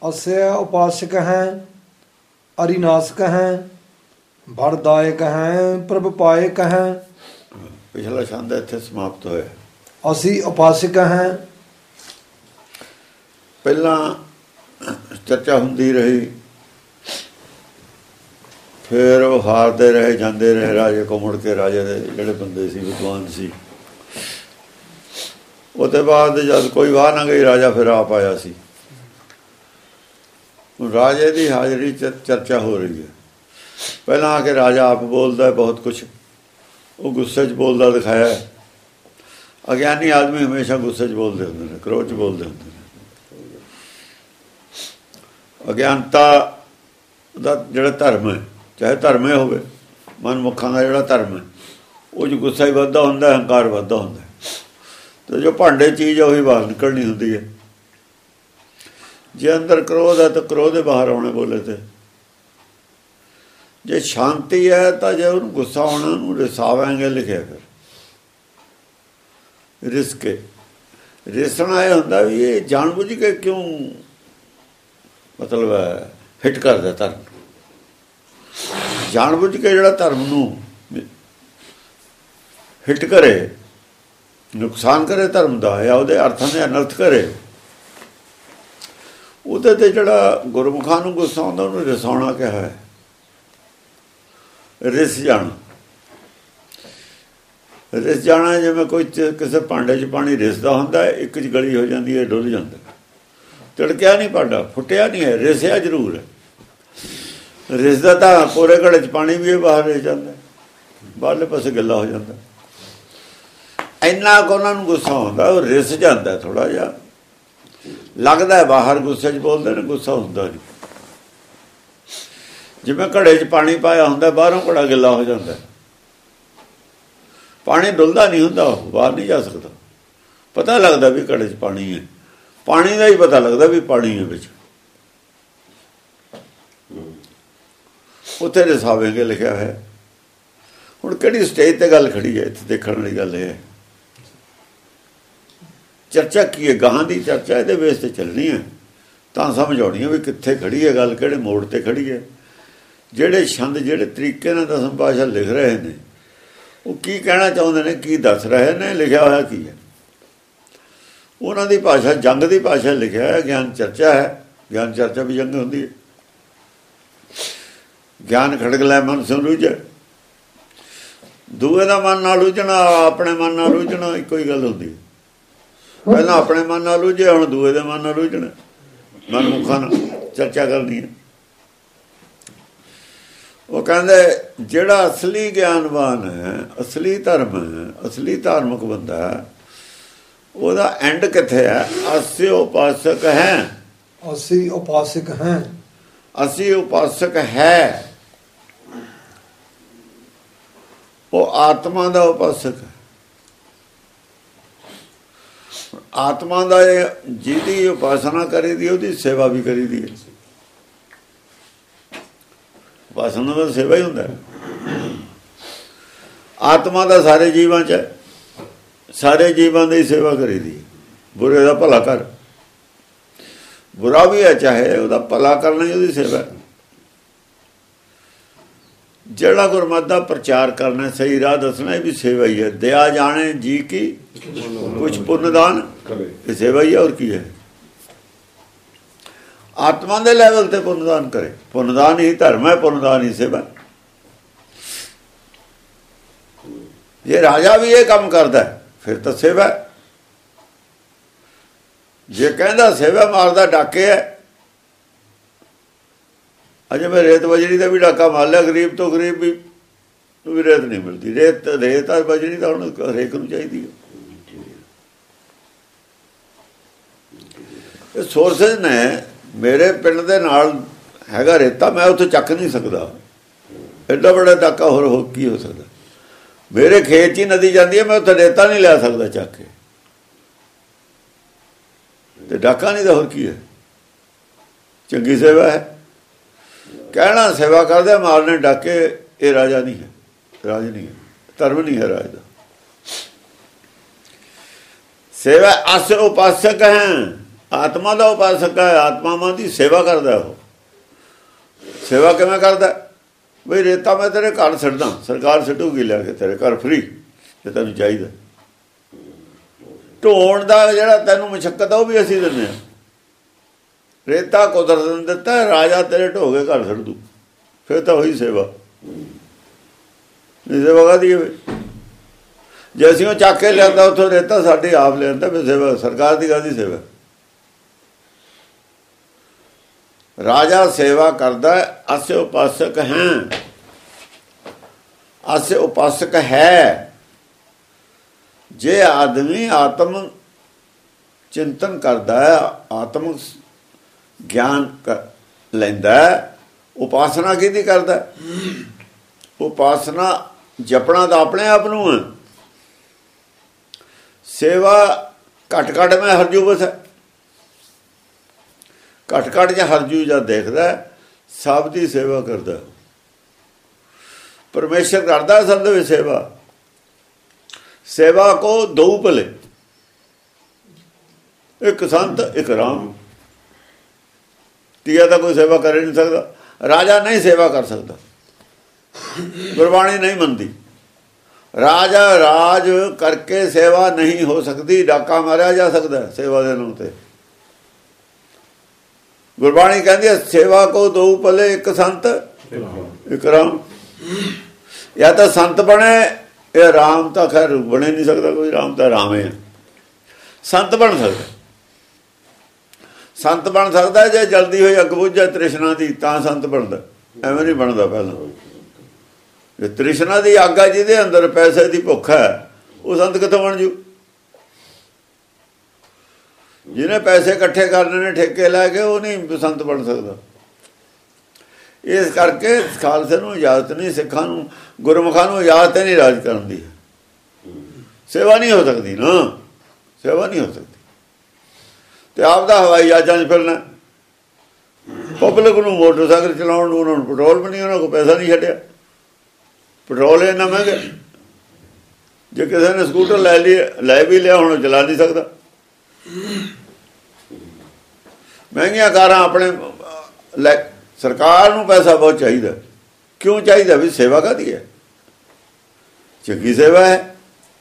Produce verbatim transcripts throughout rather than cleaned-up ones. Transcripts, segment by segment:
ਅਸਯ ਉਪਾਸਕ ਹੈ ਅਰਿਨਾਸਕ ਹੈ ਵਰਦਾਇਕ ਹੈ ਪ੍ਰਭ ਪਾਇਕ ਹੈ। ਪਿਛਲਾ ਛੰਦ ਇੱਥੇ ਸਮਾਪਤ ਹੋਇਆ। ਅਸੀਂ ਉਪਾਸਕ ਹੈ। ਪਹਿਲਾਂ ਚਰਚਾ ਹੁੰਦੀ ਰਹੀ, ਫਿਰ ਉਹ ਹਾਰਦੇ ਰਹੇ ਜਾਂਦੇ ਰਹੇ। ਰਾਜੇ ਕੋਲ ਮੁੜ ਕੇ ਰਾਜੇ ਦੇ ਜਿਹੜੇ ਬੰਦੇ ਸੀ ਵਿਦਵਾਨ ਸੀ, ਉਹਦੇ ਬਾਅਦ ਜਦ ਕੋਈ ਵਾਹ ਨਾ ਗਈ ਰਾਜਾ ਫਿਰ ਆਪ ਆਇਆ ਸੀ। ਰਾਜੇ ਦੀ ਹਾਜ਼ਰੀ 'ਚ ਚਰਚਾ ਹੋ ਰਹੀ ਹੈ। ਪਹਿਲਾਂ ਆ ਕੇ ਰਾਜਾ ਆਪ ਬੋਲਦਾ ਬਹੁਤ ਕੁਛ, ਉਹ ਗੁੱਸੇ 'ਚ ਬੋਲਦਾ ਦਿਖਾਇਆ। ਅਗਿਆਨੀ ਆਦਮੀ ਹਮੇਸ਼ਾ ਗੁੱਸੇ 'ਚ ਬੋਲਦੇ ਹੁੰਦੇ ਨੇ, ਕ੍ਰੋਧ 'ਚ ਬੋਲਦੇ ਹੁੰਦੇ ਨੇ। ਅਗਿਆਨਤਾ ਦਾ ਜਿਹੜਾ ਧਰਮ ਹੈ, ਚਾਹੇ ਧਰਮ ਹੀ ਹੋਵੇ, ਮਨਮੁੱਖਾਂ ਦਾ ਜਿਹੜਾ ਧਰਮ ਹੈ, ਉਹ 'ਚ ਗੁੱਸਾ ਹੀ ਵੱਧਦਾ ਹੁੰਦਾ, ਹੰਕਾਰ ਵੱਧਦਾ ਹੁੰਦਾ। ਅਤੇ ਜੋ ਭਾਂਡੇ ਚੀਜ਼ ਹੈ ਉਹੀ ਬਾਹਰ ਨਿਕਲਣੀ ਹੁੰਦੀ ਹੈ। ਜੇ ਅੰਦਰ ਕ੍ਰੋਧ ਹੈ ਤਾਂ ਕ੍ਰੋਧ ਹੀ ਬਾਹਰ ਆਉਣੇ ਬੋਲੇ ਤੇ। ਜੇ ਸ਼ਾਂਤੀ ਹੈ ਤਾਂ ਜੇ ਉਹਨੂੰ ਗੁੱਸਾ ਆਉਣਾ ਉਹਨੂੰ ਰਿਸਾਵਾਂਗੇ ਲਿਖਿਆ। ਫਿਰ ਰਿਸ ਕੇ ਰਿਸਣਾ ਇਹ ਹੁੰਦਾ ਵੀ ਇਹ ਜਾਣ ਬੁੱਝ ਕੇ ਕਿਉਂ ਮਤਲਬ ਹੈ ਹਿੱਟ ਕਰਦਾ ਧਰਮ। ਜਾਣ ਬੁੱਝ ਕੇ ਜਿਹੜਾ ਧਰਮ ਨੂੰ ਹਿੱਟ ਕਰੇ, ਨੁਕਸਾਨ ਕਰੇ ਧਰਮ ਦਾ, ਜਾਂ ਉਹਦੇ ਅਰਥਾਂ ਦੇ ਅਨਰਥ ਕਰੇ, ਉਹਦੇ ਤੇ ਜਿਹੜਾ ਗੁਰਮੁਖਾਂ ਨੂੰ ਗੁੱਸਾ ਆਉਂਦਾ ਉਹਨੂੰ ਰਿਸਾਉਣਾ ਕਿਹਾ ਹੈ। ਰਿਸ ਜਾਣਾ, ਰਿਸ ਜਾਣਾ ਜਿਵੇਂ ਕੋਈ ਕਿਸੇ ਭਾਂਡੇ 'ਚ ਪਾਣੀ ਰਿਸਦਾ ਹੁੰਦਾ, ਇੱਕ 'ਚ ਗਲੀ ਹੋ ਜਾਂਦੀ ਹੈ, ਡੁੱਲ ਜਾਂਦਾ। ਤਿੜਕਿਆ ਨਹੀਂ ਭਾਂਡਾ, ਫੁੱਟਿਆ ਨਹੀਂ ਹੈ, ਰਿਸਿਆ ਜ਼ਰੂਰ ਹੈ। ਰਿਸਦਾ ਤਾਂ ਪੂਰੇ ਘੜੇ 'ਚ ਪਾਣੀ ਵੀ ਬਾਹਰ ਰਿਸ ਜਾਂਦਾ, ਬਾਹਰਲੇ ਪਾਸੇ ਗਿੱਲਾ ਹੋ ਜਾਂਦਾ। ਇੰਨਾ ਕੁ ਉਹਨਾਂ ਨੂੰ ਗੁੱਸਾ ਆਉਂਦਾ, ਉਹ ਰਿਸ ਜਾਂਦਾ ਥੋੜ੍ਹਾ ਜਿਹਾ। ਲੱਗਦਾ ਬਾਹਰ ਗੁੱਸੇ 'ਚ ਬੋਲਦੇ ਨੇ, ਗੁੱਸਾ ਹੁੰਦਾ ਨਹੀਂ। ਜਿਵੇਂ ਘੜੇ 'ਚ ਪਾਣੀ ਪਾਇਆ ਹੁੰਦਾ, ਬਾਹਰੋਂ ਘੜਾ ਗਿੱਲਾ ਹੋ ਜਾਂਦਾ, ਪਾਣੀ ਡੁੱਲਦਾ ਨਹੀਂ ਹੁੰਦਾ, ਬਾਹਰ ਨਹੀਂ ਜਾ ਸਕਦਾ। ਪਤਾ ਲੱਗਦਾ ਵੀ ਘੜੇ 'ਚ ਪਾਣੀ ਹੈ, ਪਾਣੀ ਦਾ ਹੀ ਪਤਾ ਲੱਗਦਾ ਵੀ ਪਾਣੀ ਹੈ ਵਿੱਚ। ਉੱਥੇ ਰਿਸਾਵੇਂਗੇ ਲਿਖਿਆ ਹੈ। ਹੁਣ ਕਿਹੜੀ ਸਟੇਜ ਤੇ ਗੱਲ ਖੜੀ ਹੈ, ਇੱਥੇ ਦੇਖਣ ਵਾਲੀ ਗੱਲ ਇਹ ਹੈ। ਚਰਚਾ ਕੀ ਹੈ, ਗਾਹਾਂ ਦੀ ਚਰਚਾ ਇਹਦੇ ਬੇਸ ਤੇ ਚੱਲਣੀ ਹੈ, ਤਾਂ ਸਮਝ ਆਉਣੀ ਹੈ ਵੀ ਕਿੱਥੇ ਖੜੀ ਹੈ ਗੱਲ, ਕਿਹੜੇ ਮੋੜ ਤੇ ਖੜੀ ਹੈ। ਜਿਹੜੇ ਛੰਦ ਜਿਹੜੇ ਤਰੀਕੇ ਨਾਲ ਦਸਮ ਪਾਤਸ਼ਾਹ ਲਿਖ ਰਹੇ ਨੇ, ਉਹ ਕੀ ਕਹਿਣਾ ਚਾਹੁੰਦੇ ਨੇ, ਕੀ ਦੱਸ ਰਹੇ ਨੇ, ਲਿਖਿਆ ਹੋਇਆ ਕੀ ਹੈ। ਉਹਨਾਂ ਦੀ ਭਾਸ਼ਾ ਜੰਗ ਦੀ ਭਾਸ਼ਾ ਲਿਖਿਆ ਹੈ। ਗਿਆਨ ਚਰਚਾ ਹੈ, ਗਿਆਨ ਚਰਚਾ ਵੀ ਜੰਗ ਹੁੰਦੀ ਹੈ। ਗਿਆਨ ਖੜਕ ਲੈ ਮਨ ਸਮਰੂਝੈ, ਦੂਏ ਦਾ ਮਨ ਨਾਲ ਰੁਝਣਾ, ਆਪਣੇ ਮਨ ਨਾਲ ਰੁਝਣਾ ਇੱਕੋ ਹੀ ਗੱਲ ਹੁੰਦੀ ਹੈ। ਪਹਿਲਾਂ ਆਪਣੇ ਮਨ ਨਾਲ ਰੁਝੇ, ਹੁਣ ਦੂਏ ਦੇ ਮਨ ਨਾਲ ਰੁਝਣਾ। ਮਨਮੁੱਖਾਂ ਨਾਲ ਚਰਚਾ ਕਰਨੀ ਹੈ। ਉਹ ਕਹਿੰਦੇ ਜਿਹੜਾ ਅਸਲੀ ਗਿਆਨਵਾਨ ਹੈ, ਅਸਲੀ ਧਰਮ ਹੈ, ਅਸਲੀ ਧਾਰਮਿਕ ਬੰਦਾ ਹੈ, ਉਹਦਾ ਐਂਡ ਕਿੱਥੇ ਹੈ? ਅਸੀਂ ਉਪਾਸਕ ਹੈ। ਅਸੀਂ ਉਪਾਸਕ ਹੈ। ਅਸੀਂ ਉਪਾਸਕ ਹੈ। ਉਹ ਆਤਮਾ ਦਾ ਉਪਾਸਕ ਹੈ। ਆਤਮਾ ਦਾ ਜਿਹਦੀ ਉਪਾਸਨਾ ਕਰੀ ਦੀ, ਉਹਦੀ ਸੇਵਾ ਵੀ ਕਰੀ ਦੀ ਹੈ। ਉਪਾਸਨਾ ਦਾ ਸੇਵਾ ਹੀ ਹੁੰਦਾ। ਆਤਮਾ ਦਾ ਸਾਰੇ ਜੀਵਾਂ 'ਚ ਹੈ, ਸਾਰੇ ਜੀਵਾਂ ਦੀ ਸੇਵਾ ਕਰੀ ਦੀ। ਬੁਰੇ ਦਾ ਭਲਾ ਕਰ, ਬੁਰਾ ਵੀ ਹੈ ਚਾਹੇ, ਉਹਦਾ ਭਲਾ ਕਰਨਾ ਹੀ ਉਹਦੀ ਸੇਵਾ ਹੈ। ਜਿਹੜਾ ਗੁਰਮਤਿ ਦਾ ਪ੍ਰਚਾਰ ਕਰਨਾ, ਸਹੀ ਰਾਹ ਦੱਸਣਾ, ਇਹ ਵੀ ਸੇਵਾ ਹੀ ਹੈ। ਦਇਆ ਜਾਣੇ ਜੀ ਕੀ ਕੁਛ ਪੁੰਨਦਾਨ, ਇਹ ਸੇਵਾ ਹੀ ਹੈ। ਹੋਰ ਕੀ ਹੈ? ਆਤਮਾ ਦੇ ਲੈਵਲ ਤੇ ਪੁੰਨਦਾਨ ਕਰੇ। ਪੁੰਨਦਾਨ ਹੀ ਧਰਮ ਹੈ, ਪੁੰਨਦਾਨ ਹੀ ਸੇਵਾ। ਜੇ ਰਾਜਾ ਵੀ ਇਹ ਕੰਮ ਕਰਦਾ ਫਿਰ ਤਾਂ ਸੇਵਾ। ਜੇ ਕਹਿੰਦਾ ਸੇਵਾ ਮਾਰਦਾ ਡਾਕੇ ਹੈ, ਅਜੇ ਮੈਂ ਰੇਤ ਬਜਰੀ ਦਾ ਵੀ ਡਾਕਾ ਮਾਰ ਲਿਆ, ਗਰੀਬ ਤੋਂ ਗਰੀਬ ਵੀ ਵੀ ਰੇਤ ਨਹੀਂ ਮਿਲਦੀ। ਰੇਤ ਰੇਤ ਆ ਬਜਰੀ ਤਾਂ ਹੁਣ ਹਰੇਕ ਨੂੰ ਚਾਹੀਦੀ ਹੈ। ਇਹ ਸੋਰਸਿਸ ਨੇ। ਮੇਰੇ ਪਿੰਡ ਦੇ ਨਾਲ ਹੈਗਾ ਰੇਤਾ, ਮੈਂ ਉੱਥੇ ਚੱਕ ਨਹੀਂ ਸਕਦਾ। ਐਡਾ ਵੱਡਾ ਡਾਕਾ ਹੋਰ ਹੋ ਕੀ ਹੋ ਸਕਦਾ? ਮੇਰੇ ਖੇਤ 'ਚ ਹੀ ਨਦੀ ਜਾਂਦੀ ਹੈ, ਮੈਂ ਉੱਥੇ ਰੇਤਾ ਨਹੀਂ ਲੈ ਸਕਦਾ ਚੱਕ ਕੇ। ਤੇ ਡਾਕਾ ਨਹੀਂ ਤਾਂ ਹੋਰ ਕੀ ਹੈ? ਚੰਗੀ ਸੇਵਾ ਹੈ। ਕਹਿਣਾ ਸੇਵਾ ਕਰਦੇ, ਮਾਰਨੇ ਡਾਕੇ, ਇਹ ਰਾਜਾ ਨਹੀਂ ਹੈ, ਰਾਜ ਨਹੀਂ ਹੈ, ਧਰਮ ਨਹੀਂ ਹੈ ਰਾਜ ਦਾ। ਸੇਵਾ ਅਸ ਉਪਾਸਕ ਹੈ। ਆਤਮਾ ਦਾ ਉਪਾਸਕ ਹੈ, ਆਤਮਾਵਾਂ ਦੀ ਸੇਵਾ ਕਰਦਾ। ਉਹ ਸੇਵਾ ਕਿਵੇਂ ਕਰਦਾ? ਬਈ ਰੇਤਾ ਮੈਂ ਤੇਰੇ ਘਰ ਛੱਡਦਾ, ਸਰਕਾਰ ਛੱਡੂਗੀ ਲਿਆ ਕੇ ਤੇਰੇ ਘਰ ਫਰੀ ਜੇ ਤੈਨੂੰ ਚਾਹੀਦਾ। ਢੋਣ ਦਾ ਜਿਹੜਾ ਤੈਨੂੰ ਮਸ਼ੱਕਤ ਆ ਉਹ ਵੀ ਅਸੀਂ ਦਿੰਦੇ ਹਾਂ। ਰੇਤਾ ਕੁਦਰਤ ਨੇ ਦਿੱਤਾ, ਰਾਜਾ ਤੇਰੇ ਢੋ ਕੇ ਘਰ ਛੱਡ ਦੂ, ਫਿਰ ਤਾਂ ਉਹੀ ਸੇਵਾ। ਨਹੀਂ ਸੇਵਾ ਕਾਹਦੀ ਹੈ? ਜੇ ਅਸੀਂ ਉਹ ਚੱਕ ਕੇ ਲਿਆਂਦਾ ਉੱਥੋਂ ਰੇਤਾ ਸਾਡੀ ਆਪ ਲਿਆਂਦਾ, ਫਿਰ ਸੇਵਾ ਸਰਕਾਰ ਦੀ ਕਾਹਦੀ ਸੇਵਾ? ਰਾਜਾ ਸੇਵਾ ਕਰਦਾ। ਅਸ ਉਪਾਸਕ ਹੈ, ਅਸ ਉਪਾਸਕ ਹੈ। ਜੇ ਆਦਮੀ ਆਤਮ ਚਿੰਤਨ ਕਰਦਾ ਹੈ, ਆਤਮ ਗਿਆਨ ਲੈਂਦਾ, ਉਪਾਸਨਾ ਕਿਹਦੀ ਕਰਦਾ? ਉਪਾਸਨਾ ਜਪਣਾ ਤਾਂ ਆਪਣੇ ਆਪ ਨੂੰ ਹੈ। ਸੇਵਾ ਘਟ ਘਟ ਮੈਂ ਹਰਜੂ ਬਸ ਹੈ। ਘਟ ਘਟ ਜਾਂ ਹਰਜੂ ਜਾਂ ਦੇਖਦਾ, ਸਭ ਦੀ ਸੇਵਾ ਕਰਦਾ। ਪਰਮੇਸ਼ਰ ਕਰਦਾ ਸਭ ਦੇ ਵਿੱਚ ਸੇਵਾ। ਸੇਵਾ ਕੋ ਦੋ ਭਲੇ, ਇੱਕ ਸੰਤ ਇੱਕ ਰਾਮ। ਤੀਆ ਤਾਂ ਕੋਈ ਸੇਵਾ ਕਰ ਨਹੀਂ ਸਕਦਾ। ਰਾਜਾ ਨਹੀਂ ਸੇਵਾ ਕਰ ਸਕਦਾ, ਗੁਰਬਾਣੀ ਨਹੀਂ ਮੰਨਦੀ। ਰਾਜਾ ਰਾਜ ਕਰਕੇ ਸੇਵਾ ਨਹੀਂ ਹੋ ਸਕਦੀ। ਡਾਕਾ ਮਾਰਿਆ ਜਾ ਸਕਦਾ ਸੇਵਾ ਦੇ ਨਾਮ ਤੇ। ਗੁਰਬਾਣੀ ਕਹਿੰਦੀ ਹੈ ਸੇਵਾ ਕੋ ਦੋ ਭਲੇ, ਇੱਕ ਸੰਤ ਇੱਕ ਰਾਮ। ਜਾਂ ਤਾਂ ਸੰਤ ਬਣੇ, ਇਹ ਰਾਮ ਤਾਂ ਖੈਰ ਬਣੇ ਨਹੀਂ ਸਕਦਾ ਕੋਈ। ਰਾਮ ਤਾਂ ਰਾਮ ਹੈ। ਸੰਤ ਬਣ ਸਕਦਾ, ਸੰਤ ਬਣ ਸਕਦਾ ਜੇ ਜਲਦੀ ਹੋਈ ਅੱਗ ਬੁੱਝੇ ਤ੍ਰਿਸ਼ਨਾ ਦੀ, ਤਾਂ ਸੰਤ ਬਣਦਾ। ਐਵੇਂ ਨਹੀਂ ਬਣਦਾ ਪਹਿਲਾਂ। ਜੇ ਤ੍ਰਿਸ਼ਨਾ ਦੀ ਅੱਗ ਆ ਜਿਹਦੇ ਅੰਦਰ, ਪੈਸੇ ਦੀ ਭੁੱਖ ਹੈ, ਉਹ ਸੰਤ ਕਿੱਥੋਂ ਬਣ ਜੂ? ਜਿਹਨੇ ਪੈਸੇ ਇਕੱਠੇ ਕਰਨੇ ਨੇ ਠੇਕੇ ਲੈ ਕੇ, ਉਹ ਨਹੀਂ ਸੰਤ ਬਣ ਸਕਦਾ। ਇਸ ਕਰਕੇ ਖਾਲਸੇ ਨੂੰ ਇਜਾਜ਼ਤ ਨਹੀਂ, ਸਿੱਖਾਂ ਨੂੰ ਗੁਰਮੁਖਾਂ ਨੂੰ ਇਜਾਜ਼ਤ ਨਹੀਂ ਰਾਜ ਕਰਨ ਦੀ। ਸੇਵਾ ਨਹੀਂ ਹੋ ਸਕਦੀ ਨਾ, ਸੇਵਾ ਨਹੀਂ ਹੋ ਸਕਦੀ। ਤੇ ਆਪ ਦਾ ਹਵਾਈ ਜਹਾਜ਼ਾਂ 'ਚ ਫਿਰਨਾ, ਪਬਲਿਕ ਨੂੰ ਮੋਟਰਸਾਈਕਲ ਚਲਾਉਣ ਨੂੰ ਉਹਨਾਂ ਨੂੰ ਪੈਟਰੋਲ ਵੀ ਨਹੀਂ, ਉਹਨਾਂ ਕੋਲ ਪੈਸਾ ਨਹੀਂ ਛੱਡਿਆ। ਪੈਟਰੋਲ ਇੰਨਾ ਮਹਿੰਗਾ, ਜੇ ਕਿਸੇ ਨੇ ਸਕੂਟਰ ਲੈ ਲਈ ਲੈ ਵੀ ਲਿਆ, ਹੁਣ ਚਲਾ ਨਹੀਂ ਸਕਦਾ। ਮਹਿੰਗੀਆਂ ਕਾਰਾਂ ਆਪਣੇ ਲੈ। ਸਰਕਾਰ ਨੂੰ ਪੈਸਾ ਬਹੁਤ ਚਾਹੀਦਾ। ਕਿਉਂ ਚਾਹੀਦਾ? ਵੀ ਸੇਵਾ ਕਾਹਦੀ ਹੈ? ਚੰਗੀ ਸੇਵਾ ਹੈ।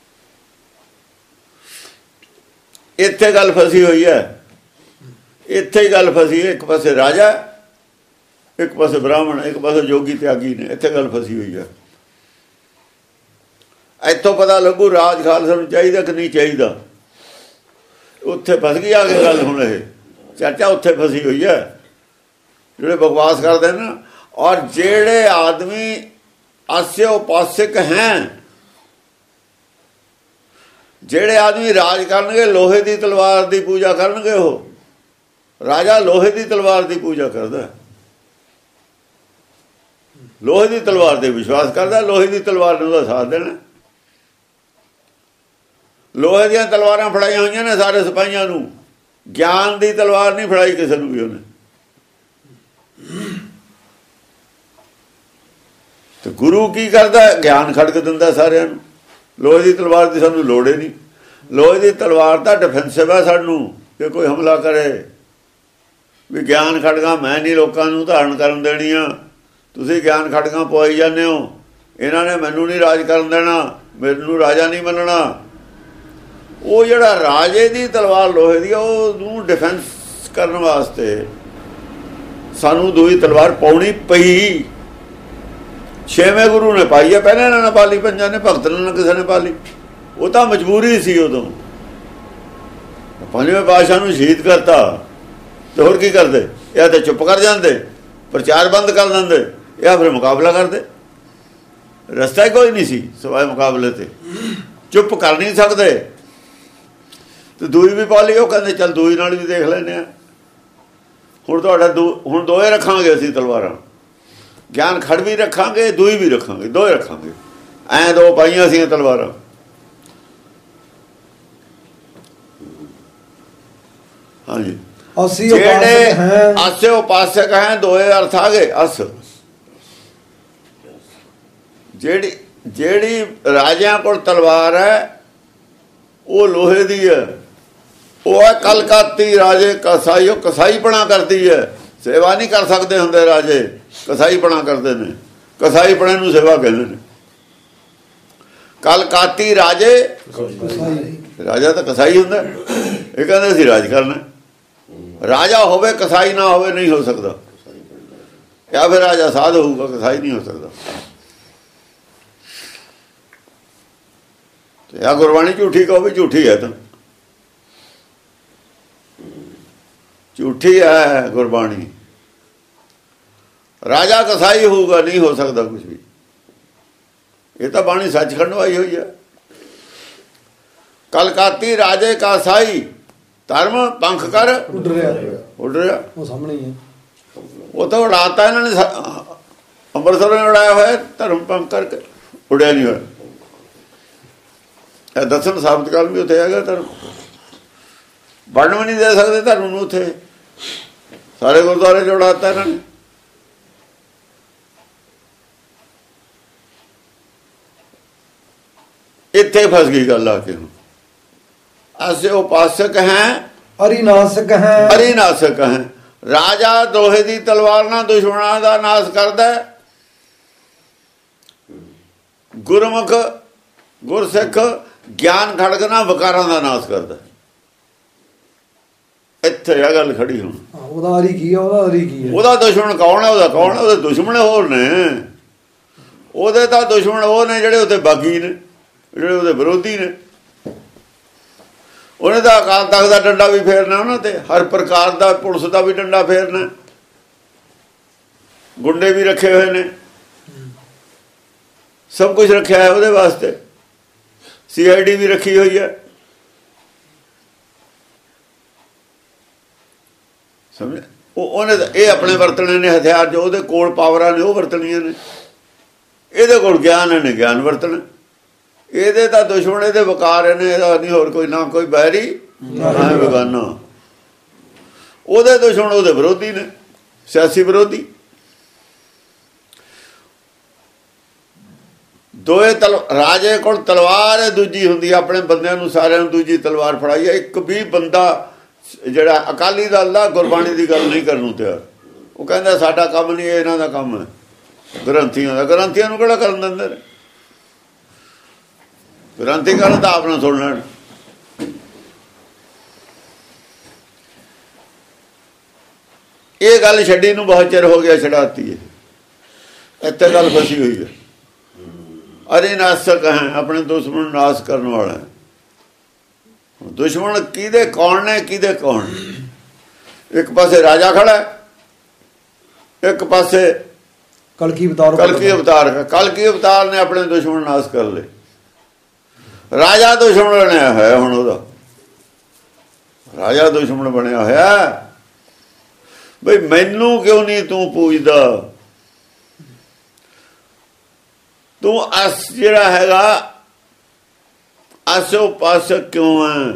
ਇੱਥੇ ਗੱਲ ਫਸੀ ਹੋਈ ਹੈ, ਇੱਥੇ ਹੀ ਗੱਲ ਫਸੀ ਹੈ। ਇੱਕ ਪਾਸੇ ਰਾਜਾ, ਇੱਕ ਪਾਸੇ ਬ੍ਰਾਹਮਣ, ਇੱਕ ਪਾਸੇ ਜੋਗੀ ਤਿਆਗੀ ਨੇ। ਇੱਥੇ ਗੱਲ ਫਸੀ ਹੋਈ ਹੈ। ਇੱਥੋਂ ਪਤਾ ਲੱਗੂ ਰਾਜ ਖਾਲਸਾ ਨੂੰ ਚਾਹੀਦਾ ਕਿ ਨਹੀਂ ਚਾਹੀਦਾ। ਉੱਥੇ ਫਸ ਗਈ ਆ ਕੇ ਗੱਲ। ਹੁਣ ਇਹ ਚਰਚਾ ਉੱਥੇ ਫਸੀ ਹੋਈ ਹੈ, ਜਿਹੜੇ ਬਕਵਾਸ ਕਰਦੇ ਨਾ। ਔਰ ਜਿਹੜੇ ਆਦਮੀ ਆਸੇ ਉਪਾਸਕ ਹੈ, ਜਿਹੜੇ ਆਦਮੀ ਰਾਜ ਕਰਨਗੇ, ਲੋਹੇ ਦੀ ਤਲਵਾਰ ਦੀ ਪੂਜਾ ਕਰਨਗੇ। ਉਹ ਰਾਜਾ ਲੋਹੇ ਦੀ ਤਲਵਾਰ ਦੀ ਪੂਜਾ ਕਰਦਾ, ਲੋਹੇ ਦੀ ਤਲਵਾਰ ਤੇ ਵਿਸ਼ਵਾਸ ਕਰਦਾ, ਲੋਹੇ ਦੀ ਤਲਵਾਰ ਨੂੰ ਉਹਦਾ ਸਾਥ ਦੇਣਾ। ਲੋਹੇ ਦੀਆਂ ਤਲਵਾਰਾਂ ਫੜਾਈਆਂ ਹੋਈਆਂ ਨੇ ਸਾਰੇ ਸਿਪਾਹੀਆਂ ਨੂੰ। ਗਿਆਨ ਦੀ ਤਲਵਾਰ ਨਹੀਂ ਫੜਾਈ ਕਿਸੇ ਨੂੰ ਵੀ ਉਹਨੇ। ਤੇ ਗੁਰੂ ਕੀ ਕਰਦਾ? ਗਿਆਨ ਖੜਕ ਦਿੰਦਾ ਸਾਰਿਆਂ ਨੂੰ। ਲੋਹੇ ਦੀ ਤਲਵਾਰ ਦੀ ਸਾਨੂੰ ਲੋੜ ਹੀ ਨਹੀਂ। ਲੋਹੇ ਦੀ ਤਲਵਾਰ ਤਾਂ ਡਿਫੈਂਸਿਵ ਹੈ ਸਾਨੂੰ, ਕਿ ਕੋਈ ਹਮਲਾ ਕਰੇ। ਵੀ ਗਿਆਨ ਖੜਕਾਂ ਮੈਂ ਨਹੀਂ ਲੋਕਾਂ ਨੂੰ ਧਾਰਨ ਕਰਨ ਦੇਣੀਆਂ, ਤੁਸੀਂ ਗਿਆਨ ਖੜਕਾਂ ਪਵਾਈ ਜਾਂਦੇ ਹੋ। ਇਹਨਾਂ ਨੇ ਮੈਨੂੰ ਨਹੀਂ ਰਾਜ ਕਰਨ ਦੇਣਾ, ਮੈਨੂੰ ਰਾਜਾ ਨਹੀਂ ਮੰਨਣਾ। ਉਹ ਜਿਹੜਾ ਰਾਜੇ ਦੀ ਤਲਵਾਰ ਲੋਹੇ ਦੀ, ਉਹਨੂੰ ਡਿਫੈਂਸ ਕਰਨ ਵਾਸਤੇ ਸਾਨੂੰ ਦੂਈ ਤਲਵਾਰ ਪਾਉਣੀ ਪਈ। ਛੇਵੇਂ ਗੁਰੂ ਨੇ ਪਾਈ ਹੈ, ਪਹਿਲਾਂ ਇਹਨਾਂ ਨੇ ਪਾਲੀ, ਪੰਜਾਂ ਨੇ, ਭਗਤ ਨੇ ਕਿਸੇ ਨੇ ਪਾਲੀ। ਉਹ ਤਾਂ ਮਜਬੂਰੀ ਸੀ ਉਦੋਂ। ਪੰਜਵੇਂ ਪਾਤਸ਼ਾਹ ਨੂੰ ਸ਼ਹੀਦ ਕਰਤਾ, ਤੇ ਹੋਰ ਕੀ ਕਰਦੇ? ਇਹ ਤਾਂ ਚੁੱਪ ਕਰ ਜਾਂਦੇ, ਪ੍ਰਚਾਰ ਬੰਦ ਕਰ ਦਿੰਦੇ, ਇਹ ਫਿਰ ਮੁਕਾਬਲਾ ਕਰਦੇ। ਰਸਤਾ ਹੀ ਕੋਈ ਨਹੀਂ ਸੀ ਸਿਵਾਏ ਮੁਕਾਬਲੇ ਤੇ। ਚੁੱਪ ਕਰ ਨਹੀਂ ਸਕਦੇ। ਤੇ ਦੂਈ ਵੀ ਪਾ ਲਈ। ਉਹ ਕਹਿੰਦੇ ਚੱਲ ਦੂਈ ਨਾਲ ਵੀ ਦੇਖ ਲੈਂਦੇ ਹਾਂ। ਹੁਣ ਤੁਹਾਡਾ ਦੋ ਹੁਣ ਦੋਏ ਰੱਖਾਂਗੇ ਅਸੀਂ ਤਲਵਾਰਾਂ। ਗਿਆਨ ਖੜ ਵੀ ਰੱਖਾਂਗੇ, ਦੂਈ ਵੀ ਰੱਖਾਂਗੇ, ਦੋਏ ਰੱਖਾਂਗੇ। ਐਂ ਦੋ ਪਾਈਆਂ ਸੀ ਤਲਵਾਰਾਂ। ਹਾਂਜੀ, ਜਿਹੜੇ ਆਸੇ ਉਪਾਸਕ ਹੈ, ਦੋਏ ਅਰਥ ਆ ਗਏ। ਅਸ ਜਿਹੜੀ ਜਿਹੜੀ ਰਾਜਿਆਂ ਕੋਲ ਤਲਵਾਰ ਹੈ, ਉਹ ਲੋਹੇ ਦੀ ਹੈ। ਉਹ ਹੈ ਕਲਕਾਤੀ ਰਾਜੇ ਕਸਾਈ। ਉਹ ਕਸਾਈਪਣਾ ਕਰਦੀ ਹੈ, ਸੇਵਾ ਨਹੀਂ ਕਰ ਸਕਦੇ ਹੁੰਦੇ ਰਾਜੇ, ਕਸਾਈਪਣਾ ਕਰਦੇ ਨੇ। ਕਸਾਈਪਣੇ ਨੂੰ ਸੇਵਾ ਕਹਿੰਦੇ ਨੇ। ਕਲਕਾਤੀ ਰਾਜੇ, ਰਾਜਾ ਤਾਂ ਕਸਾਈ ਹੁੰਦਾ। ਇਹ ਕਹਿੰਦੇ ਅਸੀਂ ਰਾਜ ਕਰਨਾ। ਰਾਜਾ ਹੋਵੇ ਕਸਾਈ ਨਾ ਹੋਵੇ ਨਹੀਂ ਹੋ ਸਕਦਾ। ਜਾਂ ਫਿਰ ਰਾਜਾ ਸਾਧ ਹੋਊਗਾ, ਕਸਾਈ ਨਹੀਂ ਹੋ ਸਕਦਾ। ਤੇ ਆ ਗੁਰਬਾਣੀ ਝੂਠੀ ਕਹੋ ਵੀ ਝੂਠੀ ਹੈ, ਤਾਂ ਝੂਠੀ ਹੈ ਗੁਰਬਾਣੀ। ਰਾਜਾ ਕਸਾਈ ਹੋਊਗਾ, ਨਹੀਂ ਹੋ ਸਕਦਾ ਕੁਝ ਵੀ। ਇਹ ਤਾਂ ਬਾਣੀ ਸੱਚਖੰਡ ਆਈ ਹੋਈ ਹੈ। ਕਲਕਾਤੀ ਰਾਜੇ ਕਾ ਸਾਈ, ਧਰਮ ਪੰਖ ਕਰ ਉੱਡ ਰਿਹਾ ਉੱਡ ਰਿਹਾ। ਉਹ ਸਾਹਮਣੇ ਹੀ ਹੈ। ਉਹ ਤਾਂ ਉਡਾਤਾ ਇਹਨਾਂ ਨੇ, ਅੰਮ੍ਰਿਤਸਰ ਨੇ ਉਡਾਇਆ ਹੋਇਆ ਧਰਮ ਪੰਖ ਕਰਕੇ, ਉੜਿਆ ਨਹੀਂ ਹੋਇਆ। ਇਹ ਦਸਨ ਸਾਬਤ ਕਾਲ ਵੀ ਉੱਥੇ ਹੈਗਾ ਧਰਮ। ਵੰਡ ਵੀ ਨਹੀਂ ਦੇ ਸਕਦੇ ਧਰਮ ਨੂੰ ਉੱਥੇ। ਸਾਰੇ ਗੁਰਦੁਆਰੇ ਚ ਉਡਾਤਾ ਇਹਨਾਂ ਨੇ। ਇੱਥੇ ਫਸ ਗਈ ਗੱਲ ਆ ਕੇ। ਹੁਣ ਅਸੀਂ ਉਪਾਸਕ ਹੈ, ਅਰਿਨਾਸਕ ਹੈ। ਅਰਿਨਾਸਕ ਹੈ। ਰਾਜਾ ਦੋਹੇ ਦੀ ਤਲਵਾਰ ਨਾਲ ਦੁਸ਼ਮਣਾਂ ਦਾ ਨਾਸ਼ ਕਰਦਾ। ਗੁਰਮੁਖ ਗੁਰਸਿੱਖ ਗਿਆਨ ਖੜਗ ਨਾਲ ਵਿਕਾਰਾਂ ਦਾ ਨਾਸ਼ ਕਰਦਾ। ਇੱਥੇ ਆ ਗੱਲ ਖੜੀ। ਹੁਣ ਉਹਦਾ ਅਰੀ ਕੀ ਹੈ, ਉਹਦਾ ਅਰੀ ਕੀ ਹੈ? ਉਹਦਾ ਦੁਸ਼ਮਣ ਕੌਣ ਹੈ? ਉਹਦਾ ਕੌਣ ਹੈ? ਉਹਦੇ ਦੁਸ਼ਮਣ ਹੋਰ ਨੇ। ਉਹਦੇ ਤਾਂ ਦੁਸ਼ਮਣ ਉਹ ਨੇ ਜਿਹੜੇ ਉਹਦੇ ਬਾਗੀ ਨੇ, ਜਿਹੜੇ ਉਹਦੇ ਵਿਰੋਧੀ ਨੇ। ਉਹਨੇ ਤਾਂ ਅਕਾਲ ਤਖਤ ਦਾ ਡੰਡਾ ਵੀ ਫੇਰਨਾ, ਉਹਨਾਂ ਤੇ ਹਰ ਪ੍ਰਕਾਰ ਦਾ ਪੁਲਿਸ ਦਾ ਵੀ ਡੰਡਾ ਫੇਰਨਾ। ਗੁੰਡੇ ਵੀ ਰੱਖੇ ਹੋਏ ਨੇ, ਸਭ ਕੁਝ ਰੱਖਿਆ ਹੈ ਉਹਦੇ ਵਾਸਤੇ। ਸੀ ਆਈ ਡੀ ਵੀ ਰੱਖੀ ਹੋਈ ਹੈ। ਸਮਝ? ਉਹ ਉਹਨੇ ਇਹ ਆਪਣੇ ਵਰਤਣੇ ਨੇ ਹਥਿਆਰ, ਜੋ ਉਹਦੇ ਕੋਲ ਪਾਵਰਾਂ ਨੇ ਉਹ ਵਰਤਣੀਆਂ ਨੇ। ਇਹਦੇ ਕੋਲ ਗਿਆਨ ਨੇ, ਗਿਆਨ ਵਰਤਣਾ। ਇਹਦੇ ਤਾਂ ਦੁਸ਼ਮਣ ਇਹਦੇ ਵਕਾਰ ਨੇ। ਇਹਦਾ ਨਹੀਂ ਹੋਰ ਕੋਈ, ਨਾ ਕੋਈ ਬੈਰੀ ਨਾ ਬੇਗਾਨਾ। ਉਹਦੇ ਦੁਸ਼ਮਣ ਉਹਦੇ ਵਿਰੋਧੀ ਨੇ, ਸਿਆਸੀ ਵਿਰੋਧੀ। ਦੋਏ ਤਲ ਰਾਜੇ ਕੋਲ ਤਲਵਾਰ ਹੈ, ਦੂਜੀ ਹੁੰਦੀ ਆਪਣੇ ਬੰਦਿਆਂ ਨੂੰ ਸਾਰਿਆਂ ਨੂੰ ਦੂਜੀ ਤਲਵਾਰ ਫੜਾਈ ਹੈ। ਇੱਕ ਵੀ ਬੰਦਾ ਜਿਹੜਾ ਅਕਾਲੀ ਦਲ ਦਾ ਗੁਰਬਾਣੀ ਦੀ ਗੱਲ ਨਹੀਂ ਕਰਨ ਨੂੰ ਤਿਆਰ। ਉਹ ਕਹਿੰਦਾ ਸਾਡਾ ਕੰਮ ਨਹੀਂ, ਇਹਨਾਂ ਦਾ ਕੰਮ ਹੈ ਗ੍ਰੰਥੀਆਂ ਦਾ। ਗ੍ਰੰਥੀਆਂ ਨੂੰ ਕਿਹੜਾ ਕਰਨ ਦਿੰਦੇ ਨੇ? ਗ੍ਰੰਥੀ ਕਰਨ ਤਾਂ ਆਪਣਾ ਸੁਣ ਲੈਣ। ਇਹ ਗੱਲ ਛੱਡੀ ਨੂੰ ਬਹੁਤ ਚਿਰ ਹੋ ਗਿਆ, ਛਡਾਤੀ ਹੈ। ਇੱਥੇ ਗੱਲ ਫਸੀ ਹੋਈ ਹੈ। ਅਰੇ ਨਾਸਕ ਹੈ, ਆਪਣੇ ਦੁਸ਼ਮਣ ਨੂੰ ਨਾਸ਼ ਕਰਨ ਵਾਲਾ ਹੈ। ਦੁਸ਼ਮਣ ਕਿਹਦੇ ਕੌਣ ਨੇ, ਕਿਹਦੇ ਕੌਣ? ਇੱਕ ਪਾਸੇ ਰਾਜਾ ਖੜਾ ਹੈ, ਇੱਕ ਪਾਸੇ ਕਲਕੀ ਅਵਤਾਰ। ਕਲਕੀ ਅਵਤਾਰ ਕਲਕੀ ਅਵਤਾਰ ਨੇ ਆਪਣੇ ਦੁਸ਼ਮਣ ਨਾਸ਼ ਕਰ ਲਏ। ਰਾਜਾ ਦੁਸ਼ਮਣ ਬਣਿਆ ਹੋਇਆ ਹੁਣ ਉਹਦਾ। ਰਾਜਾ ਦੁਸ਼ਮਣ ਬਣਿਆ ਹੋਇਆ। ਬਈ ਮੈਨੂੰ ਕਿਉਂ ਨਹੀਂ ਤੂੰ ਪੂਜਦਾ? ਤੂੰ ਅਸ ਜਿਹੜਾ ਹੈਗਾ ਅਸ ਉਪਾਸਕ ਕਿਉਂ ਹੈ?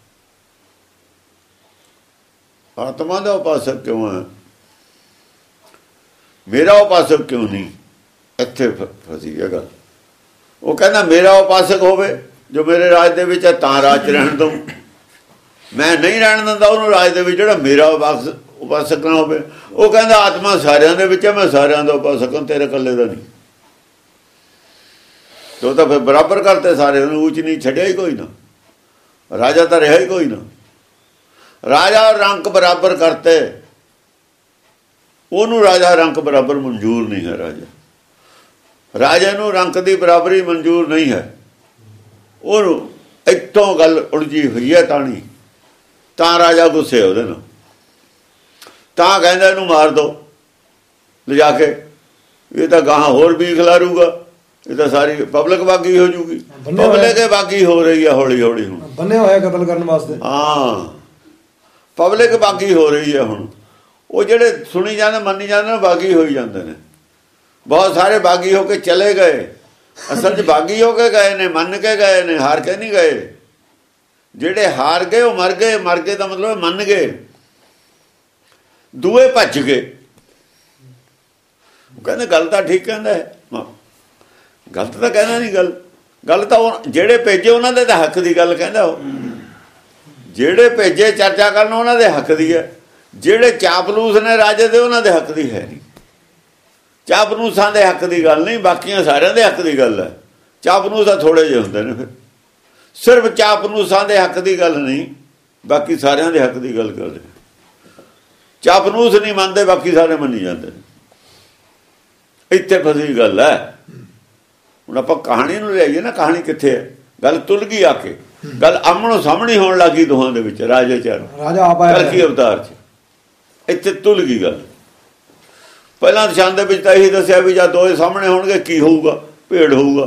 ਆਤਮਾ ਦਾ ਉਪਾਸਕ ਕਿਉਂ ਹੈ? ਮੇਰਾ ਉਪਾਸਕ ਕਿਉਂ ਨਹੀਂ? ਇੱਥੇ ਫਸੀ ਹੈ ਗੱਲ। ਉਹ ਕਹਿੰਦਾ ਮੇਰਾ ਉਪਾਸਕ ਹੋਵੇ ਜੋ ਮੇਰੇ ਰਾਜ ਦੇ ਵਿੱਚ ਹੈ ਤਾਂ ਰਾਜ ਰਹਿਣ ਦਊ। ਮੈਂ ਨਹੀਂ ਰਹਿਣ ਦਿੰਦਾ ਉਹਨੂੰ ਰਾਜ ਦੇ ਵਿੱਚ ਜਿਹੜਾ ਮੇਰਾ ਉਪਾਸਕ ਨਾ ਹੋਵੇ। ਉਹ ਕਹਿੰਦਾ ਆਤਮਾ ਸਾਰਿਆਂ ਦੇ ਵਿੱਚ ਹੈ, ਮੈਂ ਸਾਰਿਆਂ ਦਾ ਉਪਾਸਕ ਹਾਂ, ਤੇਰੇ ਇਕੱਲੇ ਦਾ ਨਹੀਂ। ਉਹ ਤਾਂ ਫਿਰ ਬਰਾਬਰ ਕਰਤੇ ਸਾਰੇ, ਉਹਨੂੰ ਉੱਚ ਨਹੀਂ ਛੱਡਿਆ ਹੀ ਕੋਈ ਨਾ। ਰਾਜਾ ਤਾਂ ਰਿਹਾ ਹੀ ਕੋਈ ਨਾ। ਰਾਜਾ ਰੰਕ ਬਰਾਬਰ ਕਰਤੇ। ਉਹਨੂੰ ਰਾਜਾ ਰੰਕ ਬਰਾਬਰ ਮਨਜ਼ੂਰ ਨਹੀਂ ਹੈ। ਰਾਜਾ ਰਾਜੇ ਨੂੰ ਰੰਕ ਦੀ ਬਰਾਬਰੀ ਮਨਜ਼ੂਰ ਨਹੀਂ ਹੈ। ਉਹਨੂੰ ਇੱਥੋਂ ਗੱਲ ਉਲਝੀ ਹੋਈ ਹੈ ਤਾਣੀ। ਤਾਂ ਰਾਜਾ ਗੁੱਸੇ ਉਹਦੇ ਨਾਲ, ਤਾਂ ਕਹਿੰਦਾ ਇਹਨੂੰ ਮਾਰ ਦੋ ਲਿਜਾ ਕੇ। ਇਹ ਤਾਂ ਗਾਹਾਂ ਹੋਰ ਵੀ ਖਿਲਾਰੂਗਾ। ਇਹ ਤਾਂ ਸਾਰੀ ਪਬਲਿਕ ਬਾਗੀ ਹੋ ਜੂਗੀ। ਪਬਲਿਕ ਬਾਗੀ ਹੋ ਰਹੀ ਹੈ ਹੌਲੀ ਹੌਲੀ ਹੁਣ। ਬੰਨਿਆ ਹੋਇਆ ਕਤਲ ਕਰਨ ਵਾਸਤੇ। ਹਾਂ, ਪਬਲਿਕ ਬਾਗੀ ਹੋ ਰਹੀ ਹੈ ਹੁਣ। ਉਹ ਜਿਹੜੇ ਸੁਣੀ ਜਾਂਦੇ ਮੰਨੀ ਜਾਂਦੇ ਨੇ ਬਾਗੀ ਹੋਈ ਜਾਂਦੇ ਨੇ। ਬਹੁਤ ਸਾਰੇ ਬਾਗੀ ਹੋ ਕੇ ਚਲੇ ਗਏ। ਅਸਲ 'ਚ ਬਾਗੀ ਹੋ ਕੇ ਗਏ ਨੇ, ਮੰਨ ਕੇ ਗਏ ਨੇ, ਹਾਰ ਕੇ ਨਹੀਂ ਗਏ। ਜਿਹੜੇ ਹਾਰ ਗਏ ਉਹ ਮਰ ਗਏ। ਮਰ ਗਏ ਦਾ ਮਤਲਬ ਮੰਨ ਗਏ। ਦੂਏ ਭੱਜ ਗਏ। ਉਹ ਕਹਿੰਦੇ ਗੱਲ ਤਾਂ ਠੀਕ ਕਹਿੰਦਾ ਹੈ, ਗਲਤ ਤਾਂ ਕਹਿੰਦਾ ਨਹੀਂ। ਗੱਲ ਗੱਲ ਤਾਂ ਉਹ ਜਿਹੜੇ ਭੇਜੇ ਉਹਨਾਂ ਦੇ ਤਾਂ ਹੱਕ ਦੀ ਗੱਲ ਕਹਿੰਦਾ। ਉਹ ਜਿਹੜੇ ਭੇਜੇ ਚਰਚਾ ਕਰਨ ਉਹਨਾਂ ਦੇ ਹੱਕ ਦੀ ਹੈ, ਜਿਹੜੇ ਚਾਪਲੂਸ ਨੇ ਰਾਜੇ ਦੇ ਉਹਨਾਂ ਦੇ ਹੱਕ ਦੀ ਹੈ ਨਹੀਂ। ਚਾਪਲੂਸਾਂ ਦੇ ਹੱਕ ਦੀ ਗੱਲ ਨਹੀਂ, ਬਾਕੀਆਂ ਸਾਰਿਆਂ ਦੇ ਹੱਕ ਦੀ ਗੱਲ ਹੈ। ਚਾਪਲੂਸ ਤਾਂ ਥੋੜੇ ਜਿਹੇ ਹੁੰਦੇ ਨੇ, ਫਿਰ ਸਿਰਫ ਚਾਪਲੂਸਾਂ ਦੇ ਹੱਕ ਦੀ ਗੱਲ ਨਹੀਂ, ਬਾਕੀ ਸਾਰਿਆਂ ਦੇ ਹੱਕ ਦੀ ਗੱਲ ਕਰਦੇ। ਚਾਪਲੂਸ ਨਹੀਂ ਮੰਨਦੇ, ਬਾਕੀ ਸਾਰੇ ਮੰਨੀ ਜਾਂਦੇ ਨੇ। ਇੱਥੇ ਫਸੀ ਗੱਲ ਹੈ। ਹੁਣ ਆਪਾਂ ਕਹਾਣੀ ਨੂੰ ਲਿਆਈਏ ਨਾ, ਕਹਾਣੀ ਕਿੱਥੇ ਹੈ? ਗੱਲ ਤੁਲ ਗਈ ਆ ਕੇ, ਗੱਲ ਆਮਣੋ ਸਾਹਮਣੇ ਹੋਣ ਲੱਗੀ ਦੋਹਾਂ ਦੇ ਵਿੱਚ, ਰਾਜੇ ਚਾਰ ਰਾਜਾ ਆਪ ਆਇਆ ਕਲਕੀ ਅਵਤਾਰ ਚ। ਇੱਥੇ ਤੁਲ ਗਈ ਗੱਲ। ਪਹਿਲਾਂ ਨਿਸ਼ਾਨ ਦੇ ਵਿੱਚ ਤਾਂ ਇਹੀ ਦੱਸਿਆ ਵੀ ਜਦ ਦੋਏ ਸਾਹਮਣੇ ਹੋਣਗੇ ਕੀ ਹੋਊਗਾ, ਭੇੜ ਹੋਊਗਾ।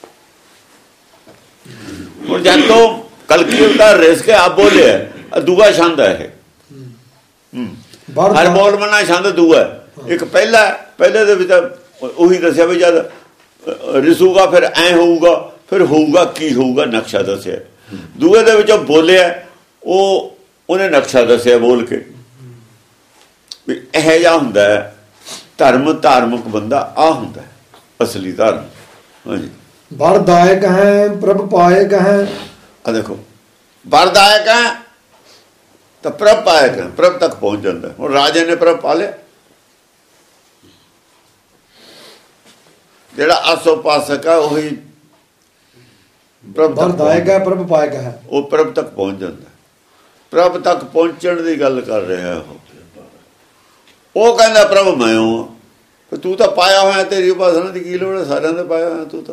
ਹੁਣ ਜਦ ਤੋਂ ਕਲਕੀ ਅਵਤਾਰ ਰਿਸ ਕੇ ਆਪ ਬੋਲਿਆ, ਦੂਆ ਛੰਦ ਹੈ ਇਹ। ਹਰ ਬੋਲ ਮਨਾ ਛੰਦ ਦੂਆ, ਇੱਕ ਪਹਿਲਾ, ਪਹਿਲੇ ਦੇ ਵਿੱਚ ਉਹੀ ਦੱਸਿਆ ਵੀ ਜਦ ਰਿਸੂਗਾ ਫਿਰ ਐ ਹੋਊਗਾ, ਫਿਰ ਹੋਊਗਾ ਕੀ ਹੋਊਗਾ, ਨਕਸ਼ਾ ਦੱਸਿਆ। ਦੂਏ ਦੇ ਵਿੱਚੋਂ ਬੋਲਿਆ, ਉਹ ਉਹਨੇ ਨਕਸ਼ਾ ਦੱਸਿਆ ਬੋਲ ਕੇ ਵੀ ਇਹੋ ਜਿਹਾ ਹੁੰਦਾ ਹੈ ਧਰਮ, ਧਾਰਮਿਕ ਬੰਦਾ ਆ ਹੁੰਦਾ ਅਸਲੀ ਧਰਮ। ਹਾਂਜੀ, ਵਰਦਾਇਕ ਹੈ ਪ੍ਰਭ ਪਾਇਕ ਹੈ। ਆ ਦੇਖੋ, ਵਰਦਾਇਕ ਹੈ ਤਾਂ ਪ੍ਰਭ ਪਾਇਕ ਹੈ, ਪ੍ਰਭ ਤੱਕ ਪਹੁੰਚ ਜਾਂਦਾ। ਹੁਣ ਰਾਜੇ ਨੇ ਪ੍ਰਭ ਪਾ ਲਿਆ, ਜਿਹੜਾ ਆਸੋ ਪਾਸਕ ਹੈ ਉਹੀ ਪ੍ਰਭ ਵਰਦਾਇਕ ਹੈ ਪ੍ਰਭ ਪਾਇਕ ਹੈ, ਉਹ ਪ੍ਰਭ ਤੱਕ ਪਹੁੰਚ ਜਾਂਦਾ। ਪ੍ਰਭ ਤੱਕ ਪਹੁੰਚਣ ਦੀ ਗੱਲ ਕਰ ਰਿਹਾ ਉਹ। ਉਹ ਕਹਿੰਦਾ ਪ੍ਰਭ ਮੈਂ ਹਾਂ, ਤੂੰ ਤਾਂ ਪਾਇਆ ਹੋਇਆ, ਤੇਰੀ ਉਪਾਸਨਾ ਦੀ ਕੀ ਲੋੜ ਹੈ? ਸਾਰਿਆਂ ਦੇ ਪਾਇਆ ਹੋਇਆ ਤੂੰ ਤਾਂ,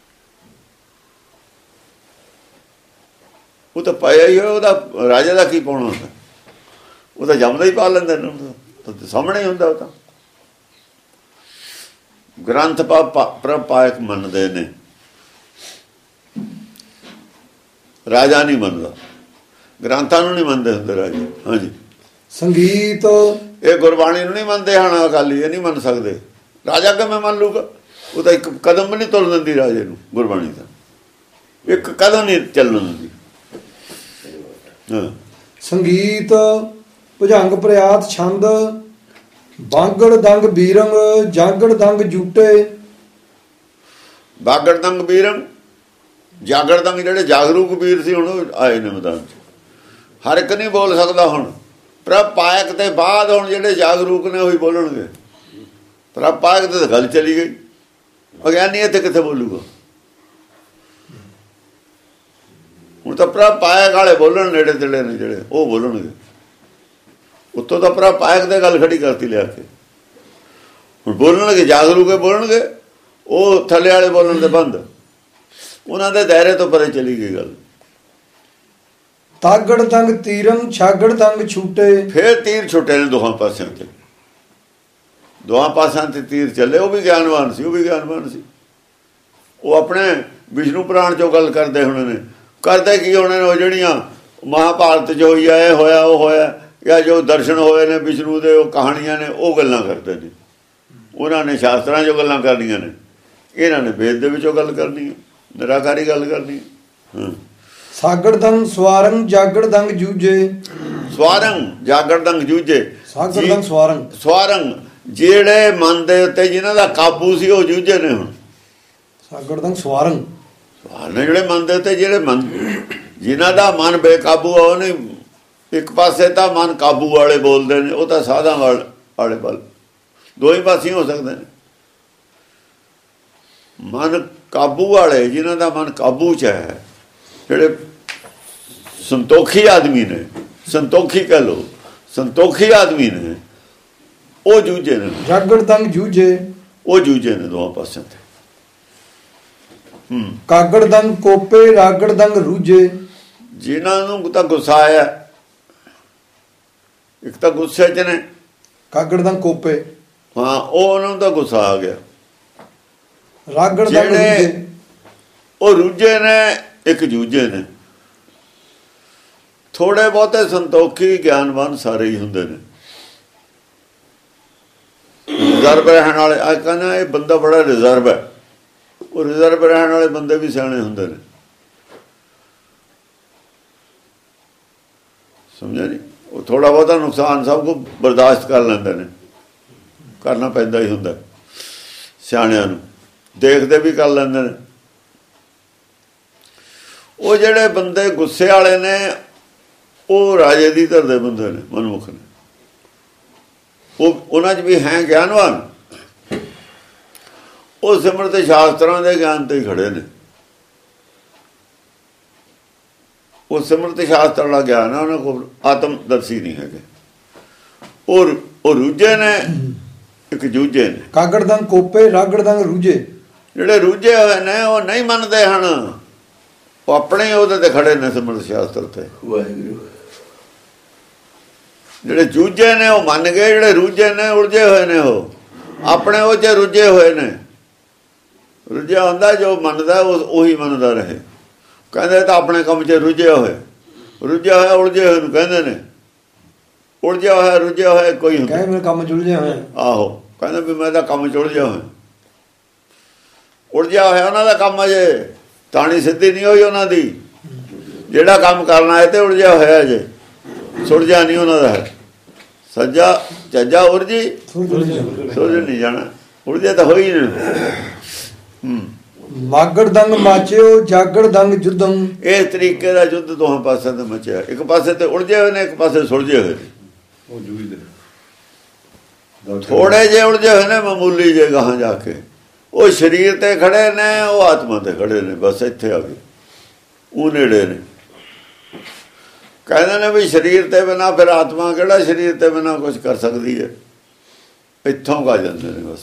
ਉਹ ਤਾਂ ਪਾਇਆ ਹੀ ਹੋਇਆ। ਉਹਦਾ ਰਾਜੇ ਦਾ ਕੀ ਪਾਉਣਾ ਹੁੰਦਾ? ਉਹ ਤਾਂ ਜੰਮਦਾ ਹੀ ਪਾ ਲੈਂਦਾ, ਸਾਹਮਣੇ ਹੁੰਦਾ। ਉਹ ਤਾਂ ਗ੍ਰੰਥ ਪਾ ਪ੍ਰਭ ਪਾਇਕ ਮੰਨਦੇ ਨੇ, ਰਾਜਾ ਨਹੀਂ ਮੰਨਦਾ, ਗ੍ਰੰਥਾਂ ਨੂੰ ਨਹੀਂ ਮੰਨਦੇ ਹੁੰਦੇ ਰਾਜੇ। ਹਾਂਜੀ, ਸੰਗੀਤ ਇਹ ਗੁਰਬਾਣੀ ਨੂੰ ਨਹੀਂ ਮੰਨਦੇ ਹਨ ਅਕਾਲੀ, ਇਹ ਨਹੀਂ ਮੰਨ ਸਕਦੇ। ਰਾਜਾ ਕਿਵੇਂ ਮੰਨ ਲੂਗਾ? ਉਹ ਤਾਂ ਇੱਕ ਕਦਮ ਵੀ ਨਹੀਂ ਤੁਰ ਦਿੰਦੀ ਰਾਜੇ ਨੂੰ ਗੁਰਬਾਣੀ ਦਾ, ਇੱਕ ਕਦਮ ਨਹੀਂ ਚੱਲਣ ਦਿੰਦੀ। ਹਾਂ, ਸੰਗੀਤ ਭੁਜੰਗ ਪ੍ਰਿਆਤ ਛੰਦ, ਬਾਂਗੜ ਦੰਗ ਬੀਰੰਗ ਜਾਗੜ ਦੰਗ ਜੂਟੇ। ਬਾਗੜ ਦੰਗ ਬੀਰੰਗ, ਜਾਗੜ ਦੰਗ ਜਿਹੜੇ ਜਾਗਰੂਕ ਵੀਰ ਸੀ, ਹੁਣ ਆਏ ਨੇ ਮੈਦਾਨ 'ਚ। ਹਰ ਇੱਕ ਨਹੀਂ ਬੋਲ ਸਕਦਾ ਹੁਣ। ਪ੍ਰਭ ਪਾਇਕ ਤੇ ਬਾਅਦ ਹੁਣ ਜਿਹੜੇ ਜਾਗਰੂਕ ਨੇ ਉਹੀ ਬੋਲਣਗੇ। ਪ੍ਰਭ ਪਾਇਕ ਤੇ ਤਾਂ ਗੱਲ ਚਲੀ ਗਈ, ਅਗਿਆਨੀ ਇੱਥੇ ਕਿੱਥੇ ਬੋਲੂਗਾ? ਹੁਣ ਤਾਂ ਪ੍ਰਭ ਪਾਇਕ ਵਾਲੇ ਬੋਲਣ, ਨੇੜੇ ਤੇੜੇ ਨੇ ਜਿਹੜੇ, ਉਹ ਬੋਲਣਗੇ। ਉੱਤੋਂ ਤਾਂ ਪ੍ਰਭ ਪਾਇਕ ਦੇ ਗੱਲ ਖੜੀ ਕਰਤੀ ਲਿਆ ਕੇ। ਹੁਣ ਬੋਲਣਗੇ, ਜਾਗਰੂਕ ਬੋਲਣਗੇ, ਉਹ ਥੱਲੇ ਵਾਲੇ ਬੋਲਣ ਦੇ ਬੰਦ। ਉਹਨਾਂ ਦੇ ਦਾਇਰੇ ਤੋਂ ਪਰੇ ਚਲੀ ਗਈ ਗੱਲ। ਤਾਗੜ ਦੰਗ ਤੀਰੰ ਛਾਗੜ ਦੰਗ ਛੂਟੇ। ਫਿਰ ਤੀਰ ਛੁੱਟੇ ਨੇ ਦੋਹਾਂ ਪਾਸਿਆਂ ਤੇ, ਦੋਹਾਂ ਪਾਸਿਆਂ ਤੇ ਤੀਰ ਚੱਲੇ। ਉਹ ਵੀ ਗਿਆਨਵਾਨ ਸੀ, ਉਹ ਵੀ ਗਿਆਨਵਾਨ ਸੀ। ਉਹ ਆਪਣੇ ਵਿਸ਼ਨੂੰ ਪੁਰਾਣ ਚੋਂ ਗੱਲ ਕਰਦੇ ਹੋਣੇ ਨੇ। ਕਰਦੇ ਕੀ ਹੋਣੇ ਨੇ? ਉਹ ਜਿਹੜੀਆਂ ਮਹਾਭਾਰਤ 'ਚ ਹੋਈ ਆ, ਇਹ ਹੋਇਆ ਉਹ ਹੋਇਆ, ਜਾਂ ਜੋ ਦਰਸ਼ਨ ਹੋਏ ਨੇ ਵਿਸ਼ਨੂੰ ਦੇ, ਉਹ ਕਹਾਣੀਆਂ ਨੇ, ਉਹ ਗੱਲਾਂ ਕਰਦੇ ਨੇ। ਉਹਨਾਂ ਨੇ ਸ਼ਾਸਤਰਾਂ 'ਚੋਂ ਗੱਲਾਂ ਕਰਨੀਆਂ ਨੇ, ਇਹਨਾਂ ਨੇ ਵੇਦ ਦੇ ਵਿੱਚੋਂ ਗੱਲ ਕਰਨੀ ਹੈ, ਨਿਰਾਕਾਰੀ ਗੱਲ ਕਰਨੀ ਹੈ। ਹਾਂ, ਸਾਗੜ ਦੰਗ ਸਵਾਰੰਗ ਜਾਗੜ ਦੰਗ ਜੂਝੇ। ਸਵਾਰੰਗ ਜਾਗੜ ਦੰਗ ਜੂਝੇ, ਸਾਗੜ ਦੰਗ ਸਵਾਰੰਗ। ਸਵਾਰੰਗ ਜਿਹੜੇ ਮਨ ਦੇ ਉੱਤੇ ਜਿਨ੍ਹਾਂ ਦਾ ਕਾਬੂ ਸੀ, ਉਹ ਜੂਝੇ ਨੇ। ਹੁਣ ਸਾਗੜ ਦੰਗ ਸਵਾਰੰਗ, ਸਵਾਰ ਨੇ ਜਿਹੜੇ ਮਨ ਦੇ ਉੱਤੇ, ਜਿਹੜੇ ਮਨ ਜਿਨ੍ਹਾਂ ਦਾ ਮਨ ਬੇਕਾਬੂ ਆ। ਉਹ ਨਹੀਂ, ਇੱਕ ਪਾਸੇ ਤਾਂ ਮਨ ਕਾਬੂ ਵਾਲੇ ਬੋਲਦੇ ਨੇ, ਉਹ ਤਾਂ ਸਾਧਾਂ ਵਾਲੇ ਵੱਲ, ਦੋ ਹੀ ਪਾਸੇ ਹੋ ਸਕਦੇ ਨੇ। ਮਨ ਕਾਬੂ ਵਾਲੇ, ਜਿਨ੍ਹਾਂ ਦਾ ਮਨ ਕਾਬੂ 'ਚ ਹੈ, ਜਿਹੜੇ ਸੰਤੋਖੀ ਆਦਮੀ ਨੇ, ਸੰਤੋਖੀ ਕਹਿ ਲਓ, ਸੰਤੋਖੀ ਆਦਮੀ ਨੇ, ਉਹ ਜੂਝੇ ਨੇ। ਜਾਗੜ ਦੰਗ ਜੂਝੇ, ਉਹ ਜੂਝੇ ਨੇ ਦੋਵਾਂ ਪਾਸਿਆਂ ਤੇ। ਹੂੰ, ਕਾਗੜ ਦੰਗ ਕੋਪੇ ਰਾਗੜ ਦੰਗ ਰੂਝੇ। ਜਿਨ੍ਹਾਂ ਨੂੰ ਤਾਂ ਗੁੱਸਾ ਆਇਆ, ਇੱਕ ਤਾਂ ਗੁੱਸੇ 'ਚ ਨੇ, ਕਾਗੜ ਦੰਗ ਕੋਪੇ। ਹਾਂ, ਉਹ ਉਹਨਾਂ ਨੂੰ ਤਾਂ ਗੁੱਸਾ ਆ ਗਿਆ। ਰਾਗੜ ਦੰਗ ਰੂਝੇ, ਉਹ ਰੂਝੇ ਨੇ, ਇੱਕ ਜੂਝੇ ਨੇ। ਥੋੜੇ ਬਹੁਤੇ ਸੰਤੋਖੀ ਗਿਆਨਵਾਨ ਸਾਰੇ ਹੀ ਹੁੰਦੇ ਨੇ। ਰਿਜ਼ਰਵ ਰਹਿਣ ਵਾਲੇ, ਅੱਜ ਕਹਿੰਦਾ ਇਹ ਬੰਦਾ ਬੜਾ ਰਿਜ਼ਰਵ ਹੈ, ਉਹ ਰਿਜ਼ਰਵ ਰਹਿਣ ਵਾਲੇ ਬੰਦੇ ਵੀ ਸਿਆਣੇ ਹੁੰਦੇ ਨੇ। ਸਮਝਿਆ ਨਹੀਂ? ਉਹ ਥੋੜਾ ਬਹੁਤਾ ਨੁਕਸਾਨ ਸਭ ਕੁਝ ਬਰਦਾਸ਼ਤ ਕਰ ਲੈਂਦੇ ਨੇ, ਕਰਨਾ ਪੈਂਦਾ ਹੀ ਹੁੰਦਾ ਸਿਆਣਿਆਂ ਨੂੰ, ਦੇਖਦੇ ਵੀ ਕਰ ਲੈਂਦੇ ਨੇ। ਉਹ ਜਿਹੜੇ ਬੰਦੇ ਗੁੱਸੇ ਵਾਲੇ ਨੇ, ਉਹ ਰਾਜੇ ਦੀ ਧਰਦੇ ਬੰਦੇ ਨੇ, ਮਨਮੁਖ ਨੇ। ਉਹ ਉਹਨਾਂ 'ਚ ਵੀ ਹੈ ਗਿਆਨਵਾਨ, ਉਹ ਸਿਮਰਤ ਸ਼ਾਸਤਰਾਂ ਦੇ ਗਿਆਨ ਤੇ ਹੀ ਖੜੇ ਨੇ। ਉਹ ਸਿਮਰਤ ਸ਼ਾਸਤਰ ਵਾਲਾ ਗਿਆਨ ਆ, ਉਹਨਾਂ ਕੋਲ ਆਤਮਦਰਸ਼ੀ ਨਹੀਂ ਹੈਗੇ। ਉਹ ਉਹ ਰੂਝੇ ਨੇ, ਇੱਕ ਜੂਝੇ ਨੇ। ਕਾਗੜ ਦੰਗ ਕੋਪੇ ਰਾਗੜ ਦੰਗ ਰੂਝੇ। ਜਿਹੜੇ ਰੂਝੇ ਹੋਏ ਨੇ ਉਹ ਨਹੀਂ ਮੰਨਦੇ ਹਨ, ਉਹ ਆਪਣੇ ਉਹਦੇ ਤੇ ਖੜੇ ਨੇ ਸਿਮਰਤ ਸ਼ਾਸਤਰ ਤੇ। ਵਾਹਿਗੁਰੂ। ਜਿਹੜੇ ਜੂਝੇ ਨੇ ਉਹ ਮੰਨ ਗਏ, ਜਿਹੜੇ ਰੂਝੇ ਨੇ ਉਲਝੇ ਹੋਏ ਨੇ, ਉਹ ਆਪਣੇ ਉਹ 'ਚ ਰੁੱਝੇ ਹੋਏ ਨੇ। ਰੁੱਝਿਆ ਹੁੰਦਾ ਜੋ ਮੰਨਦਾ ਉਹ ਉਹੀ ਮੰਨਦਾ ਰਹੇ। ਕਹਿੰਦੇ ਤਾਂ ਆਪਣੇ ਕੰਮ 'ਚ ਰੁੱਝਿਆ ਹੋਇਆ, ਰੁੱਝਿਆ ਹੋਇਆ ਉਲਝੇ ਹੋਏ ਨੂੰ ਕਹਿੰਦੇ ਨੇ। ਉਲਝਿਆ ਹੋਇਆ ਰੁੱਝਿਆ ਹੋਇਆ ਕੋਈ ਹੁੰਦਾ, ਕਹਿੰਦੇ ਮੇਰੇ ਕੰਮ 'ਚ ਉਲਝਿਆ ਹੋਇਆ। ਆਹੋ, ਕਹਿੰਦਾ ਵੀ ਮੈਂ ਤਾਂ ਕੰਮ 'ਚ ਉਲਝਿਆ ਹੋਇਆ। ਉਲਝਿਆ ਹੋਇਆ ਉਹਨਾਂ ਦਾ ਕੰਮ ਅਜੇ ਤਾਣੀ ਸਿੱਧੀ ਨਹੀਂ ਹੋਈ ਉਹਨਾਂ ਦੀ। ਜਿਹੜਾ ਕੰਮ ਕਰਨਾ ਹੈ ਤੇ ਉਲਝਿਆ ਹੋਇਆ ਅਜੇ, ਸੁਲਝਿਆ ਨਹੀਂ ਉਹਨਾਂ ਦਾ ਹੈ। ਸੱਜਾ ਚੱਜਾ ਉਰਜੀ ਸੁਲਝ ਨਹੀਂ ਜਾਣਾ, ਉਲਝਿਆ ਤਾਂ ਹੋਈ ਨਹੀਂ। ਹੂੰ ਮਾਗੜ ਦੰਗ ਮਾਚਿਓ ਜਾਗੜ ਦੰਗ ਜੁਦਮ। ਇਸ ਤਰੀਕੇ ਦਾ ਯੁੱਧ ਦੋਹਾਂ ਪਾਸਿਆਂ ਤੇ ਮਚਿਆ। ਇੱਕ ਪਾਸੇ ਤੇ ਉਲਝੇ ਹੋਏ ਨੇ, ਇੱਕ ਪਾਸੇ ਸੁਲਝੇ ਹੋਏ ਨੇ। ਉਹ ਜੂਈ ਦੇ ਥੋੜੇ ਜਿਹੇ ਉਲਝੇ ਹੋਏ ਨੇ ਮਾਮੂਲੀ ਜੇ, ਗਾਹਾਂ ਜਾ ਕੇ ਉਹ ਸਰੀਰ ਤੇ ਖੜੇ ਨੇ, ਉਹ ਆਤਮਾ ਤੇ ਖੜੇ ਨੇ। ਬਸ ਇੱਥੇ ਆ ਗਏ, ਉਹ ਨੇੜੇ ਨੇ। ਕਹਿੰਦੇ ਨੇ ਵੀ ਸਰੀਰ ਤੇ ਬਿਨਾਂ ਫਿਰ ਆਤਮਾ ਕਿਹੜਾ ਸਰੀਰ ਤੇ ਬਿਨਾਂ ਕੁਝ ਕਰ ਸਕਦੀ ਹੈ। ਇੱਥੋਂ ਆ ਜਾਂਦੇ ਨੇ ਬਸ।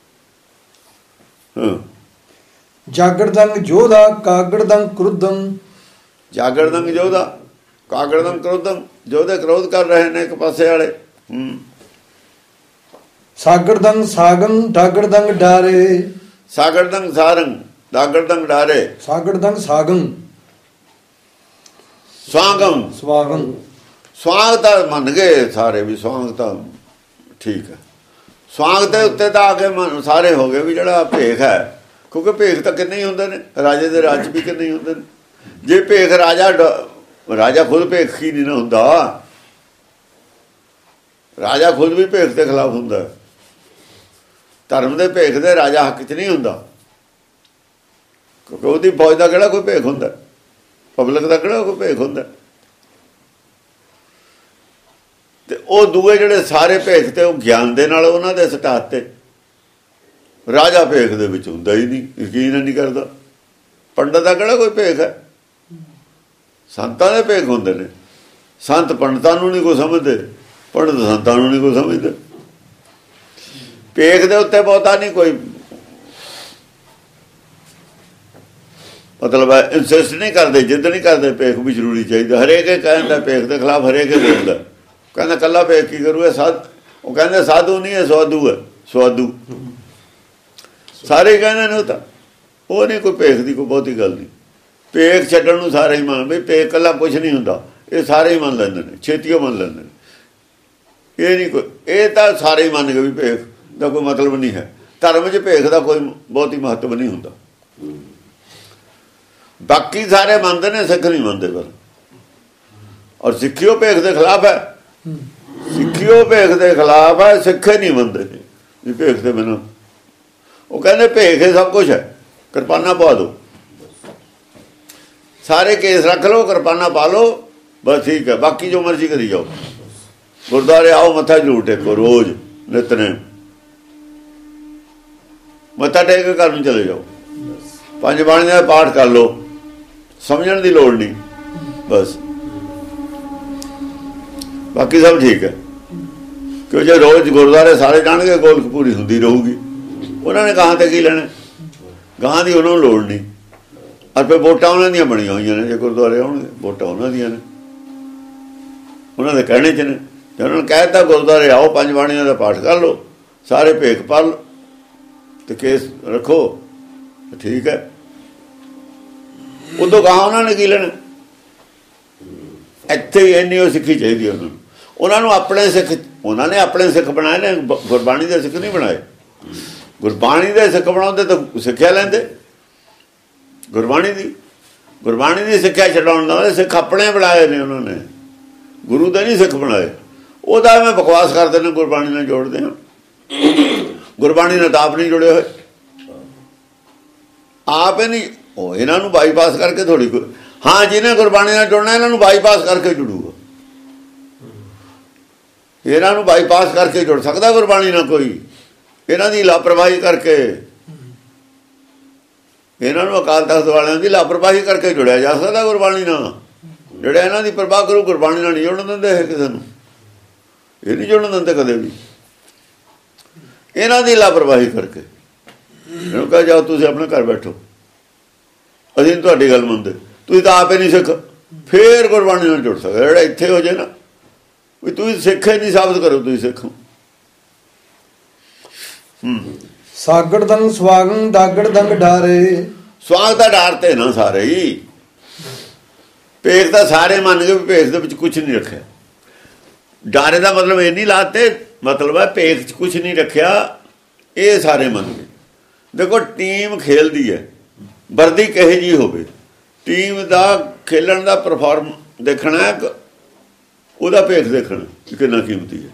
ਹਾਂ ਜਾਗੜ ਦੰਗ ਜੋਧਾ ਕਾਗੜ ਦੰਗ ਕ੍ਰੁੱਧਮ। ਜਾਗੜ ਦੰਗ ਜੋਧਾ ਕਾਗੜ ਦੰਗ ਕ੍ਰੋਧਮ। ਜੋਧੇ ਕ੍ਰੋਧ ਕਰ ਰਹੇ ਨੇ ਇੱਕ ਪਾਸੇ ਵਾਲੇ। ਹੂੰ ਸਾਗੜ ਦੰਗ ਸਾਗੰ ਡਾਗੜ ਦੰਗ ਡਾਰੇ। ਸਾਗੜ ਦੰਗ ਸਾਰੰਗ ਡਾਗੜ ਦੰਗ ਡਾਰੇ। ਸਾਗੜ ਦੰਗ ਸਾਗੰ ਸਵਾਂਗਮ ਸਵਾਗੰ। ਸਵਾਂਗ ਤਾਂ ਮੰਨ ਗਏ ਸਾਰੇ ਵੀ ਸਵਾਂਗ ਤਾਂ ਠੀਕ ਹੈ। ਸਵਾਂਗ ਦੇ ਉੱਤੇ ਤਾਂ ਆ ਕੇ ਸਾਰੇ ਹੋ ਗਏ ਵੀ ਜਿਹੜਾ ਭੇਖ ਹੈ, ਕਿਉਂਕਿ ਭੇਖ ਤਾਂ ਕਿੰਨੇ ਹੀ ਹੁੰਦੇ ਨੇ, ਰਾਜੇ ਦੇ ਰਾਜ ਵੀ ਕਿੰਨੇ ਹੀ ਹੁੰਦੇ ਨੇ। ਜੇ ਭੇਖ ਰਾਜਾ ਰਾਜਾ ਖੁਦ ਭੇਖ ਹੀ ਨਹੀਂ ਨਾ ਹੁੰਦਾ, ਰਾਜਾ ਖੁਦ ਵੀ ਭੇਖ ਦੇ ਖਿਲਾਫ ਹੁੰਦਾ। ਧਰਮ ਦੇ ਭੇਖ ਦੇ ਰਾਜਾ ਹੱਕ 'ਚ ਨਹੀਂ ਹੁੰਦਾ, ਕਿਉਂਕਿ ਉਹਦੀ ਫੌਜ ਦਾ ਕਿਹੜਾ ਕੋਈ ਭੇਖ ਹੁੰਦਾ, ਪਬਲਿਕ ਦਾ ਕਿਹੜਾ ਕੋਈ ਭੇਖ ਹੁੰਦਾ। ਤੇ ਉਹ ਦੂਏ ਜਿਹੜੇ ਸਾਰੇ ਭੇਖ ਤੇ ਉਹ ਗਿਆਨ ਦੇ ਨਾਲ ਉਹਨਾਂ ਦੇ ਸਟਾਤ ਤੇ। ਰਾਜਾ ਭੇਖ ਦੇ ਵਿੱਚ ਹੁੰਦਾ ਹੀ ਨਹੀਂ, ਯਕੀਨ ਨਹੀਂ ਕਰਦਾ। ਪੰਡਤ ਦਾ ਕਿਹੜਾ ਕੋਈ ਭੇਖ ਹੈ, ਸੰਤਾਂ ਦੇ ਭੇਖ ਹੁੰਦੇ ਨੇ। ਸੰਤ ਪੰਡਤਾਂ ਨੂੰ ਨਹੀਂ ਕੋਈ ਸਮਝਦੇ, ਪੰਡਤ ਸੰਤਾਂ ਨੂੰ ਨਹੀਂ ਕੋਈ ਸਮਝਦੇ। ਭੇਖ ਦੇ ਉੱਤੇ ਬਹੁਤਾ ਨਹੀਂ ਕੋਈ ਮਤਲਬ ਇਨਸਿਸਟ ਨਹੀਂ ਕਰਦੇ, ਜਿੱਦ ਨਹੀਂ ਕਰਦੇ। ਭੇਖ ਵੀ ਜ਼ਰੂਰੀ ਚਾਹੀਦਾ। ਹਰੇਕ ਇਹ ਕਹਿੰਦਾ ਭੇਖ ਦੇ ਖਿਲਾਫ, ਹਰੇਕ ਇਹ ਬੋਲਦਾ। ਕਹਿੰਦਾ ਕੱਲਾ ਭੇਖ ਕੀ ਕਰੂਗਾ, ਸਾਧ ਉਹ ਕਹਿੰਦੇ ਸਾਧੂ ਨਹੀਂ ਹੈ, ਸਵਾਦੂ ਹੈ। ਸਵਾਦੂ ਸਾਰੇ ਕਹਿੰਦੇ ਨੇ। ਉਹ ਤਾਂ ਉਹ ਨਹੀਂ ਕੋਈ ਭੇਖ ਦੀ ਕੋਈ ਬਹੁਤੀ ਗੱਲ ਨਹੀਂ। ਭੇਖ ਛੱਡਣ ਨੂੰ ਸਾਰੇ ਹੀ ਮੰਨ ਵੀ ਭੇਖ ਕੱਲਾ ਕੁਛ ਨਹੀਂ ਹੁੰਦਾ, ਇਹ ਸਾਰੇ ਹੀ ਮੰਨ ਲੈਂਦੇ ਨੇ, ਛੇਤੀਓ ਮੰਨ ਲੈਂਦੇ ਨੇ। ਇਹ ਨਹੀਂ ਕੋਈ, ਇਹ ਤਾਂ ਸਾਰੇ ਹੀ ਮੰਨ ਗਏ ਵੀ ਭੇਖ ਦਾ ਕੋਈ ਮਤਲਬ ਨਹੀਂ ਹੈ। ਧਰਮ 'ਚ ਭੇਖ ਦਾ ਕੋਈ ਬਹੁਤੀ ਮਹੱਤਵ ਨਹੀਂ ਹੁੰਦਾ। ਬਾਕੀ ਸਾਰੇ ਮੰਨਦੇ ਨੇ, ਸਿੱਖ ਨਹੀਂ ਮੰਨਦੇ। ਪਰ ਔਰ ਸਿੱਖਿਓ ਭੇਖ ਦੇ ਖਿਲਾਫ ਹੈ, ਸਿੱਖਿਓ ਭੇਖ ਦੇ ਖਿਲਾਫ ਹੈ, ਸਿੱਖੇ ਨਹੀਂ ਮੰਨਦੇ ਵੀ ਭੇਖ ਦੇ ਬਿਨਾਂ। ਉਹ ਕਹਿੰਦੇ ਭੇਖ ਇਹ ਸਭ ਕੁਛ ਹੈ, ਕਿਰਪਾਨਾਂ ਪਾ ਦਿਓ, ਸਾਰੇ ਕੇਸ ਰੱਖ ਲਓ, ਕਿਰਪਾਨਾਂ ਪਾ ਲਓ, ਬਸ ਠੀਕ ਹੈ। ਬਾਕੀ ਜੋ ਮਰਜ਼ੀ ਕਰੀ ਜਾਓ। ਗੁਰਦੁਆਰੇ ਆਓ, ਮੱਥਾ ਜ਼ਰੂਰ ਟੇਕੋ, ਰੋਜ਼ ਨਿਤਨੇਮ ਮੱਥਾ ਟੇਕ ਕੇ ਘਰ ਨੂੰ ਚਲੇ ਜਾਓ। ਪੰਜ ਬਾਣੀਆਂ ਦਾ ਪਾਠ ਕਰ ਲਓ, ਸਮਝਣ ਦੀ ਲੋੜ ਨਹੀਂ, ਬਸ ਬਾਕੀ ਸਭ ਠੀਕ ਹੈ। ਕਿਉਂ ਜੇ ਰੋਜ਼ ਗੁਰਦੁਆਰੇ ਸਾਰੇ ਜਾਣਗੇ, ਗੋਲਕ ਪੂਰੀ ਹੁੰਦੀ ਰਹੂਗੀ। ਉਹਨਾਂ ਨੇ ਗਾਹਾਂ ਤੇ ਕੀ ਲੈਣਾ, ਗਾਹਾਂ ਦੀ ਉਹਨਾਂ ਨੂੰ ਲੋੜ ਨਹੀਂ। ਆਪੇ ਵੋਟਾਂ ਉਹਨਾਂ ਦੀਆਂ ਬਣੀਆਂ ਹੋਈਆਂ ਨੇ। ਜੇ ਗੁਰਦੁਆਰੇ ਆਉਣਗੇ, ਵੋਟਾਂ ਉਹਨਾਂ ਦੀਆਂ ਨੇ, ਉਹਨਾਂ ਦੇ ਕਹਿਣੇ 'ਚ ਨੇ। ਜੇ ਉਹਨਾਂ ਨੇ ਕਹਿ ਦਿੱਤਾ ਗੁਰਦੁਆਰੇ ਆਓ, ਪੰਜ ਬਾਣੀਆਂ ਦਾ ਪਾਠ ਕਰ ਲਓ, ਸਾਰੇ ਭੇਖ ਪਾ ਲਓ ਤੇ ਕੇਸ ਰੱਖੋ, ਠੀਕ ਹੈ। ਉਦੋਂ ਗਾਹਾਂ ਉਹਨਾਂ ਨੇ ਕੀ ਲੈਣਾ। ਇੱਥੇ ਹੀ ਇੰਨੀ ਉਹ ਸਿੱਖੀ ਚਾਹੀਦੀ ਉਹਨਾਂ ਨੂੰ। ਉਹਨਾਂ ਨੂੰ ਆਪਣੇ ਸਿੱਖ, ਉਹਨਾਂ ਨੇ ਆਪਣੇ ਸਿੱਖ ਬਣਾਏ ਨੇ, ਗੁਰਬਾਣੀ ਦੇ ਸਿੱਖ ਨਹੀਂ ਬਣਾਏ। ਗੁਰਬਾਣੀ ਦੇ ਸਿੱਖ ਬਣਾਉਂਦੇ ਤਾਂ ਸਿੱਖਿਆ ਲੈਂਦੇ। ਗੁਰਬਾਣੀ ਦੀ ਗੁਰਬਾਣੀ ਦੀ ਸਿੱਖਿਆ ਛਡਾਉਣ ਨਾਲ ਸਿੱਖ ਆਪਣੇ ਬਣਾਏ ਨੇ ਉਹਨਾਂ ਨੇ, ਗੁਰੂ ਦੇ ਨਹੀਂ ਸਿੱਖ ਬਣਾਏ। ਉਹਦਾ ਮੈਂ ਬਕਵਾਸ ਕਰਦੇ ਨੇ, ਗੁਰਬਾਣੀ ਨਾਲ ਜੋੜਦੇ ਹਾਂ। ਗੁਰਬਾਣੀ ਨਾਲ ਤਾਂ ਆਪ ਨਹੀਂ ਜੁੜੇ ਹੋਏ, ਆਪ ਹੀ ਨਹੀਂ। ਉਹ ਇਹਨਾਂ ਨੂੰ ਬਾਈਪਾਸ ਕਰਕੇ ਥੋੜੀ ਕੋਈ, ਹਾਂ ਜਿਹਨੇ ਗੁਰਬਾਣੀ ਨਾਲ ਜੁੜਨਾ ਇਹਨਾਂ ਨੂੰ ਬਾਈਪਾਸ ਕਰਕੇ ਜੁੜੂਗਾ। ਇਹਨਾਂ ਨੂੰ ਬਾਈਪਾਸ ਕਰਕੇ ਜੁੜ ਸਕਦਾ ਗੁਰਬਾਣੀ ਨਾਲ ਕੋਈ? ਇਹਨਾਂ ਦੀ ਲਾਪਰਵਾਹੀ ਕਰਕੇ, ਇਹਨਾਂ ਨੂੰ ਅਕਾਲ ਤਖਤ ਵਾਲਿਆਂ ਦੀ ਲਾਪਰਵਾਹੀ ਕਰਕੇ ਜੁੜਿਆ ਜਾ ਸਕਦਾ ਗੁਰਬਾਣੀ ਨਾਲ? ਜਿਹੜਾ ਇਹਨਾਂ ਦੀ ਪ੍ਰਵਾਹ ਕਰੂ ਗੁਰਬਾਣੀ ਨਾਲ ਨਹੀਂ ਜੁੜਨ ਦਿੰਦੇ ਇਹ ਕਿਸੇ ਨੂੰ, ਇਹ ਨਹੀਂ ਜੁੜਨ ਦਿੰਦੇ ਕਦੇ ਵੀ ਇਹਨਾਂ ਦੀ ਲਾਪਰਵਾਹੀ ਕਰਕੇ। ਇਹਨੂੰ ਕਹੇ ਜਾਓ ਤੁਸੀਂ ਆਪਣੇ ਘਰ ਬੈਠੋ, ਅਸੀਂ ਤੁਹਾਡੀ ਗੱਲ ਮੰਨਦੇ, ਤੁਸੀਂ ਤਾਂ ਆਪੇ ਨਹੀਂ ਸਿੱਖ, ਫੇਰ ਗੁਰਬਾਣੀ ਨਾਲ ਜੁੜ ਸਕਦਾ। ਜਿਹੜਾ ਇੱਥੇ ਹੋ ਜਾਏ ਨਾ ਵੀ ਤੁਸੀਂ ਸਿੱਖ ਹੀ ਨਹੀਂ ਸਾਬਤ ਕਰੋ ਤੁਸੀਂ ਸਿੱਖ ਹੋ। ਹੂੰ ਸਾਗੜ ਦੰਗ ਸਵਾਗੰ ਦਾਗੜ ਦੰਗ ਡਾਰੇ। ਸਵਾਗ ਦਾ ਡਰ ਤੇ ਨਾ ਸਾਰੇ ਹੀ, ਭੇਖ ਤਾਂ ਸਾਰੇ ਮੰਨ ਗਏ ਵੀ ਭੇਖ ਦੇ ਵਿੱਚ ਕੁਝ ਨਹੀਂ ਰੱਖਿਆ। ਡਾਰੇ ਦਾ ਮਤਲਬ ਇਹ ਨਹੀਂ ਲਾਤੇ, ਮਤਲਬ ਹੈ ਭੇਖ 'ਚ ਕੁਝ ਨਹੀਂ ਰੱਖਿਆ, ਇਹ ਸਾਰੇ ਮੰਨ ਗਏ। ਦੇਖੋ ਟੀਮ ਖੇਲਦੀ ਹੈ, ਵਰਦੀ ਕਿਹੋ ਜਿਹੀ ਹੋਵੇ, ਟੀਮ ਦਾ ਖੇਲਣ ਦਾ ਪਰਫਾਰਮ ਦੇਖਣਾ, ਉਹਦਾ ਭੇਖ ਦੇਖਣਾ ਕਿੰਨਾ ਕੀਮਤੀ ਹੈ।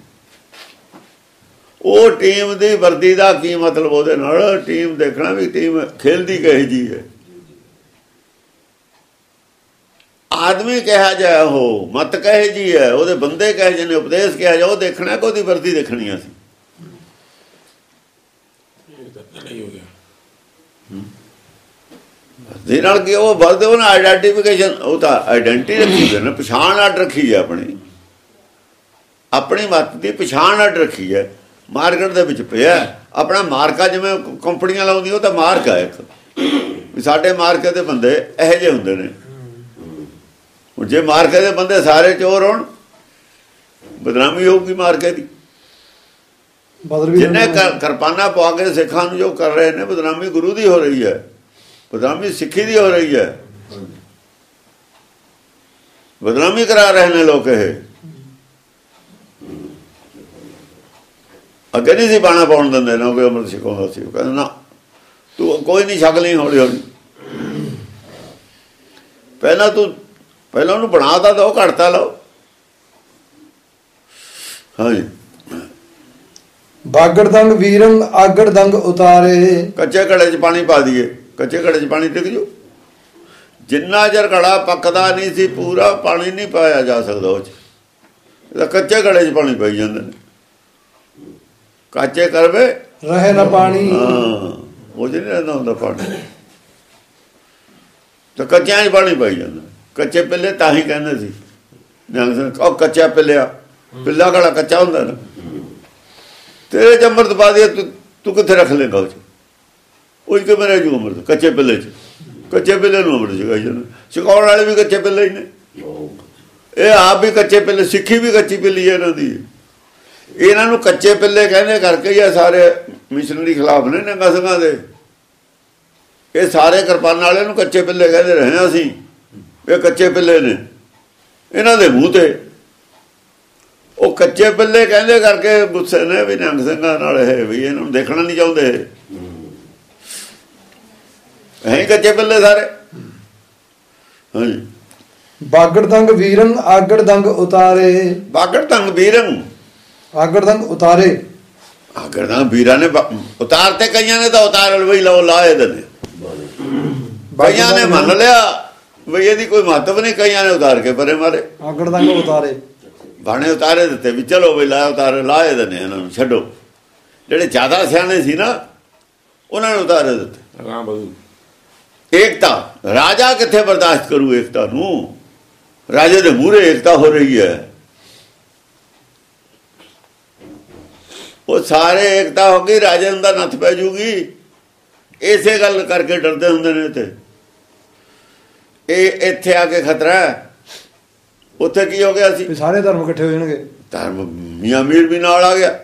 ਉਹ ਟੀਮ ਦੀ ਵਰਦੀ ਦਾ ਕੀ ਮਤਲਬ, ਉਹਦੇ ਨਾਲ ਟੀਮ ਦੇਖਣਾ ਵੀ ਟੀਮ ਖੇਲਦੀ ਕਿਹੋ ਜਿਹੀ ਹੈ। ਆਦਮੀ ਕਿਹਾ ਜਾਏ, ਉਹ ਮਤ ਕਹੇ ਜੀ ਹੈ, ਉਹਦੇ ਬੰਦੇ ਕਹੇ ਜਿਹੇ ਨੇ, ਉਪਦੇਸ਼ ਕਿਹਾ ਜਾ, ਉਹ ਦੇਖਣਾ ਕਿ ਉਹਦੀ ਵਰਦੀ ਦੇਖਣੀ ਅਸੀਂ। ਵਰਦੀ ਨਾਲ ਕੀ ਉਹ ਵਰਦੇ ਉਹਨਾਂ ਆਈਡੈਂਟੀਫਿਕੇਸ਼ਨ, ਉਹ ਤਾਂ ਆਈਡੈਂਟੀ ਰੱਖੀ ਹੈ ਨਾ, ਪਛਾਣ ਅੱਡ ਰੱਖੀ ਹੈ ਆਪਣੀ, ਆਪਣੀ ਮਤ ਦੀ ਪਛਾਣ ਅੱਡ ਰੱਖੀ ਹੈ। ਮਾਰਕੀਟ ਦੇ ਵਿੱਚ ਪਿਆ ਆਪਣਾ ਮਾਰਕਾ, ਜਿਵੇਂ ਕੰਪਨੀਆਂ ਲਾਉਂਦੀਆਂ, ਉਹ ਤਾਂ ਮਾਰਕ ਹੈ ਇੱਕ ਵੀ ਸਾਡੇ ਮਾਰਕੇ ਦੇ ਬੰਦੇ ਇਹੋ ਜਿਹੇ ਹੁੰਦੇ ਨੇ। ਹੁਣ ਜੇ ਮਾਰਕੇ ਦੇ ਬੰਦੇ ਸਾਰੇ ਚੋਰ ਹੋਣ, ਬਦਨਾਮੀ ਹੋਊਗੀ ਮਾਰਕੇ ਦੀ। ਜਿੰਨੇ ਕਿਰਪਾਨਾਂ ਪਵਾ ਕੇ ਸਿੱਖਾਂ ਨੂੰ ਜੋ ਕਰ ਰਹੇ ਨੇ, ਬਦਨਾਮੀ ਗੁਰੂ ਦੀ ਹੋ ਰਹੀ ਹੈ, ਬਦਨਾਮੀ ਸਿੱਖੀ ਦੀ ਹੋ ਰਹੀ ਹੈ, ਬਦਨਾਮੀ ਕਰਾ ਰਹੇ ਨੇ ਲੋਕ। ਇਹ ਅੱਗੇ ਨਹੀਂ ਸੀ ਬਾਣਾ ਪਾਉਣ ਦਿੰਦੇ ਨਾ, ਕੋਈ ਅੰਮ੍ਰਿਤ ਛਕਾਉਂਦਾ ਸੀ, ਉਹ ਕਹਿੰਦਾ ਨਾ ਤੂੰ ਕੋਈ ਨਹੀਂ ਛਕ ਲਈ, ਹੌਲੀ ਹੌਲੀ ਪਹਿਲਾਂ ਤੂੰ ਪਹਿਲਾਂ ਉਹਨੂੰ ਬਣਾਤਾ ਤਾਂ ਉਹ ਘੜਤਾ ਲਓ। ਹਾਂਜੀ ਬਾਗੜ ਦੰਗ ਵੀਰੰ ਆਗੜ ਦੰਗ ਉਤਾਰੇ। ਕੱਚੇ ਘੜੇ 'ਚ ਪਾਣੀ ਪਾ ਦਈਏ, ਕੱਚੇ ਘੜੇ 'ਚ ਪਾਣੀ ਟਿਕ ਜੂ। ਜਿੰਨਾ ਚਿਰ ਘੜਾ ਪੱਕਦਾ ਨਹੀਂ ਸੀ ਪੂਰਾ, ਪਾਣੀ ਨਹੀਂ ਪਾਇਆ ਜਾ ਸਕਦਾ ਉਹ 'ਚ। ਇਹਦਾ ਕੱਚੇ ਘੜੇ 'ਚ ਪਾਣੀ ਪਾਈ ਜਾਂਦੇ ਨੇ, ਕੱਚੇ ਕਰਵੇ ਰਹੇ ਨਾ ਪਾਣੀ। ਹਾਂ ਉਹ ਜਿਹੀ ਰਹਿੰਦਾ ਹੁੰਦਾ ਪਾਣੀ, ਤਾਂ ਕੱਚਿਆਂ 'ਚ ਪਾਣੀ ਪਾਈ ਜਾਂਦਾ। ਕੱਚੇ ਪਿੱਲੇ ਤਾਂ ਹੀ ਕਹਿੰਦੇ ਸੀ ਨਿਹੰਗ ਸਿੰਘ, ਉਹ ਕੱਚਾ ਪਿੱਲਿਆ, ਪਿੱਲਾ ਘੜਾ ਕੱਚਾ ਹੁੰਦਾ ਨਾ, ਤੇਰੇ 'ਚ ਅੰਮ੍ਰਿਤ ਪਾ ਦਿਆ, ਤੂੰ ਤੂੰ ਕਿੱਥੇ ਰੱਖ ਲੇਗਾ ਉਹ 'ਚ, ਉਹ 'ਚ ਕਿਵੇਂ ਰਹਿ ਜੂ ਅੰਮ੍ਰਿਤ? ਕੱਚੇ ਪਿੱਲੇ 'ਚ, ਕੱਚੇ ਪਿੱਲੇ ਨੂੰ ਅੰਮ੍ਰਿਤ ਛਕਾਈ ਜਾਂਦੇ। ਛਕਾਉਣ ਵਾਲੇ ਵੀ ਕੱਚੇ ਪਿੱਲੇ ਹੀ ਨੇ, ਇਹ ਆਪ ਵੀ ਕੱਚੇ ਪਿੱਲੇ, ਸਿੱਖੀ ਵੀ ਕੱਚੀ ਪਿੱਲੀ ਹੈ ਇਹਨਾਂ ਦੀ। ਇਹਨਾਂ ਨੂੰ ਕੱਚੇ ਪਿੱਲੇ ਕਹਿੰਦੇ ਕਰਕੇ ਹੀ ਆ ਸਾਰੇ ਮਿਸ਼ਨਰੀ ਖਿਲਾਫ ਨੇ ਨਿਹੰਗਾਂ ਸਿੰਘਾਂ ਦੇ। ਇਹ ਸਾਰੇ ਕਿਰਪਾਨਾਂ ਵਾਲੇ ਨੂੰ ਕੱਚੇ ਪਿੱਲੇ ਕਹਿੰਦੇ ਰਹੇ ਹਾਂ ਅਸੀਂ, ਇਹ ਕੱਚੇ ਪਿੱਲੇ ਨੇ ਇਹਨਾਂ ਦੇ ਮੂੰਹ ਤੇ। ਉਹ ਕੱਚੇ ਪਿੱਲੇ ਕਹਿੰਦੇ ਕਰਕੇ ਗੁੱਸੇ ਨੇ ਵੀ ਨਿਹੰਗ ਸਿੰਘਾਂ ਨਾਲ, ਇਹ ਵੀ ਇਹਨਾਂ ਨੂੰ ਦੇਖਣਾ ਨਹੀਂ ਚਾਹੁੰਦੇ, ਹੈ ਕੱਚੇ ਪਿੱਲੇ ਸਾਰੇ। ਹਾਂਜੀ ਬਾਗੜ ਦੰਗ ਵੀਰੰ ਆਗੜ ਦੰਗ ਉਤਾਰੇ। ਬਾਗੜ ਦੰਗ ਵੀਰੰ ਆਗੜ ਦੰਗ ਉਤਾਰੇ, ਆਗੜ ਦੰਗ ਵੀਰਾਂ ਨੇ ਉਤਾਰਤੇ, ਕਈਆਂ ਨੇ ਤਾਂ ਉਤਾਰ ਬਈ ਲਓ ਲਾਏ ਦੇ ਨੇ, ਕਈਆਂ ਨੇ ਮੰਨ ਲਿਆ ਬਈ ਇਹਦੀ ਕੋਈ ਮਹੱਤਵ ਨਹੀਂ, ਕਈਆਂ ਨੇ ਉਤਾਰ ਕੇ ਪਰੇ ਮਾਰੇ। ਆਗੜ ਦੰਗ ਉਤਾਰੇ ਬਾਣੇ ਉਤਾਰੇ ਦਿੱਤੇ ਵੀ ਚਲੋ ਬਈ ਲਾ ਉਤਾਰੇ ਲਾਏ ਦੇ ਨੇ, ਇਹਨਾਂ ਨੂੰ ਛੱਡੋ। ਜਿਹੜੇ ਜ਼ਿਆਦਾ ਸਿਆਣੇ ਸੀ ਨਾ ਉਹਨਾਂ ਨੇ ਉਤਾਰੇ ਦਿੱਤੇ। ਏਕਤਾ, ਰਾਜਾ ਕਿੱਥੇ ਬਰਦਾਸ਼ਤ ਕਰੂ ਏਕਤਾ ਨੂੰ? ਰਾਜੇ ਦੇ ਮੂਹਰੇ ਏਕਤਾ ਹੋ ਰਹੀ ਹੈ, ਉਹ ਸਾਰੇ ਏਕਤਾ ਹੋ ਗਈ, ਰਾਜੇ ਨੂੰ ਤਾਂ ਨੱਥ ਪੈ ਜੂਗੀ। ਇਸੇ ਗੱਲ ਕਰਕੇ ਡਰਦੇ ਹੁੰਦੇ ਨੇ। ਇੱਥੇ ਇਹ ਇੱਥੇ ਆ ਕੇ ਖਤਰਾ ਹੈ। ਉੱਥੇ ਕੀ ਹੋ ਗਿਆ ਸੀ? ਸਾਰੇ ਧਰਮ ਇਕੱਠੇ ਹੋ ਜਾਣਗੇ। ਧਰਮ ਮੀਆਂ ਮੀਰ ਵੀ ਨਾਲ ਆ ਗਿਆ,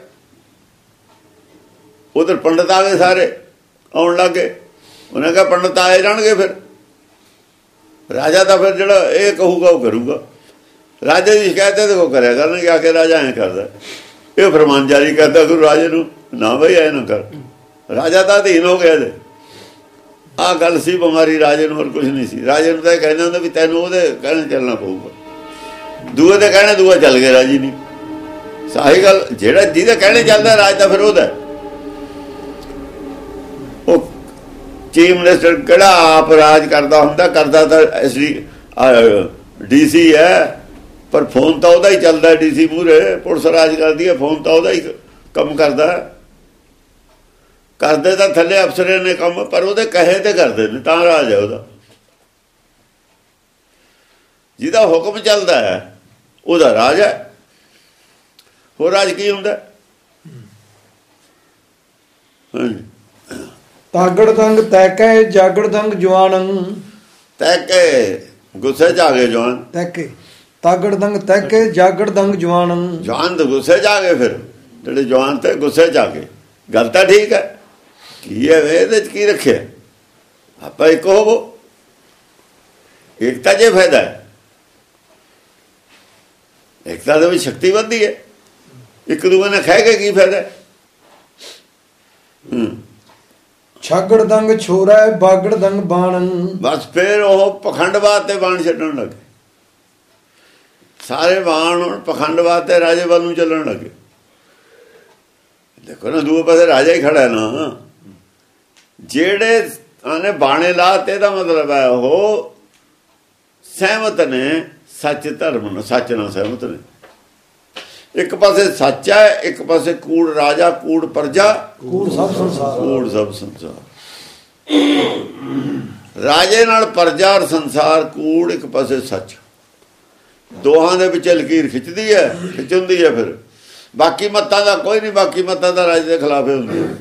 ਉਧਰ ਪੰਡਤ ਆ ਗਏ, ਸਾਰੇ ਆਉਣ ਲੱਗ ਗਏ। ਉਹਨੇ ਕਿਹਾ ਪੰਡਤ ਆਏ ਜਾਣਗੇ, ਫਿਰ ਰਾਜਾ ਤਾਂ ਫਿਰ ਜਿਹੜਾ ਇਹ ਕਹੂਗਾ ਉਹ ਕਰੂਗਾ। ਰਾਜੇ ਦੀ ਸ਼ਿਕਾਇਤ ਹੈ ਦੇਖੋ ਕਰਿਆ ਕਰਨਗੇ ਆ ਕੇ, ਰਾਜਾ ਐਂ ਕਰਦਾ, ਇਹ ਫਰਮਾਨ ਜਾਰੀ ਕਰਦਾ ਗੁਰੂ ਰਾਜੇ ਨੂੰ, ਨਾ ਬਈ ਐ ਨਾ ਕਰ। ਰਾਜਾ ਤਾਂ ਅਧੀਨ ਹੋ ਗਿਆ ਇਹਦੇ। ਆਹ ਗੱਲ ਸੀ ਬਿਮਾਰੀ ਰਾਜੇ ਨੂੰ, ਹੋਰ ਕੁਛ ਨਹੀਂ ਸੀ। ਰਾਜੇ ਨੂੰ ਤਾਂ ਇਹ ਕਹਿੰਦੇ ਹੁੰਦੇ ਵੀ ਤੈਨੂੰ ਉਹਦੇ ਕਹਿਣੇ ਚੱਲਣਾ ਪਊਗਾ, ਦੂਏ ਦੇ ਕਹਿਣੇ ਦੂਆ ਚੱਲ ਗਿਆ, ਰਾਜੀ ਨਹੀਂ। ਸਾਹੀ ਗੱਲ, ਜਿਹੜਾ ਜਿਹਦੇ ਕਹਿਣੇ ਚੱਲਦਾ ਰਾਜ ਦਾ ਫਿਰ ਉਹਦਾ। ਉਹ ਚੀਫ ਮਿਨਿਸਟਰ ਕਿਹੜਾ ਆਪ ਰਾਜ ਕਰਦਾ ਹੁੰਦਾ? ਕਰਦਾ ਤਾਂ ਐਸਡੀ ਡੀ ਸੀ ਹੈ, ਪਰ ਫੋਨ ਤਾਂ ਉਹਦਾ ਹੀ ਚੱਲਦਾ, ਡੀਸੀ ਮੂਹਰੇ ਪੁਲਿਸ ਰਾਜ ਕਰਦੀ ਹੈ, ਫੋਨ ਤਾਂ ਉਹਦਾ ਹੀ ਕੰਮ ਕਰਦਾ। ਕਰਦੇ ਤਾਂ ਥੱਲੇ ਅਫਸਰਾਂ ਨੇ ਕੰਮ, ਪਰ ਉਹਦੇ ਕਹੇ ਤੇ ਕਰਦੇ ਨੇ, ਤਾਂ ਰਾਜ ਹੈ ਉਹਦਾ। ਜਿਹਦਾ ਹੁਕਮ ਚੱਲਦਾ ਹੈ ਉਹਦਾ ਰਾਜ ਹੈ। ਹੋਰ ਰਾਜ ਕੀ ਹੁੰਦਾ? ਤਾਗੜ ਦੰਗ ਤੈਕੇ ਜਾਗੜ ਦੰਗ ਜਵਾਨੰ। ਤੈਕੇ ਗੁੱਸੇ ਚ ਆ ਗਏ ਜਵਾਨ, ਤੈਕੇ ਤਾਗੜ ਦੰਗ ਤੈਕੇ ਜਾਗੜ ਦੰਗ ਜਵਾਨੰ। ਜਵਾਨ ਤਾਂ ਗੁੱਸੇ ਚ ਆ ਗਏ, ਫਿਰ ਜਿਹੜੇ ਜਵਾਨ ਤੇ ਗੁੱਸੇ ਚ ਆ ਗਏ। ਗੱਲ ਤਾਂ ਠੀਕ ਹੈ, ਕੀ ਹੈ ਇਹਦੇ ਚ ਕੀ ਰੱਖਿਆ? ਆਪਾਂ ਇੱਕ ਹੋਵੋ, ਏਕਤਾ ਜੇ ਫਾਇਦਾ ਹੈ। ਏਕਤਾ ਦੇ ਵਿੱਚ ਸ਼ਕਤੀ ਵੱਧਦੀ ਹੈ। ਇੱਕ ਦੂਜੇ ਨੇ ਖਹਿ ਕੇ ਕੀ ਫਾਇਦਾ? ਹੂੰ ਛਾਗੜ ਦੰਗ ਛੋਰਾ ਬਾਗੜ ਦੰਗ ਬਾਣੰ। ਬਸ ਫਿਰ ਉਹ ਪਖੰਡਵਾਦ ਤੇ ਬਾਣ ਛੱਡਣ ਲੱਗੇ। ਸਾਰੇ ਬਾਣ ਹੁਣ ਪਖੰਡਵਾਦ ਤੇ ਰਾਜੇ ਵੱਲ ਨੂੰ ਚੱਲਣ ਲੱਗੇ। ਦੇਖੋ ਨਾ, ਦੂਏ ਪਾਸੇ ਰਾਜਾ ਹੀ ਖੜਾ ਨਾ। ਜਿਹੜੇ ਆਨੇ ਬਾਣੇ ਲਾ ਤੇ ਇਹਦਾ ਮਤਲਬ ਹੈ ਉਹ ਸਹਿਮਤ ਨੇ ਸੱਚ ਧਰਮ ਨਾਲ, ਸੱਚ ਨਾਲ ਸਹਿਮਤ ਨੇ। ਇੱਕ ਪਾਸੇ ਸੱਚ ਹੈ, ਇੱਕ ਪਾਸੇ ਕੂੜ ਰਾਜਾ, ਕੂੜ ਪ੍ਰਜਾ, ਕੂੜ ਸਭ ਸੰਸਾਰ। ਕੂੜ ਸਭ ਸੰਸਾਰ। ਰਾਜੇ ਨਾਲ ਪ੍ਰਜਾ ਔਰ ਸੰਸਾਰ ਕੂੜ, ਇੱਕ ਪਾਸੇ ਸੱਚ। ਦੋਹਾਂ ਦੇ ਵਿੱਚ ਲਕੀਰ ਖਿੱਚਦੀ ਹੈ, ਖਿੱਚਦੀ ਹੈ। ਫਿਰ ਬਾਕੀ ਮਤਾਂ ਦਾ ਕੋਈ ਨਹੀਂ, ਬਾਕੀ ਮਤਾਂ ਦਾ ਰਾਜੇ ਦੇ ਖਿਲਾਫ ਹੁੰਦੀ ਹੈ।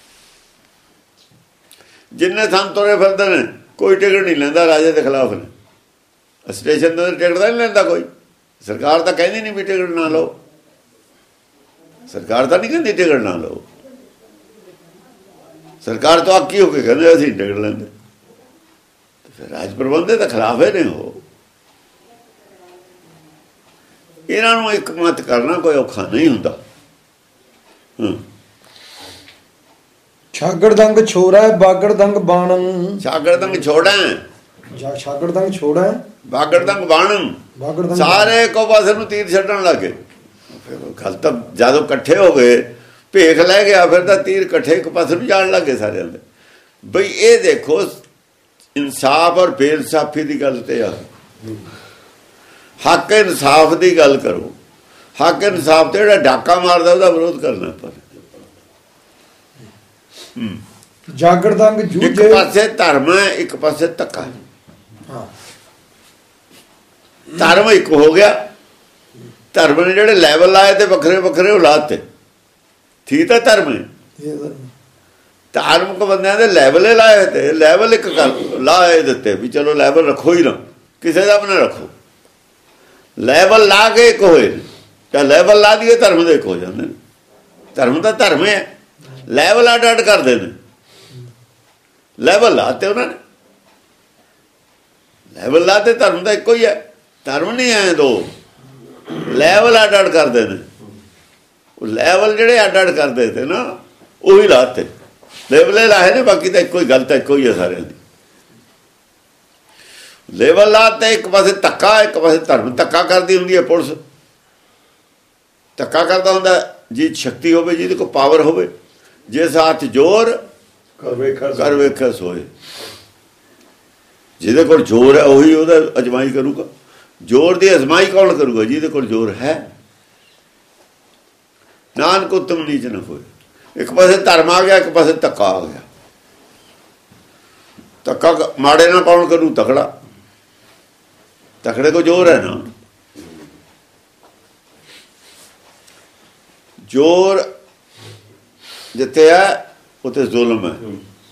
ਜਿੰਨੇ ਸੰਤ ਤੁਰੇ ਫਿਰਦੇ ਨੇ, ਕੋਈ ਟਿਕਟ ਨਹੀਂ ਲੈਂਦਾ ਰਾਜੇ ਦੇ ਖਿਲਾਫ ਨੇ। ਸਟੇਸ਼ਨ ਤੇ ਟਿਕਟ ਤਾਂ ਨਹੀਂ ਲੈਂਦਾ ਕੋਈ। ਸਰਕਾਰ ਤਾਂ ਕਹਿੰਦੀ ਨਹੀਂ ਵੀ ਟਿਕਟ ਨਾ ਲਓ, ਸਰਕਾਰ ਤਾਂ ਨਹੀਂ ਕਹਿੰਦੀ ਟਿਕਟ ਨਾ ਲਓ। ਸਰਕਾਰ ਤਾਂ ਆਕੀ ਹੋ ਕੇ ਕਹਿੰਦੇ ਅਸੀਂ ਟਿਕਟ ਲੈਂਦੇ। ਫਿਰ ਰਾਜ ਪ੍ਰਬੰਧ ਦੇ ਖਿਲਾਫ ਨੇ ਉਹ। ਇਹਨਾਂ ਨੂੰ ਇੱਕ ਮਤ ਕਰਨਾ ਕੋਈ ਔਖਾ ਨਹੀਂ ਹੁੰਦਾ। ਛਾਗੜ ਦੰਗ ਛੋਰਾ ਬਾਗੜ ਦੰਗ ਬਾਣੰ। ਛਾਗੜ ਦੰਗ ਛੋੜਾ, ਜਾਂ ਛਾਗੜ ਦੰਗ ਛੋੜਾ ਬਾਗੜ ਦੰਗ ਬਾਣੰ। ਬਾਗੜ ਦੰਗ ਸਾਰੇ ਇੱਕੋ ਪਾਸੇ ਨੂੰ ਤੀਰ ਛੱਡਣ ਲੱਗੇ। ਫਿਰ ਗੱਲ ਤਾਂ ਜਦੋਂ ਇਕੱਠੇ ਹੋ ਗਏ, ਭੇਖ ਲੈ ਗਿਆ, ਫਿਰ ਤਾਂ ਤੀਰ ਇਕੱਠੇ ਇੱਕ ਪਾਸੇ ਨੂੰ ਜਾਣ ਲੱਗੇ ਸਾਰਿਆਂ ਦੇ। ਬਈ ਇਹ ਦੇਖੋ, ਇਨਸਾਫ ਔਰ ਬੇਇਨਸਾਫੀ ਦੀ ਗੱਲ ਤੇ ਆ। ਹੱਕ ਇਨਸਾਫ ਦੀ ਗੱਲ ਕਰੋ। ਹੱਕ ਇਨਸਾਫ ਤੇ ਜਿਹੜਾ ਡਾਕਾ ਮਾਰਦਾ ਉਹਦਾ ਵਿਰੋਧ ਕਰਨਾ। ਪਰ ਜਾਗੜ ਦੰਗ ਇੱਕ ਜੂਝੇ। ਪਾਸੇ ਧਰਮ ਹੈ, ਇੱਕ ਪਾਸੇ ਧੱਕਾ। ਹਾਂ, ਧਰਮ ਇੱਕ ਹੋ ਗਿਆ। ਧਰਮ ਨੇ ਜਿਹੜੇ ਲੈਵਲ ਲਾਏ ਤੇ ਵੱਖਰੇ ਵੱਖਰੇ ਉਹ ਲਾਤੇ। ਠੀਕ ਹੈ, ਧਰਮ ਹੈ। ਧਾਰਮਿਕ ਬੰਦਿਆਂ ਦੇ ਲੈਵਲ ਲਾਏ ਤੇ ਲੈਵਲ ਇੱਕ ਕਰ ਲਾਏ ਦਿੱਤੇ ਵੀ ਚਲੋ ਲੈਵਲ ਰੱਖੋ ਹੀ ਨਾ, ਕਿਸੇ ਦਾ ਵੀ ਨਾ ਰੱਖੋ। ਲੈਵਲ ਲਾ ਕੇ ਇੱਕ ਹੋਏ। ਤਾਂ ਲੈਵਲ ਲਾ ਦੀਏ ਧਰਮ ਦੇ ਇੱਕ ਹੋ ਜਾਂਦੇ ਨੇ। ਧਰਮ ਤਾਂ ਧਰਮ ਹੈ, ਲੈਵਲ ਅੱਡ ਅੱਡ ਕਰਦੇ ਨੇ। ਲੈਵਲ ਲਾਤੇ ਉਹਨਾਂ ਨੇ, ਲੈਵਲ ਲਾਤੇ। ਧਰਮ ਤਾਂ ਇੱਕੋ ਹੀ ਹੈ, ਧਰਮ ਨਹੀਂ ਹੈ ਦੋ। ਲੈਵਲ ਅੱਡ ਅੱਡ ਕਰਦੇ ਨੇ। ਉਹ ਲੈਵਲ ਜਿਹੜੇ ਅੱਡ ਅੱਡ ਕਰਦੇ ਤੇ ਨਾ, ਉਹੀ ਲਾਤੇ। ਲੈਵਲੇ ਲਾਏ ਨੇ, ਬਾਕੀ ਤਾਂ ਇੱਕੋ ਹੀ ਗੱਲ ਤਾਂ ਇੱਕੋ ਹੀ ਹੈ ਸਾਰਿਆਂ ਦੀ। ਲੈਵਲ ਲਾਤੇ, ਇੱਕ ਪਾਸੇ ਧੱਕਾ, ਇੱਕ ਪਾਸੇ ਧਰਮ। ਧੱਕਾ ਕਰਦੀ ਹੁੰਦੀ ਹੈ ਪੁਲਿਸ, ਧੱਕਾ ਕਰਦਾ ਹੁੰਦਾ ਜੀ ਸ਼ਕਤੀ ਹੋਵੇ, ਜਿਹਦੇ ਕੋਲ ਪਾਵਰ ਹੋਵੇ। ਜਿਸ ਹੱਥ ਜ਼ੋਰ ਕਰ ਵੇਖਿਆ ਸੋਏ। ਜਿਹਦੇ ਕੋਲ ਜ਼ੋਰ ਹੈ ਉਹੀ ਉਹਦਾ ਅਜਮਾਈ ਕਰੂਗਾ। ਜ਼ੋਰ ਦੀ ਅਜਮਾਈ ਕੌਣ ਕਰੂਗਾ? ਜਿਹਦੇ ਕੋਲ ਜ਼ੋਰ ਹੈ। ਨਾਨਕ ਉਤਮ ਨੀਚ ਨਾ ਹੋਏ। ਇੱਕ ਪਾਸੇ ਧਰਮ ਆ ਗਿਆ, ਇੱਕ ਪਾਸੇ ਧੱਕਾ ਆ ਗਿਆ। ਧੱਕਾ ਮਾੜੇ ਨਾਲ ਕੌਣ ਕਰੂ? ਤਕੜਾ। ਤਕੜੇ ਕੋ ਜ਼ੋਰ ਹੈ ਨਾ। ਜ਼ੋਰ ਜਿੱਥੇ ਹੈ ਉੱਥੇ ਜ਼ੁਲਮ ਹੈ।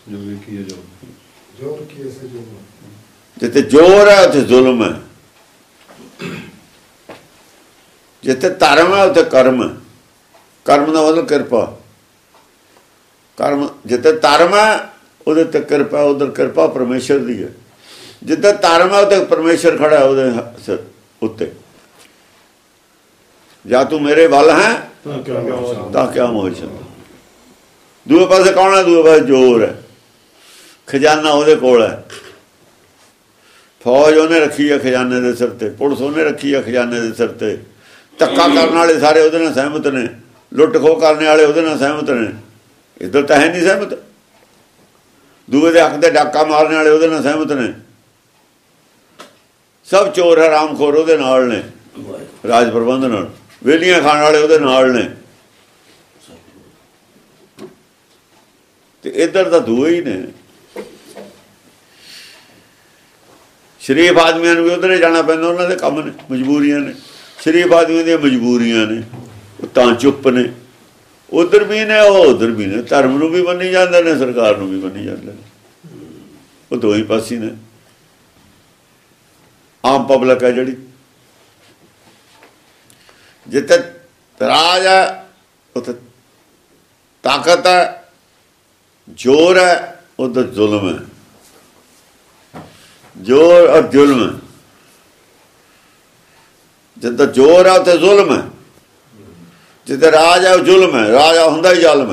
ਜਿੱਥੇ ਜ਼ੋਰ ਹੈ ਉੱਥੇ ਜ਼ੁਲਮ ਹੈ। ਜਿੱਥੇ ਧਰਮ ਹੈ ਉੱਥੇ ਕਰਮ ਹੈ। ਕਰਮ ਦਾ ਮਤਲਬ ਕਿਰਪਾ। ਕਰਮ ਜਿੱਥੇ ਧਰਮ ਹੈ ਉਹਦੇ ਤੇ ਕਿਰਪਾ, ਉਧਰ ਕਿਰਪਾ ਪਰਮੇਸ਼ਰ ਦੀ ਹੈ। ਜਿੱਥੇ ਧਰਮ ਹੈ ਉੱਥੇ ਪਰਮੇਸ਼ਰ ਖੜਾ ਉਹਦੇ ਉੱਤੇ। ਜਾਂ ਤੂੰ ਮੇਰੇ ਵੱਲ ਹੈ ਤਾਂ ਕਿਆ ਮੋਹ ਛੱਡ। ਦੂਏ ਪਾਸੇ ਕੌਣ ਹੈ? ਦੂਏ ਪਾਸੇ ਜ਼ੋਰ ਹੈ। ਖਜ਼ਾਨਾ ਉਹਦੇ ਕੋਲ ਹੈ। ਫੌਜ ਉਹਨੇ ਰੱਖੀ ਹੈ ਖਜ਼ਾਨੇ ਦੇ ਸਿਰ ਤੇ, ਪੁਲਿਸ ਉਹਨੇ ਰੱਖੀ ਹੈ ਖਜ਼ਾਨੇ ਦੇ ਸਿਰ ਤੇ। ਧੱਕਾ ਕਰਨ ਵਾਲੇ ਸਾਰੇ ਉਹਦੇ ਨਾਲ ਸਹਿਮਤ ਨੇ, ਲੁੱਟ ਖੋਹ ਕਰਨ ਵਾਲੇ ਉਹਦੇ ਨਾਲ ਸਹਿਮਤ ਨੇ। ਇੱਧਰ ਤਾਂ ਹੈ ਨਹੀਂ ਸਹਿਮਤ। ਦੂਏ ਦੇ ਹੱਕ ਦੇ ਡਾਕਾ ਮਾਰਨ ਵਾਲੇ ਉਹਦੇ ਨਾਲ ਸਹਿਮਤ ਨੇ। ਸਭ ਚੋਰ ਹਰਾਮਖੋਰ ਉਹਦੇ ਨਾਲ ਨੇ। ਰਾਜ ਪ੍ਰਬੰਧ ਨਾਲ, ਵੇਲੀਆਂ ਖਾਣ ਵਾਲੇ ਉਹਦੇ ਨਾਲ ਨੇ, ਤੇ ਇੱਧਰ ਤਾਂ ਦੂਏ ਹੀ ਨੇ। ਸ਼ਰੀਫ ਆਦਮੀਆਂ ਨੂੰ ਵੀ ਉਧਰੇ ਜਾਣਾ ਪੈਂਦਾ, ਉਹਨਾਂ ਦੇ ਕੰਮ ਨੇ, ਮਜਬੂਰੀਆਂ ਨੇ। ਸ਼ਰੀਫ ਆਦਮੀਆਂ ਦੀਆਂ ਮਜਬੂਰੀਆਂ ਨੇ, ਉਹ ਤਾਂ ਚੁੱਪ ਨੇ। ਉਧਰ ਵੀ ਨੇ, ਉਹ ਉਧਰ ਵੀ ਨੇ। ਧਰਮ ਨੂੰ ਵੀ ਮੰਨੀ ਜਾਂਦੇ ਨੇ, ਸਰਕਾਰ ਨੂੰ ਵੀ ਮੰਨੀ ਜਾਂਦੇ ਨੇ। ਉਹ ਦੋ ਹੀ ਪਾਸੇ ਨੇ। ਆਮ ਪਬਲਿਕ ਹੈ ਜਿਹੜੀ, ਜਿੱਥੇ ਰਾਜ ਹੈ ਉੱਥੇ ਤਾਕਤ ਹੈ, ਜ਼ੋਰ ਹੈ, ਉਧਰ ਜ਼ੁਲਮ ਹੈ। ਜ਼ੋਰ ਔਰ ਜ਼ੁਲਮ ਹੈ। ਜਿੱਦਾਂ ਜ਼ੋਰ ਹੈ ਉੱਥੇ ਜ਼ੁਲਮ ਹੈ, ਜਿੱਥੇ ਰਾਜ ਹੈ ਉਹ ਜ਼ੁਲਮ ਹੈ। ਰਾਜਾ ਹੁੰਦਾ ਹੀ ਜ਼ਾਲਮ ਹੈ।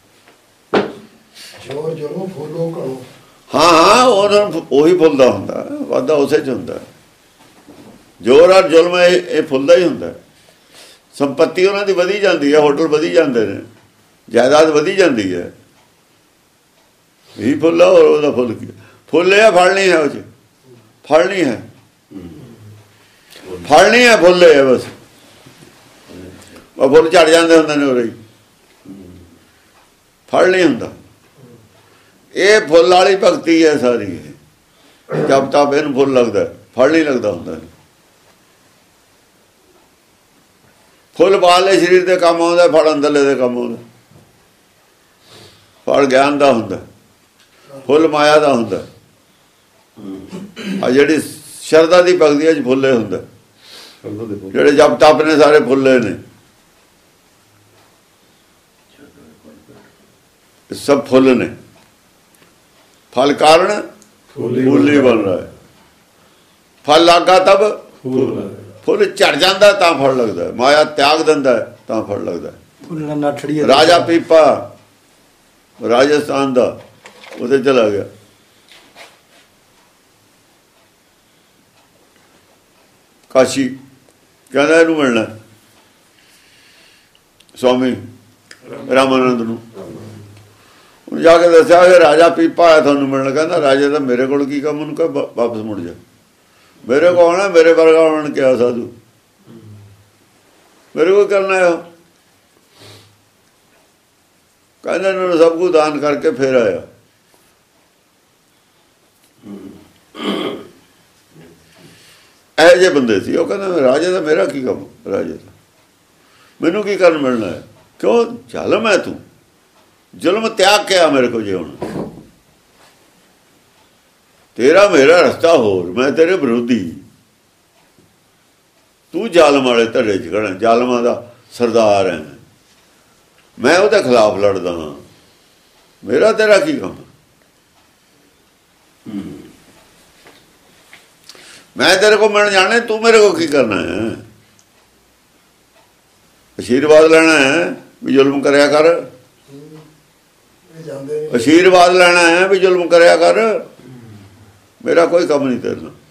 ਜ਼ੋਰ ਜ਼ੁਲਮ ਫੁੱਲੋ ਘਣੋ। ਹਾਂ ਹਾਂ, ਉਹਨਾਂ ਨੂੰ ਉਹੀ ਫੁੱਲਦਾ ਹੁੰਦਾ, ਵਾਧਾ ਉਸੇ 'ਚ ਹੁੰਦਾ। ਜ਼ੋਰ ਔਰ ਜ਼ੁਲਮ ਇਹ ਫੁੱਲਦਾ ਹੀ ਹੁੰਦਾ। ਸੰਪੱਤੀ ਉਹਨਾਂ ਦੀ ਵਧੀ ਜਾਂਦੀ ਹੈ, ਹੋਟਲ ਵਧੀ ਜਾਂਦੇ ਨੇ, ਜਾਇਦਾਦ ਵਧੀ ਜਾਂਦੀ ਹੈ। ਇਹੀ ਫੁੱਲ ਆ, ਹੋਰ ਉਹਦਾ ਫੁੱਲ ਕੀ? ਫੁੱਲ ਇਹ ਫਲ ਨਹੀਂ ਹੈ, ਉਹ 'ਚ ਫਲ ਨਹੀਂ ਹੈ। ਫਲ ਨਹੀਂ ਹੈ, ਫੁੱਲ ਹੈ ਬਸ। ਉਹ ਫੁੱਲ ਝੜ ਜਾਂਦੇ ਹੁੰਦੇ ਨੇ ਉਰੇ, ਫਲ ਨਹੀਂ ਹੁੰਦਾ। ਇਹ ਫੁੱਲ ਵਾਲੀ ਭਗਤੀ ਹੈ ਸਾਰੀ। ਜਬ ਤੱਕ ਇਹਨੂੰ ਫੁੱਲ ਲੱਗਦਾ, ਫਲ ਨਹੀਂ ਲੱਗਦਾ ਹੁੰਦਾ। ਫੁੱਲ ਬਾਹਰਲੇ ਸਰੀਰ ਦੇ ਕੰਮ ਆਉਂਦਾ, ਫਲ ਅੰਦਰਲੇ ਦੇ ਕੰਮ ਆਉਂਦਾ। ਫਲ ਗਿਆਨ ਦਾ ਹੁੰਦਾ, ਫੁੱਲ ਮਾਇਆ ਦਾ ਹੁੰਦਾ। ਆ ਜਿਹੜੀ ਸ਼ਰਧਾ ਦੀ ਭਗਤੀ ਹੈ ਫੁੱਲੇ ਹੁੰਦਾ। ਜਿਹੜੇ ਜਪ ਤਪ ਨੇ ਸਾਰੇ ਫੁੱਲੇ ਨੇ, ਸਭ ਫੁੱਲ ਨੇ। ਫਲ ਕਾਰਨ ਫੁੱਲ ਹੀ ਬਣ ਰਿਹਾ ਹੈ। ਫਲ ਲੱਗਾ ਤਬ ਫੁੱਲ ਝੜ ਜਾਂਦਾ ਤਾਂ ਫਲ ਲੱਗਦਾ। ਮਾਇਆ ਤਿਆਗ ਦਿੰਦਾ ਤਾਂ ਫਲ ਲੱਗਦਾ। ਰਾਜਾ ਪੀਪਾ ਰਾਜਸਥਾਨ ਦਾ, ਉਹਦੇ ਚਲਾ ਗਿਆ। ਕਾਸ਼ੀ, ਕਹਿੰਦਾ ਇਹਨੂੰ ਮਿਲਣਾ ਸਵਾਮੀ ਰਾਮਾਨੰਦ ਨੂੰ। ਉਹਨੇ ਜਾ ਕੇ ਦੱਸਿਆ ਕਿ ਰਾਜਾ ਪੀਪਾ ਆਇਆ ਤੁਹਾਨੂੰ ਮਿਲਣ। ਕਹਿੰਦਾ ਰਾਜੇ ਦਾ ਮੇਰੇ ਕੋਲ ਕੀ ਕੰਮ? ਉਹਨੂੰ ਕਹ ਵਾਪਸ ਮੁੜ ਜਾ। ਮੇਰੇ ਕੋਲ ਆਉਣਾ, ਮੇਰੇ ਵਰਗਾ ਉਹਨਾਂ ਨੇ ਕਿਹਾ ਸਾਧੂ, ਮੇਰੇ ਕੋਲ ਕਰਨਾ ਹੈ। ਕਹਿੰਦਾ ਇਹਨਾਂ ਨੂੰ ਸਭ ਕੁਝ ਦਾਨ ਕਰਕੇ ਫੇਰ ਆਇਆ। ਇਹੋ ਜਿਹੇ ਬੰਦੇ ਸੀ। ਉਹ ਕਹਿੰਦਾ ਰਾਜੇ ਦਾ ਮੇਰਾ ਕੀ ਕੰਮ? ਰਾਜੇ ਦਾ ਮੈਨੂੰ ਕੀ ਕਰਨ ਮਿਲਣਾ ਹੈ? ਕਿਉਂ? ਜ਼ਾਲਮ ਹੈ ਤੂੰ, ਜ਼ੁਲਮ ਤਿਆਗ ਕੇ ਆ ਮੇਰੇ ਕੋਲ। ਜੇ ਹੁਣ ਤੇਰਾ ਮੇਰਾ ਰਸਤਾ ਹੋਰ, ਮੈਂ ਤੇਰੇ ਵਿਰੋਧੀ। ਤੂੰ ਜ਼ਾਲਮ ਵਾਲੇ ਧੜੇ 'ਚ ਖੜਾ, ਜ਼ਾਲਮਾਂ ਦਾ ਸਰਦਾਰ ਹੈ। ਮੈਂ ਉਹਦੇ ਖਿਲਾਫ ਲੜਦਾ ਹਾਂ। ਮੇਰਾ ਤੇਰਾ ਕੀ ਕੰਮ? ਮੈਂ ਤੇਰੇ ਕੋਲ ਮਿਲਣ ਜਾਣਾ, ਤੂੰ ਮੇਰੇ ਕੋਲ ਕੀ ਕਰਨਾ ਹੈ? ਆਸ਼ੀਰਵਾਦ ਲੈਣਾ ਹੈ ਵੀ ਜ਼ੁਲਮ ਕਰਿਆ ਕਰ। ਆਸ਼ੀਰਵਾਦ ਲੈਣਾ ਹੈ ਵੀ ਜ਼ੁਲਮ ਕਰਿਆ ਕਰ। ਮੇਰਾ ਕੋਈ ਕੰਮ ਨਹੀਂ ਤੇਰੇ ਨਾਲ।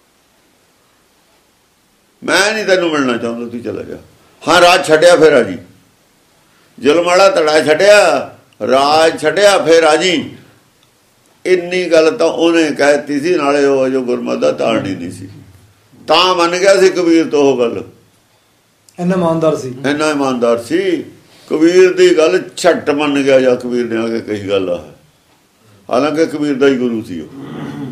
ਮੈਂ ਨਹੀਂ ਤੈਨੂੰ ਮਿਲਣਾ ਚਾਹੁੰਦਾ, ਤੂੰ ਚਲਾ ਜਾ। ਹਾਂ, ਰਾਜ ਛੱਡਿਆ ਫਿਰ ਰਾਜੀ। ਜ਼ੁਲਮ ਵਾਲਾ ਧੜਾ ਛੱਡਿਆ, ਰਾਜ ਛੱਡਿਆ, ਫਿਰ ਰਾਜੀ। ਇੰਨੀ ਗੱਲ ਤਾਂ ਉਹਨੇ ਕਹਿਤੀ ਸੀ। ਨਾਲੇ ਉਹ ਜੋ ਗੁਰਮਤਿ ਦਾ ਤਾਰਨੀ ਨਹੀਂ ਸੀ, ਤਾਂ ਮੰਨ ਗਿਆ ਸੀ ਕਬੀਰ ਤੋਂ ਉਹ ਗੱਲ। ਇੰਨਾ ਇਮਾਨਦਾਰ ਸੀ, ਇੰਨਾ ਇਮਾਨਦਾਰ ਸੀ। ਕਬੀਰ ਦੀ ਗੱਲ ਛੱਟ ਮੰਨ ਗਿਆ। ਜਾਂ ਕਬੀਰ ਨੇ ਆ ਕੇ ਕਹੀ ਗੱਲ ਆ, ਹਾਲਾਂਕਿ ਕਬੀਰ ਦਾ ਹੀ ਗੁਰੂ ਸੀ ਉਹ।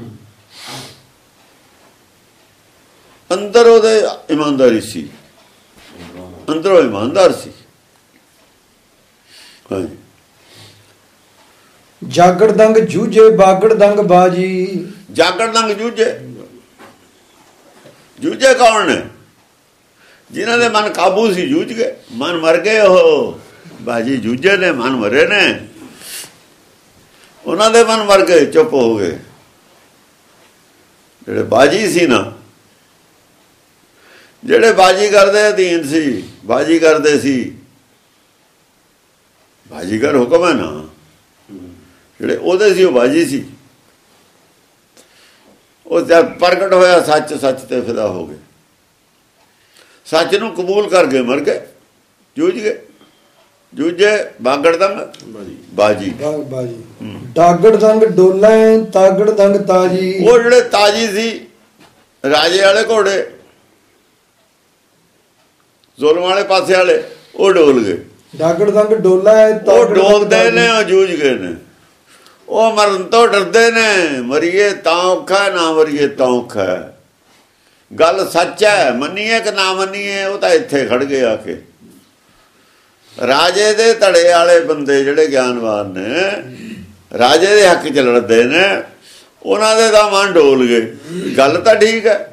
ਅੰਦਰ ਉਹਦੇ ਇਮਾਨਦਾਰੀ ਸੀ, ਅੰਦਰੋਂ ਇਮਾਨਦਾਰ ਸੀ। ਹਾਂਜੀ। ਜਾਗੜ ਦੰਗ ਜੂਝੇ ਬਾਗੜ ਦੰਗ ਬਾਜੀ। ਜਾਗੜ ਦੰਗ ਜੂਝੇ, ਜੂਝੇ ਕੌਣ ਨੇ? ਜਿਨ੍ਹਾਂ ਦੇ ਮਨ ਕਾਬੂ ਸੀ ਜੂਝ ਗਏ। ਮਨ ਮਰ ਗਏ, ਉਹ ਬਾਜੀ ਜੂਝੇ ਨੇ, ਮਨ ਮਰੇ ਨੇ। ਉਹਨਾਂ ਦੇ ਮਨ ਮਰ ਗਏ, ਚੁੱਪ ਹੋ ਗਏ। ਜਿਹੜੇ ਬਾਜੀ ਸੀ ਨਾ, ਜਿਹੜੇ ਬਾਜੀ ਕਰਦੇ ਅਧੀਨ ਸੀ, ਬਾਜੀ ਕਰਦੇ ਸੀ। ਬਾਜੀਗਰ ਹੁਕਮ ਹੈ ਨਾ, ਜਿਹੜੇ ਉਹਦੇ ਸੀ ਉਹ ਬਾਜੀ ਸੀ। ਉਹ ਜਦ ਪ੍ਰਗਟ ਹੋਇਆ ਸੱਚ, ਸੱਚ ਤੇ ਫਿਦਾ ਹੋ ਗਏ। ਸੱਚ ਨੂੰ ਕਬੂਲ ਕਰ ਗਏ, ਮਰ ਗਏ, ਜੂਝ ਗਏ। ਜੂਝੇ ਬਾਗੜ ਦੰਗ ਬਾਜੀ। ਬਾਜੀ ਡਾਗੜ ਦੰਗ ਡੋਲੇ ਤਾਗੜ ਦੰਗ ਤਾਜੀ। ਉਹ ਜਿਹੜੇ ਤਾਜੀ ਸੀ ਰਾਜੇ ਵਾਲੇ ਘੋੜੇ, ਜ਼ੁਲਮ ਵਾਲੇ ਪਾਸੇ ਵਾਲੇ ਉਹ ਡੋਲ ਗਏ। ਦਾਗੜ ਦੰਗ ਡੋਲਾ ਉਹ ਡੋਲਦੇ ਨੇ, ਉਹ ਜੂਝ ਗਏ ਨੇ, ਉਹ ਮਰਨ ਤੋਂ ਡਰਦੇ ਨੇ। ਮਰੀਏ ਤਾਂ ਔਖਾ, ਨਾ ਮਰੀਏ ਤਾਂ ਔਖਾ। ਗੱਲ ਸੱਚ ਹੈ, ਮੰਨੀਏ ਕਿ ਨਾ ਮੰਨੀਏ, ਉਹ ਤਾਂ ਇੱਥੇ ਖੜ ਗਏ ਆ ਕੇ। ਰਾਜੇ ਦੇ ਧੜੇ ਵਾਲੇ ਬੰਦੇ ਜਿਹੜੇ ਗਿਆਨਵਾਨ ਨੇ, ਰਾਜੇ ਦੇ ਹੱਕ ਚ ਲੜਦੇ ਨੇ, ਉਹਨਾਂ ਦੇ ਤਾਂ ਮਨ ਡੋਲ ਗਏ। ਗੱਲ ਤਾਂ ਠੀਕ ਹੈ,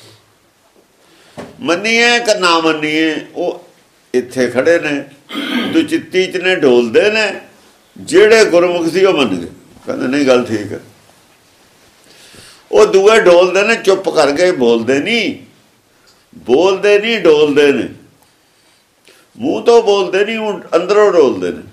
ਮੰਨੀਏ ਕਿ ਨਾ ਮੰਨੀਏ, ਉਹ ਇੱਥੇ ਖੜੇ ਨੇ, ਦੁਚਿੱਤੀ ਚ ਨੇ, ਡੋਲਦੇ ਨੇ। ਜਿਹੜੇ ਗੁਰਮੁਖ ਸੀ ਉਹ ਮੰਨ ਗਏ, ਕਹਿੰਦੇ ਨਹੀਂ ਗੱਲ ਠੀਕ ਹੈ। ਉਹ ਦੂਏ ਡੋਲਦੇ ਨੇ, ਚੁੱਪ ਕਰ ਗਏ, ਬੋਲਦੇ ਨਹੀਂ, ਬੋਲਦੇ ਨਹੀਂ, ਡੋਲਦੇ ਨੇ। ਮੂੰਹ ਤੋਂ ਬੋਲਦੇ ਨਹੀਂ, ਅੰਦਰੋਂ ਡੋਲਦੇ ਨੇ।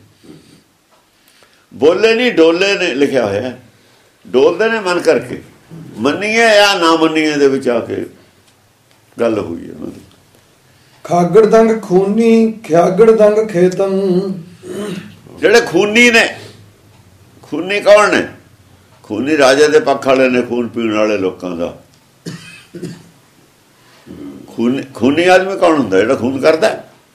ਬੋਲੇ ਨਹੀਂ, ਡੋਲੇ ਨੇ, ਲਿਖਿਆ ਹੋਇਆ। ਡੋਲਦੇ ਨੇ ਮਨ ਕਰਕੇ। ਮੰਨੀਏ ਜਾਂ ਨਾ ਮੰਨੀਏ ਦੇ ਵਿੱਚ ਆ ਕੇ ਗੱਲ ਹੋਈ ਉਹਨਾਂ ਦੀ। ਖਾਗੜ ਦੰਗ ਖੂਨੀ, ਖਿਆਗੜ ਦੰਗ ਖੇਤਮ। ਜਿਹੜੇ ਖੂਨੀ ਨੇ, ਖੂਨੀ ਕੌਣ ਨੇ? ਖੂਨੀ ਰਾਜੇ ਦੇ ਪੱਖ ਵਾਲੇ ਨੇ, ਖੂਨ ਪੀਣ ਵਾਲੇ ਲੋਕਾਂ ਦਾ। ਖੂਨੀ ਖੂਨੀ ਆਦਮੀ ਕੌਣ ਹੁੰਦਾ? ਜਿਹੜਾ ਖੂਨ ਕਰਦਾ।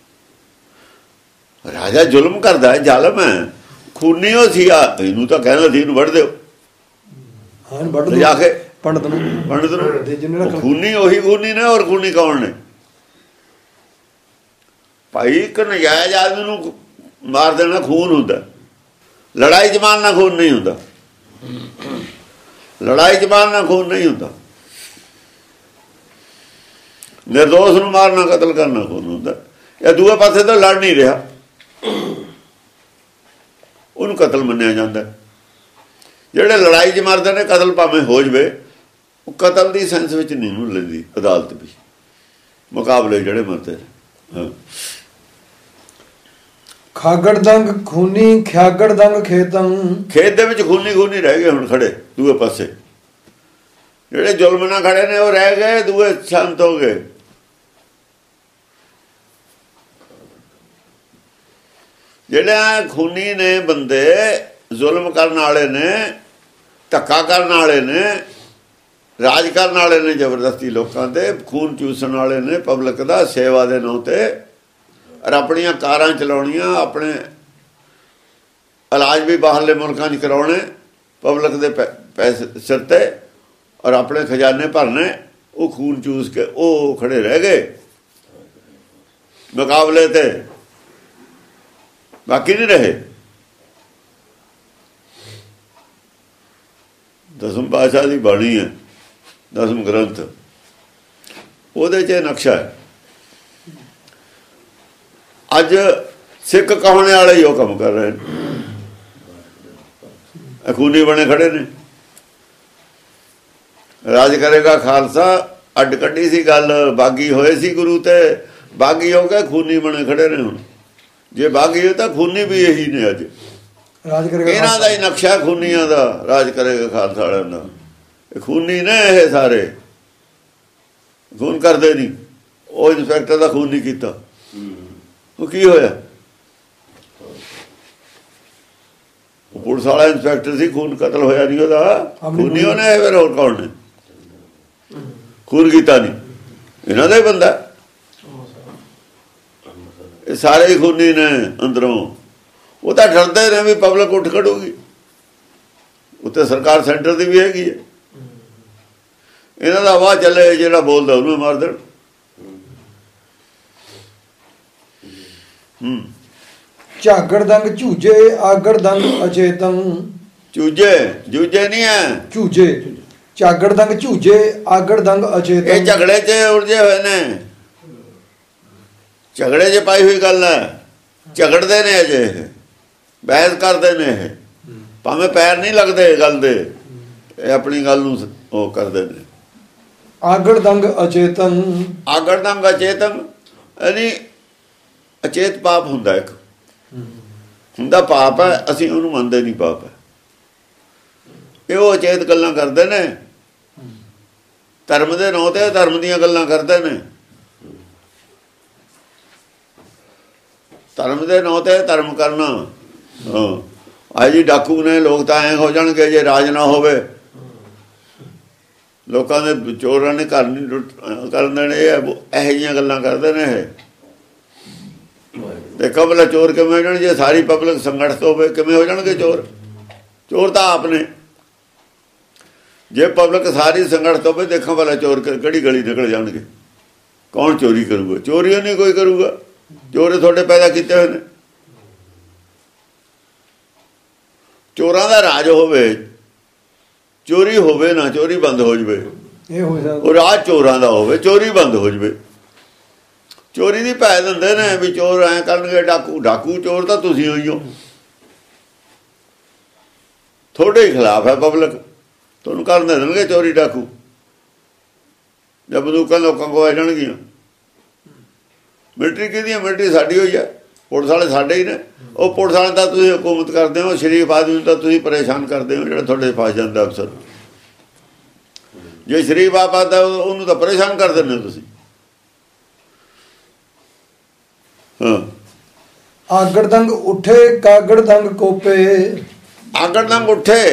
ਰਾਜਾ ਜ਼ੁਲਮ ਕਰਦਾ, ਜ਼ਾਲਮ ਹੈ, ਖੂਨੀ ਉਹ ਸੀ। ਆ ਇਹਨੂੰ ਤਾਂ ਕਹਿੰਦਾ ਸੀ ਇਹਨੂੰ ਵੱਢ ਦਿਓ, ਹਾਂ ਵੱਢ ਦਿਓ ਜਾ ਕੇ ਪੰਡਤ ਨੂੰ, ਪੰਡਤ ਨੂੰ। ਖੂਨੀ ਉਹੀ ਖੂਨੀ ਨੇ। ਹੋਰ ਖੂਨੀ ਕੌਣ ਨੇ? ਭਾਈ ਇੱਕ ਨਜਾਇਜ਼ ਆਦਮੀ ਨੂੰ ਮਾਰ ਦੇਣਾ ਖੂਨ ਹੁੰਦਾ। ਲੜਾਈ ਚ ਮਾਰਨਾ ਖੂਨ ਨਹੀਂ ਹੁੰਦਾ। ਲੜਾਈ ਚ ਮਾਰਨਾ ਖੂਨ ਨਹੀਂ ਹੁੰਦਾ। ਨਿਰਦੋਸ਼ ਨੂੰ ਮਾਰਨਾ, ਕਤਲ ਕਰਨਾ ਖੂਨ ਹੁੰਦਾ। ਇਹ ਦੂਏ ਪਾਸੇ ਤਾਂ ਲੜ ਨਹੀਂ ਰਿਹਾ, ਉਹਨੂੰ ਕਤਲ ਮੰਨਿਆ ਜਾਂਦਾ। ਜਿਹੜੇ ਲੜਾਈ 'ਚ ਮਰਦੇ ਨੇ, ਕਤਲ ਭਾਵੇਂ ਹੋ ਜਾਵੇ, ਉਹ ਕਤਲ ਦੀ ਸੈਂਸ ਵਿੱਚ ਨਹੀਂ ਨੂੰ ਲੈਂਦੀ ਅਦਾਲਤ ਵੀ। ਮੁਕਾਬਲੇ ਜਿਹੜੇ ਮਰਦੇ ਨੇ। ਹਾਂ। ਖਾਗੜ ਦੰਗ ਖੂਨੀ, ਖਿਆਗੜ ਦੰਗ ਖੇਤਮ। ਖੇਤ ਦੇ ਵਿੱਚ ਖੂਨੀ ਖੂਨੀ ਰਹਿ ਗਏ ਹੁਣ ਖੜੇ ਦੂਏ ਪਾਸੇ। ਜਿਹੜੇ ਜ਼ੁਲਮ ਨਾਲ ਖੜੇ ਨੇ ਉਹ ਰਹਿ ਗਏ, ਦੂਏ ਸ਼ਾਂਤ ਹੋ ਗਏ। ਜਿਹੜੇ ਖੂਨੀ ਨੇ ਬੰਦੇ, ਜ਼ੁਲਮ ਕਰਨ ਵਾਲੇ ਨੇ, ਧੱਕਾ ਕਰਨ ਵਾਲੇ ਨੇ, ਰਾਜ ਕਰਨ ਵਾਲੇ ਨੇ, ਜ਼ਬਰਦਸਤੀ ਲੋਕਾਂ ਤੇ ਖੂਨ ਚੂਸਣ ਵਾਲੇ ਨੇ, ਪਬਲਿਕ ਦਾ ਸੇਵਾ ਦੇ ਨਾਂ ਤੇ, ਔਰ ਆਪਣੀਆਂ ਕਾਰਾਂ ਚਲਾਉਣੀਆਂ, ਆਪਣੇ ਇਲਾਜ ਵੀ ਬਾਹਰਲੇ ਮੁਲਕਾਂ 'ਚ ਕਰਾਉਣੇ ਪਬਲਿਕ ਦੇ ਪੈਸੇ ਸਿਰ ਤੇ, ਔਰ ਆਪਣੇ ਖਜ਼ਾਨੇ ਭਰਨੇ। ਉਹ ਖੂਨ ਚੂਸ ਕੇ ਉਹ ਖੜੇ ਰਹਿ ਗਏ ਮੁਕਾਬਲੇ ਤੇ, ਬਾਕੀ ਨਹੀਂ ਰਹੇ। ਦਸਮ ਪਾਤਸ਼ਾਹ ਦੀ ਬਾਣੀ ਹੈ, ਦਸਮ ਗ੍ਰੰਥ, ਉਹਦੇ 'ਚ ਨਕਸ਼ਾ ਹੈ। ਅੱਜ ਸਿੱਖ ਕਹਾਉਣੇ ਵਾਲੇ ਹੀ ਉਹ ਕੰਮ ਕਰ ਰਹੇ ਨੇ, ਖੂਨੀ ਬਣੇ ਖੜੇ ਨੇ। ਰਾਜ ਕਰੇਗਾ ਖਾਲਸਾ, ਅੱਡ ਕੱਢੀ ਸੀ ਗੱਲ, ਬਾਗੀ ਹੋਏ ਸੀ ਗੁਰੂ ਤੇ, ਬਾਗੀ ਹੋ ਕੇ ਖੂਨੀ ਬਣੇ ਖੜੇ ਨੇ ਹੁਣ। ਜੇ ਬਾਗੀ ਹੋ ਤਾਂ ਖੂਨੀ ਵੀ ਇਹੀ ਨੇ ਅੱਜ। ਰਾਜ ਕਰੇਗਾ ਇਹਨਾਂ ਦਾ ਹੀ ਨਕਸ਼ਾ ਖੂਨੀਆਂ ਦਾ, ਰਾਜ ਕਰੇਗਾ ਖਾਲਸਾ ਵਾਲਿਆਂ ਦਾ। ਇਹ ਖੂਨੀ ਨੇ, ਇਹ ਸਾਰੇ ਖੂਨ ਕਰਦੇ ਨਹੀਂ। ਉਹ ਇੰਸਪੈਕਟਰ ਦਾ ਖੂਨ ਨਹੀਂ ਕੀਤਾ, ਉਹ ਕੀ ਹੋਇਆ? ਉਹ ਪੁਲਿਸ ਵਾਲਾ ਇੰਸਪੈਕਟਰ ਸੀ, ਖੂਨ ਕਤਲ ਹੋਇਆ ਨਹੀਂ ਉਹਦਾ। ਖੂਨੀ ਉਹਨੇ, ਫਿਰ ਹੋਰ ਕੌਣ ਨੇ? ਖੂਨ ਕੀਤਾ ਨਹੀਂ, ਇਹਨਾਂ ਦਾ ਹੀ ਬੰਦਾ। ਇਹ ਸਾਰੇ ਹੀ ਖੂਨੀ ਨੇ ਅੰਦਰੋਂ। ਉਹ ਤਾਂ ਡਰਦੇ ਨੇ ਵੀ ਪਬਲਿਕ ਉੱਠ ਖੜੂਗੀ। ਉੱਤੇ ਸਰਕਾਰ ਸੈਂਟਰ ਦੀ ਵੀ ਹੈਗੀ ਹੈ। ਇਹਨਾਂ ਦਾ ਵਾਹ ਚੱਲੇ, ਜਿਹੜਾ ਬੋਲਦਾ ਉਹਨੂੰ ਮਾਰ ਦੇਣ। ਹੂੰ। ਝਾਗੜ ਦੰਗ ਝੂਜੇ, ਆਗੜ ਦੰਗ ਅਚੇਤਨ। ਚੂਜੇ ਜੂਜੇ ਨਹੀਂ ਹੈ, ਝੂਜੇ। ਝਾਗੜ ਦੰਗ ਝੂਜੇ, ਆਗੜ ਦੰਗ ਅਚੇਤਨ। ਇਹ ਝਗੜੇ 'ਚ ਉਲਝੇ ਹੋਏ ਨੇ, ਝਗੜੇ 'ਚ ਪਾਈ ਹੋਈ ਗੱਲ ਹੈ। ਝਗੜਦੇ ਨੇ ਅਜੇ, ਬਹਿਸ ਕਰਦੇ ਨੇ। ਇਹ ਭਾਵੇਂ ਪੈਰ ਨਹੀਂ ਲੱਗਦੇ ਗੱਲ ਦੇ, ਇਹ ਆਪਣੀ ਗੱਲ ਨੂੰ ਉਹ ਕਰਦੇ ਨੇ। ਆਗੜ ਦੰਗ ਅਚੇਤਨ। ਆਗੜ ਦੰਗ ਅਚੇਤਨ ਯਾਨੀ ਅਚੇਤ ਪਾਪ ਹੁੰਦਾ, ਇੱਕ ਹੁੰਦਾ ਪਾਪ ਹੈ, ਅਸੀਂ ਉਹਨੂੰ ਮੰਨਦੇ ਨਹੀਂ ਪਾਪ ਹੈ। ਇਹ ਉਹ ਅਚੇਤ ਗੱਲਾਂ ਕਰਦੇ ਨੇ, ਧਰਮ ਦੇ ਨਾਂ ਤੇ ਧਰਮ ਦੀਆਂ ਗੱਲਾਂ ਕਰਦੇ ਨੇ। ਧਰਮ ਦੇ ਨਾਂ ਤੇ ਧਰਮ ਕਰਨਾ। ਹਾਂ, ਅੱਜ ਜੀ ਡਾਕੂ ਨੇ, ਲੋਕ ਤਾਂ ਐਂ ਹੋ ਜਾਣਗੇ ਜੇ ਰਾਜ ਨਾ ਹੋਵੇ। ਲੋਕਾਂ ਦੇ ਚੋਰਾਂ ਨੇ ਘਰ ਨਹੀਂ ਕਰਨ ਦੇਣੇ, ਇਹੋ ਜਿਹੀਆਂ ਗੱਲਾਂ ਕਰਦੇ ਨੇ ਇਹ। ਦੇਖੋ ਭਲਾ ਚੋਰ ਕਿਵੇਂ ਹੋ ਜਾਣ ਜੇ ਸਾਰੀ ਪਬਲਿਕ ਸੰਗਠਿਤ ਹੋਵੇ, ਕਿਵੇਂ ਹੋ ਜਾਣਗੇ ਚੋਰ? ਚੋਰ ਤਾਂ ਆਪ ਨੇ। ਜੇ ਪਬਲਿਕ ਸਾਰੀ ਸੰਗਠਿਤ ਹੋਵੇ, ਦੇਖੋ ਭਲਾ ਚੋਰ ਕਿਹੜੀ ਗਲੀ ਨਿਕਲ ਜਾਣਗੇ। ਕੌਣ ਚੋਰੀ ਕਰੂਗਾ? ਚੋਰੀ ਨਹੀਂ ਕੋਈ ਕਰੂਗਾ। ਚੋਰ ਤੁਹਾਡੇ ਪੈਦਾ ਕੀਤੇ ਹੋਏ ਨੇ। ਚੋਰਾਂ ਦਾ ਰਾਜ ਹੋਵੇ, ਚੋਰੀ ਹੋਵੇ ਨਾ, ਚੋਰੀ ਬੰਦ ਹੋ ਜਾਵੇ। ਇਹ ਹੋ ਜਾਂਦਾ ਉਹ ਰਾਜ ਚੋਰਾਂ ਦਾ ਹੋਵੇ, ਚੋਰੀ ਬੰਦ ਹੋ ਜਾਵੇ। ਚੋਰੀ ਦੀ ਭੈ ਦਿੰਦੇ ਨੇ ਵੀ ਚੋਰ ਐਂ ਕਰਨਗੇ, ਡਾਕੂ ਡਾਕੂ ਚੋਰ ਤਾਂ ਤੁਸੀਂ ਹੋਈ ਹੋ। ਤੁਹਾਡੇ ਹੀ ਖਿਲਾਫ ਹੈ ਪਬਲਿਕ, ਤੁਹਾਨੂੰ ਕਰਨ ਦੇ ਦੇਣਗੇ ਚੋਰੀ ਡਾਕੂ। ਜਦ ਬੰਦੂਕਾਂ ਲੋਕਾਂ ਕੋਲ ਆ ਜਾਣਗੀਆਂ। ਮਿਲਟਰੀ ਕਿਹਦੀ ਹੈ? ਮਿਲਟਰੀ ਸਾਡੀ ਹੋਈ ਹੈ। ਪੁਲਿਸ ਵਾਲੇ ਸਾਡੇ ਹੀ ਨੇ। ਉਹ ਪੁਲਿਸ ਵਾਲੇ ਤਾਂ ਤੁਸੀਂ ਹਕੂਮਤ ਕਰਦੇ ਹੋ, ਸ਼ਰੀਫ ਆਦਮੀ ਨੂੰ ਤਾਂ ਤੁਸੀਂ ਪਰੇਸ਼ਾਨ ਕਰਦੇ ਹੋ, ਜਿਹੜਾ ਤੁਹਾਡੇ ਫਸ ਜਾਂਦਾ ਅਫਸਰ। ਜੇ ਸ਼ਰੀਫ ਆਪ ਆਦਾ ਉਹਨੂੰ ਤਾਂ ਪਰੇਸ਼ਾਨ ਕਰ ਦਿੰਦੇ ਹੋ ਤੁਸੀਂ। ਹਾਂ, ਆਗੜ ਦੰਗ ਉੱਠੇ ਕਾਗੜ ਦੰਗ ਕੋਪੇ। ਆਗੜ ਦੰਗ ਉੱਠੇ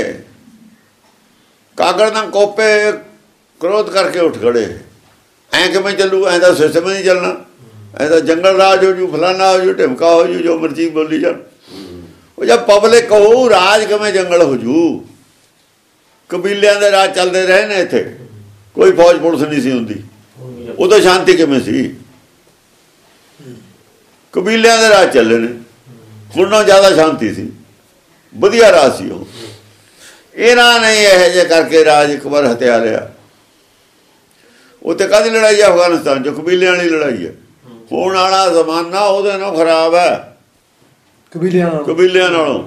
ਕਾਗੜ ਦੰਗ ਕੋਪੇ, ਕ੍ਰੋਧ ਕਰਕੇ ਉੱਠ ਖੜੇ। ਐਂ ਕਿਵੇਂ ਚੱਲੂ? ਐਂ ਤਾਂ ਸਿਸਟਮ ਨਹੀਂ ਚੱਲਣਾ। ਐਂ ਤਾਂ ਜੰਗਲ ਰਾਜ ਹੋ ਜੂ, ਫਲਾਨਾ ਹੋ ਜੂ, ਢਿਮਕਾ ਹੋ ਜੂ, ਜੋ ਮਰਜ਼ੀ ਬੋਲੀ ਜਾਣ। ਉਹ ਜਦ ਪਬਲਿਕ ਹੋ, ਰਾਜ ਕਿਵੇਂ ਜੰਗਲ ਹੋ ਜੂ? ਕਬੀਲਿਆਂ ਦੇ ਰਾਜ ਚੱਲਦੇ ਰਹੇ ਨੇ ਇੱਥੇ। ਕੋਈ ਫੌਜ ਪੁਲਿਸ ਨਹੀਂ ਸੀ ਹੁੰਦੀ। ਉਦੋਂ ਸ਼ਾਂਤੀ ਕਿਵੇਂ ਸੀ? ਕਬੀਲਿਆਂ ਦੇ ਰਾਜ ਚੱਲੇ ਨੇ। ਹੁਣ ਨਾਲੋਂ ਜ਼ਿਆਦਾ ਸ਼ਾਂਤੀ ਸੀ, ਵਧੀਆ ਰਾਜ ਸੀ ਉਹ। ਇਹਨਾਂ ਨੇ ਇਹੋ ਜਿਹੇ ਕਰਕੇ ਰਾਜ ਇੱਕ ਵਾਰ ਹਥਿਆ ਲਿਆ। ਉੱਥੇ ਕਾਹਦੀ ਲੜਾਈ ਹੈ? ਅਫਗਾਨਿਸਤਾਨ 'ਚ ਕਬੀਲਿਆਂ ਵਾਲੀ ਲੜਾਈ ਹੈ। ਹੋਣ ਵਾਲਾ ਜ਼ਮਾਨਾ ਉਹਦੇ ਨਾਲੋਂ ਖਰਾਬ ਹੈ, ਕਬੀਲਿਆਂ ਨਾਲ ਕਬੀਲਿਆਂ ਨਾਲੋਂ।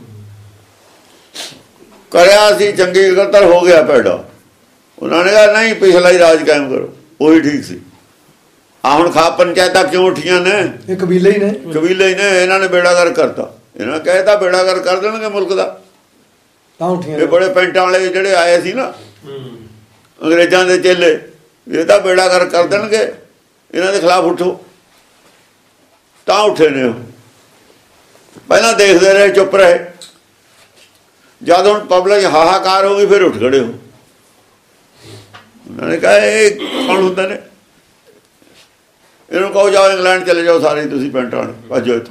ਕਰਿਆ ਸੀ ਚੰਗੀ ਕਤਲ ਹੋ ਗਿਆ ਪੈਦਾ। ਉਹਨਾਂ ਨੇ ਕਿਹਾ ਨਹੀਂ, ਪਿਛਲਾ ਹੀ ਰਾਜ ਕਾਇਮ ਕਰੋ, ਉਹੀ ਠੀਕ ਸੀ। ਆ ਹੁਣ ਖਾ ਪੰਚਾਇਤਾਂ ਕਿਉਂ ਉੱਠੀਆਂ ਨੇ? ਇਹ ਕਬੀਲੇ ਹੀ ਨੇ, ਕਬੀਲੇ ਹੀ ਨੇ। ਇਹਨਾਂ ਨੇ ਬੇੜਾਗਰ ਕਰਤਾ। ਇਹਨਾਂ ਕਹਿਤਾ ਬੇੜਾਗਰ ਕਰ ਦੇਣਗੇ ਮੁਲਕ ਦਾ। ਤਾਂ ਉੱਠੀਆਂ। ਇਹ ਬੜੇ ਪੈਂਟਾਂ ਵਾਲੇ ਜਿਹੜੇ ਆਏ ਸੀ ਨਾ, ਅੰਗਰੇਜ਼ਾਂ ਦੇ ਚੇਲੇ, ਇਹ ਤਾਂ ਬੇੜਾਗਰ ਕਰ ਦੇਣਗੇ, ਇਹਨਾਂ ਦੇ ਖਿਲਾਫ ਉੱਠੋ। ਤਾਂ ਉੱਠੇ ਨੇ ਉਹ। ਪਹਿਲਾਂ ਦੇਖਦੇ ਰਹੇ, ਚੁੱਪ ਰਹੇ। ਜਦ ਹੁਣ ਪਬਲਿਕ ਹਾਹਾਕਾਰ ਹੋ ਗਈ, ਫਿਰ ਉੱਠ ਖੜੇ ਹੋ। ਉਹਨਾਂ ਨੇ ਕਿਹਾ ਇਹ ਕੌਣ ਹੁੰਦੇ ਨੇ? ਇਹਨੂੰ ਕਹੋ ਜਾਓ ਇੰਗਲੈਂਡ ਚਲੇ ਜਾਓ ਸਾਰੇ ਤੁਸੀਂ, ਪੈਂਟਾਂ ਵਾਲੇ ਭੱਜੋ ਇੱਥੋਂ।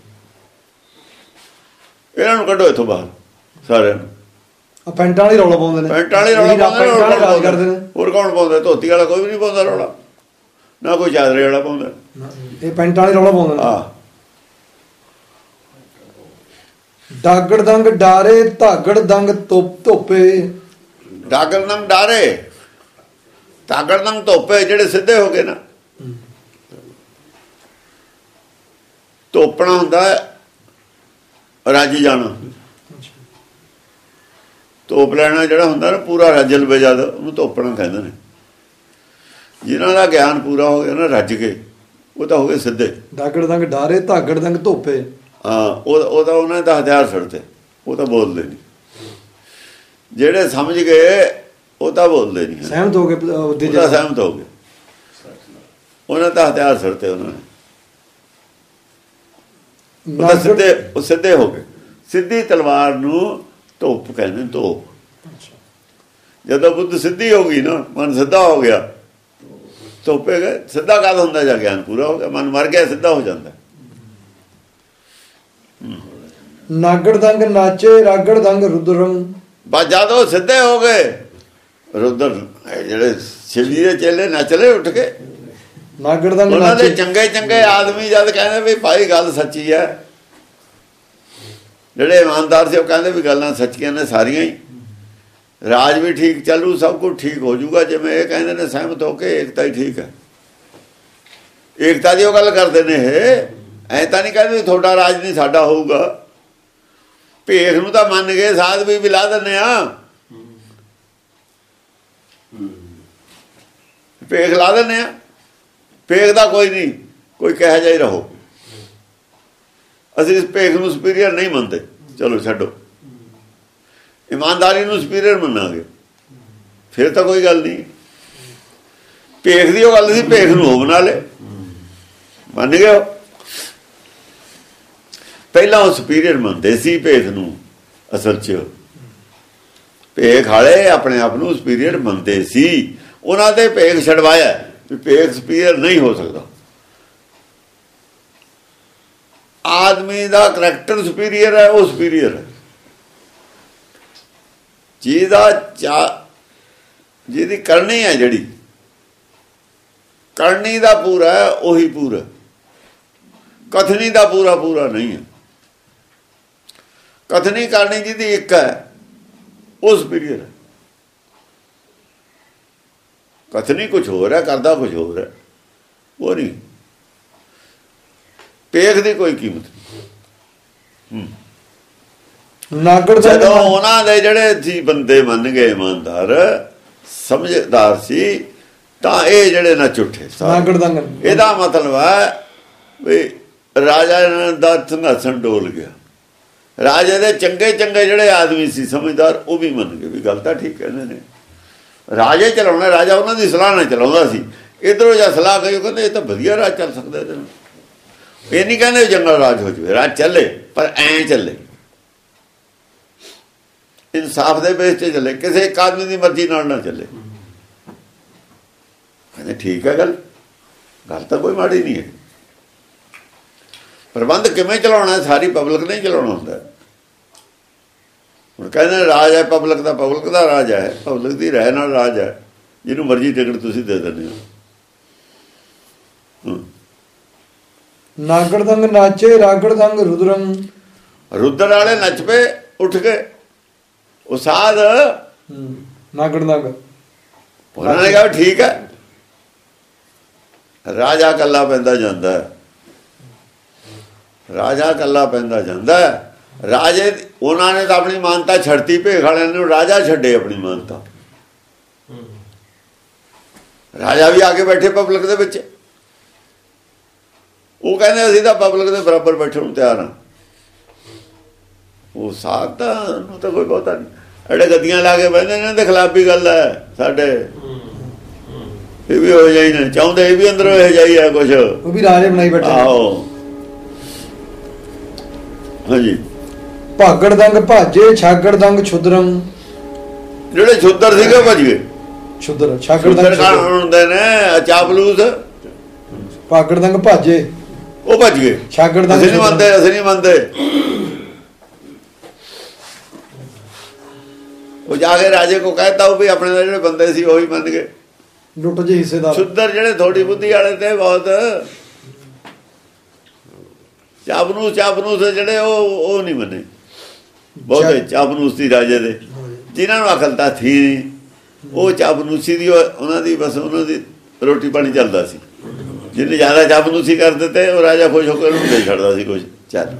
ਇਹਨਾਂ ਨੂੰ ਕੱਢੋ ਇੱਥੋਂ ਬਾਹਰ ਸਾਰਿਆਂ ਨੂੰ। ਪੈਂਟਾਂ ਵਾਲੀ ਰੌਲਾ ਪਾਉਂਦੇ ਨੇ, ਪੈਂਟਾਂ ਵਾਲੀ ਰੌਲਾ ਕਰਦੇ ਨੇ। ਹੋਰ ਕੌਣ ਪਾਉਂਦਾ? ਧੋਤੀ ਵਾਲਾ ਕੋਈ ਵੀ ਨਹੀਂ ਪਾਉਂਦਾ ਰੌਲਾ, ਨਾ ਕੋਈ ਚਾਦਰੇ ਵਾਲਾ ਪਾਉਂਦਾ। ਇਹ ਪੈਂਟਾਂ ਵਾਲੀ ਰੌਲਾ ਪਾਉਂਦੇ ਨੇ। ਆਹ ਡਾਗੜ ਦੰਗ ਡਾਰੇ ਧਾਗੜ ਦੰਗ ਧੋਪੇ। ਡਾਗੜ ਦੰਗ ਡਾਰੇ ਧਾਗੜ ਦੰਗ ਧੋਪੇ, ਜਿਹੜੇ ਸਿੱਧੇ ਹੋ ਗਏ ਨਾ। ਧੋਪਣਾ ਹੁੰਦਾ ਰੱਜ ਜਾਣਾ। ਧੋਪ ਲੈਣਾ ਜਿਹੜਾ ਹੁੰਦਾ ਨਾ, ਪੂਰਾ ਰੱਜ ਲਵੇ ਜਦ, ਉਹਨੂੰ ਧੋਪਣਾ ਕਹਿੰਦੇ ਨੇ। ਜਿਨ੍ਹਾਂ ਦਾ ਗਿਆਨ ਪੂਰਾ ਹੋ ਗਿਆ ਨਾ ਰੱਜ ਕੇ, ਉਹ ਤਾਂ ਹੋ ਗਏ ਸਿੱਧੇ। ਡਾਗੜ ਦੰਗ ਡਾਰੇ ਧਾਗੜ ਦੰਗ ਧੋਪੇ। ਹਾਂ, ਉਹ ਉਹ ਤਾਂ ਉਹਨਾਂ ਦਾ ਹਥਿਆਰ ਛੱਡਦੇ, ਉਹ ਤਾਂ ਬੋਲਦੇ ਨਹੀਂ। ਜਿਹੜੇ ਸਮਝ ਗਏ ਉਹ ਤਾਂ ਬੋਲਦੇ ਨਹੀਂ, ਸਹਿਮਤ ਹੋ ਗਏ। ਉਹ ਤਾਂ ਸਹਿਮਤ ਹੋ ਗਏ। ਉਹਨਾਂ ਦਾ ਹਥਿਆਰ ਛੱਡਦੇ ਉਹਨਾਂ ਨੇ। ਉਹ ਤਾਂ ਸਿੱਧੇ, ਉਹ ਸਿੱਧੇ ਹੋ ਗਏ। ਸਿੱਧੀ ਤਲਵਾਰ ਨੂੰ ਧੋਪ ਕਹਿੰਦੇ। ਧੋਪ ਜਦੋਂ ਬੁੱਧ ਸਿੱਧੀ ਹੋ ਗਈ ਨਾ, ਮਨ ਸਿੱਧਾ ਹੋ ਗਿਆ, ਧੋਪੇ ਗਏ। ਸਿੱਧਾ ਕਦ ਹੁੰਦਾ? ਜਾਂ ਗਿਆਨ ਪੂਰਾ ਹੋ ਗਿਆ, ਮਨ ਮਰ ਗਿਆ, ਸਿੱਧਾ ਹੋ ਜਾਂਦਾ। ਨਾਗੜ ਦੰਗ ਨਾਚੇ ਰਾਗੜ ਦੰਗ ਰੁਦਰਮ। ਬਸ ਜਦ ਉਹ ਸਿੱਧੇ ਹੋ ਗਏ, ਰੁਦਰ ਜਿਹੜੇ ਸ਼ਿਵਜੀ ਦੇ ਚੇਲੇ ਨੱਚਲੇ ਉੱਠ ਕੇ। ਨਾਗੜ ਦੰਗ ਉਹਨਾਂ ਦੇ ਚੰਗੇ ਚੰਗੇ ਆਦਮੀ ਜਦ ਕਹਿੰਦੇ ਵੀ ਭਾਈ ਗੱਲ ਸੱਚੀ ਹੈ, ਜਿਹੜੇ ਇਮਾਨਦਾਰ ਸੀ ਉਹ ਕਹਿੰਦੇ ਵੀ ਗੱਲਾਂ ਸੱਚੀਆਂ ਨੇ ਸਾਰੀਆਂ ਹੀ, ਰਾਜ ਵੀ ਠੀਕ ਚੱਲੂ, ਸਭ ਕੁਝ ਠੀਕ ਹੋ ਜਾਊਗਾ। ਜਿਵੇਂ ਇਹ ਕਹਿੰਦੇ ਨੇ ਸਹਿਮਤ ਹੋ ਕੇ, ਏਕਤਾ ਹੀ ਠੀਕ ਹੈ। ਏਕਤਾ ਦੀ ਉਹ ਗੱਲ ਕਰਦੇ ਨੇ। ਇਹ ਐਂ ਤਾਂ ਨਹੀਂ ਕਹਿੰਦੇ ਤੁਹਾਡਾ ਰਾਜ ਨਹੀਂ ਸਾਡਾ ਹੋਊਗਾ। ਭੇਖ ਨੂੰ ਤਾਂ ਮੰਨ ਗਏ, ਸਾਧ ਵੀ ਵੀ ਲਾ ਦਿੰਦੇ ਆ, ਭੇਖ ਲਾ ਦਿੰਦੇ ਆ। ਭੇਖ ਦਾ ਕੋਈ ਨਹੀਂ, ਕੋਈ ਕਿਹੋ ਜਿਹਾ ਹੀ ਰਹੋ। ਅਸੀਂ ਇਸ ਭੇਖ ਨੂੰ ਸੁਪੀਰੀਅਰ ਨਹੀਂ ਮੰਨਦੇ। ਚਲੋ ਛੱਡੋ, ਇਮਾਨਦਾਰੀ ਨੂੰ ਸੁਪੀਰੀਅਰ ਮੰਨਾਂਗੇ, ਫਿਰ ਤਾਂ ਕੋਈ ਗੱਲ ਨਹੀਂ। ਭੇਖ ਦੀ ਉਹ ਗੱਲ ਸੀ, ਭੇਖ ਨੂੰ ਉਹ ਬਣਾ ਲੈ, ਮੰਨ ਗਏ। ਪਹਿਲਾਂ ਉਹ ਸੁਪੀਰੀਅਰ ਮੰਨਦੇ ਸੀ ਭੇਖ ਨੂੰ। ਅਸਲ 'ਚ ਭੇਖ ਵਾਲੇ ਆਪਣੇ ਆਪ ਨੂੰ ਸੁਪੀਰੀਅਰ ਮੰਨਦੇ ਸੀ। ਉਹਨਾਂ ਦੇ ਭੇਖ ਛਡਵਾਇਆ ਵੀ ਭੇਖ ਸੁਪੀਰੀਅਰ ਨਹੀਂ ਹੋ ਸਕਦਾ। ਆਦਮੀ ਦਾ ਕਰੈਕਟਰ ਸੁਪੀਰੀਅਰ ਹੈ, ਉਹ ਸੁਪੀਰੀਅਰ ਹੈ। ਜਿਹਦਾ ਚਾ ਜਿਹਦੀ ਕਰਨੀ ਹੈ, ਜਿਹੜੀ ਕਰਨੀ ਦਾ ਪੂਰਾ ਹੈ, ਉਹੀ ਪੂਰਾ। ਕਥਨੀ ਦਾ ਪੂਰਾ ਪੂਰਾ ਨਹੀਂ ਹੈ। ਕਥਨੀ ਕਰਨੀ ਜਿਹਦੀ ਇੱਕ ਹੈ, ਉਹ ਸੁਪੀਰੀਅਰ ਹੈ। ਕਥਨੀ ਕੁਝ ਹੋਰ ਹੈ, ਕਰਦਾ ਕੁਝ ਹੋਰ ਹੈ, ਉਹ ਨਹੀਂ। ਪੇਖ ਦੀ ਕੋਈ ਕੀਮਤ ਨਹੀਂ। ਨਾਗੜ ਜਦੋਂ ਉਹਨਾਂ ਦੇ ਜਿਹੜੇ ਸੀ ਬੰਦੇ ਮੰਨ ਗਏ, ਇਮਾਨਦਾਰ ਸਮਝਦਾਰ ਸੀ, ਤਾਂ ਇਹ ਜਿਹੜੇ ਨਾ ਝੂਠੇ ਨਾਗੜ ਦਾ ਇਹਦਾ ਮਤਲਬ ਹੈ ਵੀ ਰਾਜਾ ਦਾ ਸੰਘਾਸਣ ਡੋਲ ਗਿਆ। ਰਾਜੇ ਦੇ ਚੰਗੇ ਚੰਗੇ ਜਿਹੜੇ ਆਦਮੀ ਸੀ ਸਮਝਦਾਰ, ਉਹ ਵੀ ਮੰਨ ਗਏ ਵੀ ਗੱਲ ਤਾਂ ਠੀਕ ਕਹਿੰਦੇ ਨੇ। ਰਾਜੇ ਚਲਾਉਣਾ, ਰਾਜਾ ਉਹਨਾਂ ਦੀ ਸਲਾਹ ਨਾਲ ਚਲਾਉਂਦਾ ਸੀ। ਇੱਧਰੋਂ ਜਾਂ ਸਲਾਹ ਕਹੀ, ਕਹਿੰਦੇ ਇਹ ਤਾਂ ਵਧੀਆ ਰਾਜ ਚੱਲ ਸਕਦਾ ਇਹਦੇ ਨਾਲ। ਇਹ ਨਹੀਂ ਕਹਿੰਦੇ ਜੰਗਲ ਰਾਜ ਹੋ ਜਾਵੇ, ਰਾਜ ਚੱਲੇ ਪਰ ਐਂ ਚੱਲੇ, ਇਨਸਾਫ ਦੇ ਬੇਸ ਤੇ ਚੱਲੇ, ਕਿਸੇ ਇੱਕ ਆਦਮੀ ਦੀ ਮਰਜ਼ੀ ਨਾਲ ਨਾ ਚੱਲੇ। ਕਹਿੰਦੇ ਠੀਕ ਹੈ, ਗੱਲ ਗੱਲ ਤਾਂ ਕੋਈ ਮਾੜੀ ਨਹੀਂ ਹੈ। ਪ੍ਰਬੰਧ ਕਿਵੇਂ ਚਲਾਉਣਾ, ਸਾਰੀ ਪਬਲਿਕ ਨਹੀਂ ਚਲਾਉਣਾ ਹੁੰਦਾ। ਹੁਣ ਕਹਿੰਦੇ ਰਾਜ ਹੈ ਪਬਲਿਕ ਦਾ, ਪਬਲਿਕ ਦਾ ਰਾਜ ਹੈ, ਪਬਲਿਕ ਦੀ ਰਹਿ ਨਾਲ ਰਾਜ ਹੈ। ਜਿਹਨੂੰ ਮਰਜ਼ੀ ਟਿਕਟ ਤੁਸੀਂ ਦੇ ਦਿੰਦੇ ਹੋ। ਨਾਗੜ ਦੰਗ ਨਾਚੇ ਰਾਗੜ ਦੰਗ ਰੁਦਰੰ, ਰੁਦਰ ਵਾਲੇ ਨੱਚ ਪਏ ਉੱਠ ਕੇ। ਉਹ ਸਾਧ ਨਾਗੜ ਦੰਗ ਉਹਨਾਂ ਨੇ ਕਿਹਾ ਠੀਕ ਹੈ। ਰਾਜਾ ਕੱਲਾ ਪੈਂਦਾ ਜਾਂਦਾ, ਰਾਜਾ ਕੱਲਾ ਪੈਂਦਾ ਜਾਂਦਾ। ਰਾਜੇ ਉਹਨਾਂ ਨੇ ਤਾਂ ਆਪਣੀ ਮਾਨਤਾ ਛੱਡਤੀ, ਭੇਖ ਵਾਲਿਆਂ ਨੂੰ ਰਾਜਾ ਛੱਡੇ ਆਪਣੀ ਮਾਨਤਾ। ਰਾਜਾ ਵੀ ਆ ਕੇ ਬੈਠੇ ਪਬਲਿਕ ਦੇ ਵਿੱਚ। ਉਹ ਕਹਿੰਦੇ ਅਸੀਂ ਤਾਂ ਪਬਲਿਕ ਦੇ ਬਰਾਬਰ ਬੈਠਣ ਨੂੰ ਤਿਆਰ ਹਾਂ। ਉਹ ਸਾਧ ਤਾਂ ਨੂੰ ਤਾਂ ਕੋਈ ਬਹੁਤਾ ਨਹੀਂ, ਐਡੇ ਗੱਦੀਆਂ ਲਾ ਕੇ ਬਹਿੰਦੇ ਨੇ, ਦੇ ਖਿਲਾਫ ਵੀ ਗੱਲ ਹੈ ਸਾਡੇ। ਇਹ ਵੀ ਹੋ ਜਾਈ ਨੇ ਚਾਹੁੰਦੇ, ਇਹ ਵੀ ਅੰਦਰੋਂ ਇਹ ਜਾਈ ਹੈ ਕੁਛ, ਉਹ ਵੀ ਰਾਜੇ ਬਣਾਈ ਬੈਠੇ। ਆਹੋ ਹਾਂਜੀ। ਭਾਗੜ ਦੰਗ ਭਾਜੇ ਛਾਗੜ ਦੰਗ ਛੁਦਰੰ, ਜਿਹੜੇ ਛੁੱਦਰ ਸੀਗੇ ਭੱਜ ਗਏ। ਛੁਦਰ ਛਾਗੜ ਦੰਗ ਹੁੰਦੇ ਨੇ ਚਾਪਲੂਸ। ਭਾਗੜ ਦੰਗ ਭਾਜੇ, ਉਹ ਭੱਜ ਗਏ। ਛਾਗੜ ਦੰਗ ਅਸੀਂ ਨਹੀਂ ਮੰਨਦੇ, ਅਸੀਂ ਨਹੀਂ ਮੰਨਦੇ। ਉਹ ਜਾ ਕੇ ਰਾਜੇ ਕੋ ਕਹਿਤਾ, ਉਹ ਵੀ ਆਪਣੇ ਜਿਹੜੇ ਬੰਦੇ ਸੀ ਉਹੀ ਮੰਨ ਗਏ। ਲੁੱਟ ਜੇ ਹਿੱਸੇਦਾਰ। ਛੁੱਦਰ ਜਿਹੜੇ ਥੋੜੀ ਬੁੱਧੀ ਵਾਲੇ ਤੇ ਬਹੁਤ ਚਾਪਨੂਸ ਚਾਪਨੂਸ ਜਿਹੜੇ ਉਹ ਉਹ ਨਹੀਂ ਮੰਨੇ। ਬਹੁਤੇ ਚਾਪਨੂਸ ਸੀ ਰਾਜੇ ਦੇ, ਜਿਨ੍ਹਾਂ ਨੂੰ ਅਕਲ ਤਾਂ ਥੀ, ਉਹ ਚਾਪਨੂਸੀ ਦੀ ਉਹਨਾਂ ਦੀ ਬਸ ਉਹਨਾਂ ਦੀ ਰੋਟੀ ਪਾਣੀ ਚੱਲਦਾ ਸੀ। ਜਿਹਨੇ ਜ਼ਿਆਦਾ ਚਾਪਨੂਸੀ ਕਰ ਦਿੱਤੇ, ਉਹ ਰਾਜਾ ਖੁਸ਼ ਹੋ ਕੇ ਉਹਨੂੰ ਦੇ ਛੱਡਦਾ ਸੀ ਕੁਛ। ਚੱਲ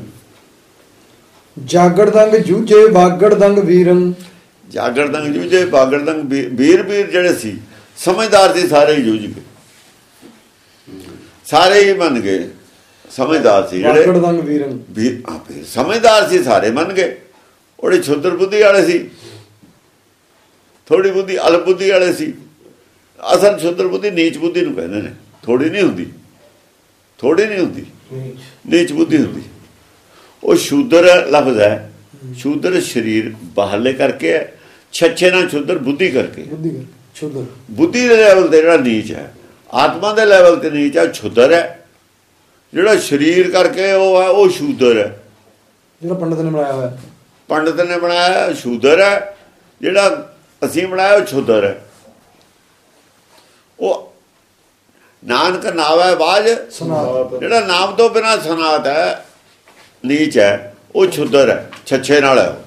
ਜਾਗੜ ਦੰਗ ਜੂਝੇ ਬਾਗੜ ਦੰਗ ਵੀਰੰ, ਜਾਗੜ ਦੰਗ ਜੂਝੇ ਬਾਗੜ ਦੰਗ ਵੀਰ। ਵੀਰ ਜਿਹੜੇ ਸੀ ਸਮਝਦਾਰ ਸੀ, ਸਾਰੇ ਹੀ ਜੂਝ ਗਏ, ਸਾਰੇ ਹੀ ਮੰਨ ਗਏ। ਸਮਝਦਾਰ ਸੀ ਜਿਹੜੇ ਬਾਗੜ ਦੰਗ ਵੀਰੰ, ਵੀਰ ਆਪੇ ਸਮਝਦਾਰ ਸੀ, ਸਾਰੇ ਮੰਨ ਗਏ। ਉਹਦੇ ਛੁੱਦਰ ਬੁੱਧੀ ਵਾਲੇ ਸੀ, ਥੋੜੀ ਬੁੱਧੀ ਅਲਪ ਬੁੱਧੀ ਵਾਲੇ ਸੀ। ਅਸਲ ਛੁੱਦਰ ਬੁੱਧੀ ਨੀਚ ਬੁੱਧੀ ਨੂੰ ਕਹਿੰਦੇ ਨੇ। ਥੋੜੀ ਨਹੀਂ ਹੁੰਦੀ, ਥੋੜੀ ਨਹੀਂ ਹੁੰਦੀ, ਨੀਚ ਬੁੱਧੀ ਹੁੰਦੀ। ਉਹ ਸ਼ੂਦਰ ਲਫ਼ਜ਼ ਹੈ। ਸ਼ੂਦਰ ਸਰੀਰ ਬਾਹਰਲੇ ਕਰਕੇ ਹੈ, ਛੱਛੇ ਨਾਲ ਸ਼ੂਦਰ ਬੁੱਧੀ ਕਰਕੇ। ਬੁੱਧੀ ਦੇ ਲੈਵਲ ਤੇ ਜਿਹੜਾ ਨੀਚ ਹੈ, ਆਤਮਾ ਦੇ ਲੈਵਲ ਤੇ ਨੀਚ ਹੈ, ਛੁੱਦਰ ਹੈ। ਜਿਹੜਾ ਸਰੀਰ ਕਰਕੇ ਉਹ ਹੈ, ਉਹ ਸ਼ੂਦਰ ਹੈ। ਜਿਹੜਾ ਪੰਡਤ ਨੇ ਬਣਾਇਆ ਹੋਇਆ, ਪੰਡਤ ਨੇ ਬਣਾਇਆ ਸ਼ੂਦਰ ਹੈ। ਜਿਹੜਾ ਅਸੀਂ ਬਣਾਇਆ ਉਹ ਛੁੱਦਰ ਹੈ। ਉਹ ਨਾਨਕ ਨਾਵੈ ਬਾਝ, ਜਿਹੜਾ ਨਾਮ ਤੋਂ ਬਿਨਾਂ ਸਨਾਤ ਹੈ, ਨੀਚ ਹੈ, ਉਹ ਛੁੱਦਰ ਹੈ, ਛੱਛੇ ਨਾਲ ਹੈ।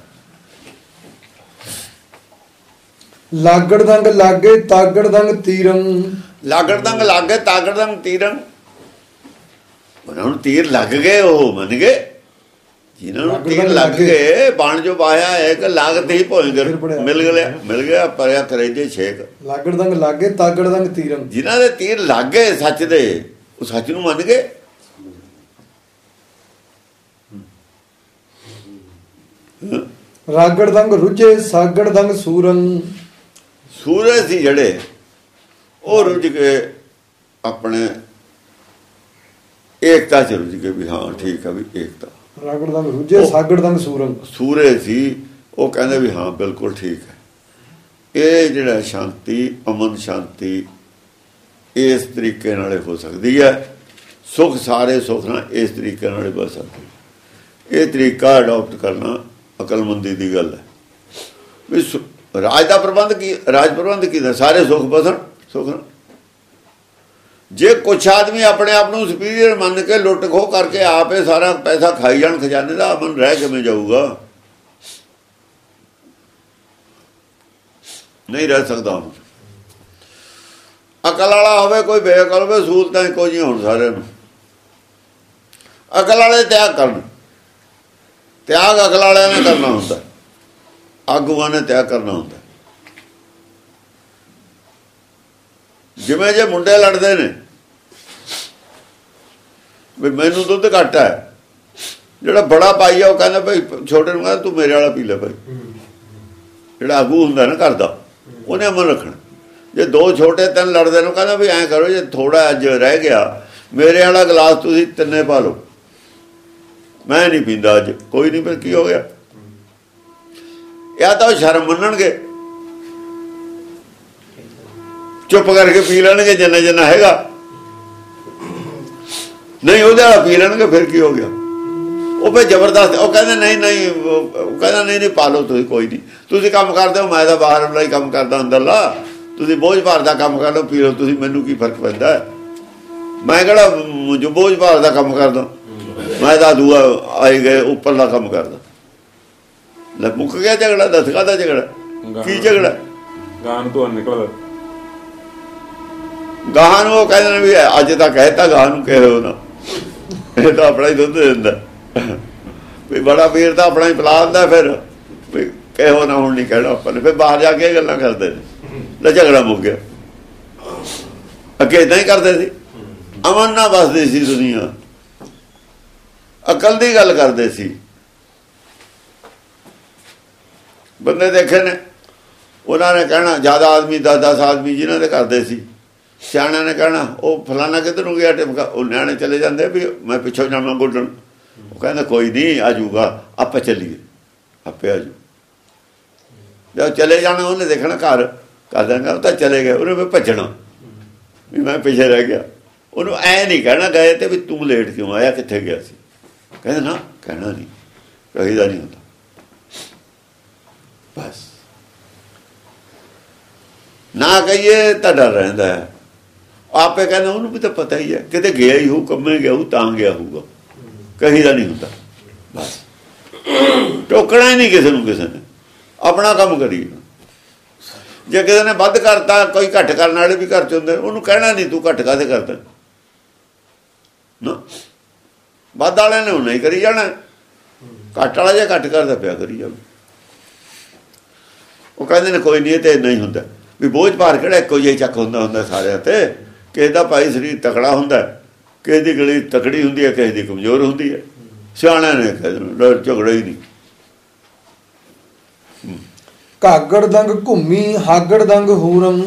ਲਾਗੜ ਦੰਗ ਲਾਗੇ ਤਾਗੜ ਦੰਗ ਤੀਰੰ, ਲਾਗੜ ਦੰਗ ਲਾਗੇ ਤਾਗੜ ਦੰਗ ਤੀਰੰ। ਉਹਨਾਂ ਨੂੰ ਤੀਰ ਲੱਗ ਗਏ, ਉਹ ਮੰਨ ਗਏ। ਜਿਨ੍ਹਾਂ ਨੂੰ ਤੀਰ ਲੱਗ ਗਏ, ਬਣ ਜੋ ਬਾਇਆ ਇੱਕ ਲਾਗਤ ਹੀ ਭੋਇ ਮਿਲ ਗਿਆ, ਮਿਲ ਗਿਆ ਪਰਿਆ ਕਰੇਜੇ ਛੇਕ। ਲਾਗੜ ਦੰਗ ਲਾਗੇ ਤਾਗੜ ਦੰਗ ਤੀਰੰ, ਜਿਨ੍ਹਾਂ ਦੇ ਤੀਰ ਲੱਗ ਗਏ ਸੱਚ ਦੇ, ਉਹ ਸੱਚ ਨੂੰ ਮੰਨ ਗਏ। ਰਾਗੜ ਦੰਗ ਰੁਝੇ ਸਾਗੜ ਦੰਗ ਸੂਰੰ, ਸੂਰਜ ਸੀ ਜਿਹੜੇ ਉਹ ਰੁਝ ਕੇ ਆਪਣੇ ਏਕਤਾ ਚ ਰੁਝ ਕੇ ਵੀ ਹਾਂ ਠੀਕ ਆ ਵੀ ਏਕਤਾ। ਰਾਗੜ ਦੰਗ ਰੁਝੇ ਸਾਗੜ ਦੰਗ ਸੂਰੰ, ਸੂਰਜ ਸੀ ਉਹ ਕਹਿੰਦੇ ਵੀ ਹਾਂ ਬਿਲਕੁਲ ਠੀਕ ਹੈ। ਇਹ ਜਿਹੜਾ ਸ਼ਾਂਤੀ ਅਮਨ ਸ਼ਾਂਤੀ ਇਸ ਤਰੀਕੇ ਨਾਲ ਹੋ ਸਕਦੀ ਹੈ। ਸੁਖ ਸਾਰੇ ਸੁਖ ਨਾਲ ਇਸ ਤਰੀਕੇ ਨਾਲ ਬਸ ਸਕਦੀ। ਇਹ ਤਰੀਕਾ ਅਡਾਪਟ ਕਰਨਾ ਅਕਲਮੰਦੀ ਦੀ ਗੱਲ ਹੈ। ਵੀ ਰਾਜ ਦਾ ਪ੍ਰਬੰਧ ਕੀ, ਰਾਜ ਪ੍ਰਬੰਧ ਕੀ ਸਾਰੇ ਸੁਖ ਬਸਣ ਸੁਖ। ਜੇ ਕੁਛ ਆਦਮੀ ਆਪਣੇ ਆਪ ਨੂੰ ਸੁਪੀਰੀਅਰ ਮੰਨ ਕੇ ਲੁੱਟ ਖੋਹ ਕਰਕੇ ਆਪੇ ਸਾਰਾ ਪੈਸਾ ਖਾਈ ਜਾਣ ਖਜ਼ਾਨੇ ਦਾ, ਅਮਨ ਰਹਿ ਕਿਵੇਂ ਜਾਊਗਾ? ਨਹੀਂ ਰਹਿ ਸਕਦਾ। ਅਕਲ ਵਾਲਾ ਹੋਵੇ ਕੋਈ ਬੇਅਕਲ ਹੋਵੇ, ਸਹੂਲਤਾਂ ਇੱਕੋ ਜਿਹੀਆਂ ਹੋਣ ਸਾਰਿਆਂ ਨੂੰ। ਅਕਲ ਵਾਲੇ ਤਿਆਗ ਕਰਨ, ਤਿਆਗ ਅਕਲ ਵਾਲਿਆਂ ਨੇ ਕਰਨਾ ਹੁੰਦਾ, ਆਗੂਆਂ ਨੇ ਤਿਆਗ ਕਰਨਾ ਹੁੰਦਾ। ਜਿਵੇਂ ਜੇ ਮੁੰਡੇ ਲੜਦੇ ਨੇ ਵੀ ਮੈਨੂੰ ਦੁੱਧ ਘੱਟ ਹੈ, ਜਿਹੜਾ ਬੜਾ ਭਾਈ ਆ ਉਹ ਕਹਿੰਦਾ ਭਾਈ ਛੋਟੇ ਨੂੰ ਕਹਿੰਦਾ ਤੂੰ ਮੇਰੇ ਵਾਲਾ ਪੀ ਲੈ ਭਾਈ। ਜਿਹੜਾ ਆਗੂ ਹੁੰਦਾ ਨਾ ਘਰ ਦਾ, ਉਹਨੇ ਅਮਨ ਰੱਖਣਾ। ਜੇ ਦੋ ਛੋਟੇ ਤਿੰਨ ਲੜਦੇ ਨੂੰ ਕਹਿੰਦਾ ਵੀ ਐਂ ਕਰੋ, ਜੇ ਥੋੜਾ ਅੱਜ ਰਹਿ ਗਿਆ ਮੇਰੇ ਵਾਲਾ ਗਲਾਸ ਤੁਸੀਂ ਤਿੰਨੇ ਪਾ ਲਓ, ਮੈਂ ਨਹੀਂ ਪੀਂਦਾ ਅੱਜ। ਕੋਈ ਨਹੀਂ, ਫਿਰ ਕੀ ਹੋ ਗਿਆ? ਜਾਂ ਤਾਂ ਉਹ ਸ਼ਰਮ ਮੰਨਣਗੇ, ਚੁੱਪ ਕਰਕੇ ਪੀ ਲੈਣਗੇ ਜਿੰਨਾ ਜਿੰਨਾ ਹੈਗਾ, ਨਹੀਂ ਉਹਦੇ ਵਾਲਾ ਪੀ ਲੈਣਗੇ, ਫਿਰ ਕੀ ਹੋ ਗਿਆ? ਉਹ ਫਿਰ ਜ਼ਬਰਦਸਤ ਉਹ ਕਹਿੰਦੇ ਨਹੀਂ ਨਹੀਂ, ਉਹ ਕਹਿੰਦਾ ਨਹੀਂ ਨਹੀਂ ਪਾ ਲਓ ਤੁਸੀਂ, ਕੋਈ ਨਹੀਂ, ਤੁਸੀਂ ਕੰਮ ਕਰਦੇ ਹੋ, ਮੈਂ ਤਾਂ ਬਾਹਰ ਵਾਲਾ ਹੀ ਕੰਮ ਕਰਦਾ ਅੰਦਰਲਾ, ਤੁਸੀਂ ਬੋਝ ਭਾਰ ਦਾ ਕੰਮ ਕਰ ਲਓ, ਪੀ ਲਓ ਤੁਸੀਂ, ਮੈਨੂੰ ਕੀ ਫਰਕ ਪੈਂਦਾ? ਮੈਂ ਕਿਹੜਾ ਜੋ ਬੋਝ ਭਾਰ ਦਾ ਕੰਮ ਕਰਦਾ, ਮੈਂ ਤਾਂ ਦੂਆ ਆਏ ਗਏ ਉੱਪਰਲਾ ਕੰਮ ਕਰਦਾ। ਲੈ ਮੁੱਕ ਗਿਆ ਝਗੜਾ। ਦੱਸ ਕਾਹਦਾ ਝਗੜਾ? ਕੀ ਝਗੜਾ? ਗਾਂ ਤੋਂ ਨਿਕਲਦਾ ਗਾਹਾਂ ਨੂੰ ਉਹ ਕਹਿੰਦੇ ਨੇ ਵੀ ਅੱਜ ਤਾਂ ਕਹਿਤਾ, ਗਾਹਾਂ ਨੂੰ ਕਹਿਓ ਨਾ, ਇਹ ਤਾਂ ਆਪਣਾ ਹੀ ਦੁੱਧ ਦਿੰਦਾ ਵੀ ਬੜਾ ਪੀਰ ਤਾਂ ਆਪਣਾ ਹੀ ਪਿਲਾ ਦਿੰਦਾ। ਫਿਰ ਵੀ ਕਹਿਓ ਨਾ, ਹੁਣ ਨਹੀਂ ਕਹਿਣਾ ਆਪਾਂ ਨੇ। ਫਿਰ ਬਾਹਰ ਜਾ ਕੇ ਗੱਲਾਂ ਕਰਦੇ ਨੇ, ਲੈ ਝਗੜਾ ਮੁੱਕ ਗਿਆ। ਅੱਗੇ ਏਦਾਂ ਹੀ ਕਰਦੇ ਸੀ, ਅਮਨ ਨਾਲ ਵੱਸਦੀ ਸੀ ਦੁਨੀਆ, ਅਕਲ ਦੀ ਗੱਲ ਕਰਦੇ ਸੀ। ਬੰਦੇ ਦੇਖੇ ਨੇ, ਉਹਨਾਂ ਨੇ ਕਹਿਣਾ ਜ਼ਿਆਦਾ ਆਦਮੀ ਦਸ ਦਸ ਆਦਮੀ ਜਿਹਨਾਂ ਦੇ ਕਰਦੇ ਸੀ, ਸਿਆਣਿਆਂ ਨੇ ਕਹਿਣਾ ਉਹ ਫਲਾਣਾ ਕਿੱਧਰ ਨੂੰ ਗਿਆ ਟਿਮਕਾ, ਉਹ ਨਿਆਣੇ ਚਲੇ ਜਾਂਦੇ ਵੀ ਮੈਂ ਪਿੱਛੋਂ ਜਾਵਾਂ ਗੋਡਣ। ਉਹ ਕਹਿੰਦਾ ਕੋਈ ਨਹੀਂ ਆ ਜਾਊਗਾ, ਆਪਾਂ ਚੱਲੀਏ, ਆਪੇ ਆ ਜਾਊ। ਜਦ ਚਲੇ ਜਾਣਾ ਉਹਨੇ ਦੇਖਣਾ ਘਰ ਕਰ ਦੇਣਾ, ਉਹ ਤਾਂ ਚਲੇ ਗਏ, ਉਹਨੇ ਫਿਰ ਭੱਜਣਾ ਵੀ ਮੈਂ ਪਿੱਛੇ ਰਹਿ ਗਿਆ। ਉਹਨੂੰ ਐਂ ਨਹੀਂ ਕਹਿਣਾ ਗਏ ਤੇ ਵੀ ਤੂੰ ਲੇਟ ਕਿਉਂ ਆਇਆ, ਕਿੱਥੇ ਗਿਆ ਸੀ? ਕਹਿੰਦੇ ਨਾ ਕਹਿਣਾ ਨਹੀਂ, ਕਹੀਦਾ ਨਹੀਂ ਹੁੰਦਾ ਬਸ। ਨਾ ਕਹੀਏ ਤਾਂ ਡਰ ਰਹਿੰਦਾ ਹੈ। ਆਪੇ ਕਹਿੰਦਾ ਉਹਨੂੰ ਵੀ ਤਾਂ ਪਤਾ ਹੀ ਹੈ, ਕਿਤੇ ਗਿਆ ਹੀ ਹੋਊ, ਕੰਮੇ ਗਿਆ ਹੋਊ ਤਾਂ ਗਿਆ ਹੋਊਗਾ, ਕਹੀਦਾ ਨਹੀਂ ਹੁੰਦਾ ਬਸ। ਟੋਕਣਾ ਹੀ ਨਹੀਂ ਕਿਸੇ ਨੂੰ, ਕਿਸੇ ਨੇ ਆਪਣਾ ਕੰਮ ਕਰੀ। ਜੇ ਕਿਸੇ ਨੇ ਵੱਧ ਕਰਤਾ, ਕੋਈ ਘੱਟ ਕਰਨ ਵਾਲੇ ਵੀ ਘਰ ਚ ਹੁੰਦੇ, ਉਹਨੂੰ ਕਹਿਣਾ ਨਹੀਂ ਤੂੰ ਘੱਟ ਕਾਹਦੇ ਕਰਦਾ ਨਾ। ਵੱਧ ਵਾਲਿਆਂ ਨੇ ਉਹਨੇ ਹੀ ਕਰੀ ਜਾਣਾ, ਘੱਟ ਵਾਲਾ ਜੇ ਘੱਟ ਕਰਦਾ ਪਿਆ ਕਰੀ ਜਾਵੇ। ਉਹ ਕਹਿੰਦੇ ਨੇ ਕੋਈ ਨਹੀਂ, ਇਹ ਤੇ ਨਹੀਂ ਹੁੰਦਾ ਵੀ ਬੋਝ ਭਾਰ ਕਿਹੜਾ ਇੱਕੋ ਜਿਹਾ ਚੱਕ ਹੁੰਦਾ ਹੁੰਦਾ ਸਾਰਿਆਂ ਤੇ। ਕਿਸੇ ਦਾ ਭਾਈ ਸਰੀਰ ਤਕੜਾ ਹੁੰਦਾ, ਕਿਸੇ ਦੀ ਗਲੀ ਤਕੜੀ ਹੁੰਦੀ ਹੈ, ਕਿਸੇ ਦੀ ਕਮਜ਼ੋਰ ਹੁੰਦੀ ਹੈ। ਸਿਆਣਿਆਂ ਨੇ ਕਹਿੰਦੇ ਝਗੜਾ ਹੀ ਨਹੀਂ। ਘਾਗੜ ਦੰਗ ਘੁੰਮੀ ਹਾਗੜ ਦੰਗ ਹੂਰਮ।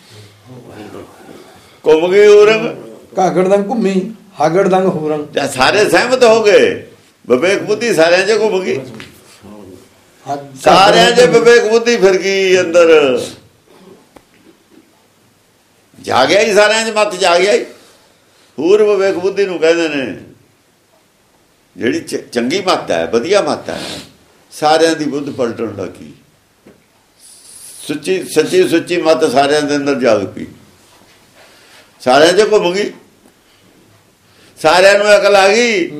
ਘੁੰਮ ਗਈ ਹੂਰਮ, ਘਾਗੜ ਦੰਗ ਘੁੰਮੀ ਹਾਗੜ ਦੰਗ ਹੂਰਮ। ਜਾਂ ਸਾਰੇ ਸਹਿਮਤ ਹੋ ਗਏ, ਵਿਵੇਕ ਬੁੱਧੀ ਸਾਰਿਆਂ 'ਚ ਘੁੰਮ ਗਈ, ਸਾਰਿਆਂ 'ਚ ਵਿਵੇਕ ਬੁੱਧੀ ਫਿਰ ਗਈ ਅੰਦਰ, ਜਾ ਗਿਆ ਹੀ ਸਾਰਿਆਂ 'ਚ, ਮੱਤ ਜਾ ਗਿਆ ਹੀ। ਹੂਰ ਵਿਵੇਕ ਬੁੱਧੀ ਨੂੰ ਕਹਿੰਦੇ ਨੇ, ਜਿਹੜੀ ਚੰਗੀ ਮੱਤ ਹੈ, ਵਧੀਆ ਮੱਤ ਹੈ, ਸਾਰਿਆਂ ਦੀ ਬੁੱਧ ਪਲਟਣ ਲੱਗੀ। ਸੁੱਚੀ ਸੱਚੀ ਸੁੱਚੀ ਮੱਤ ਸਾਰਿਆਂ ਦੇ ਅੰਦਰ ਜਾਗ ਪਈ, ਸਾਰਿਆਂ 'ਚ ਘੁੰਮ ਗਈ, ਸਾਰਿਆਂ ਨੂੰ ਅਕਲ ਆ ਗਈ।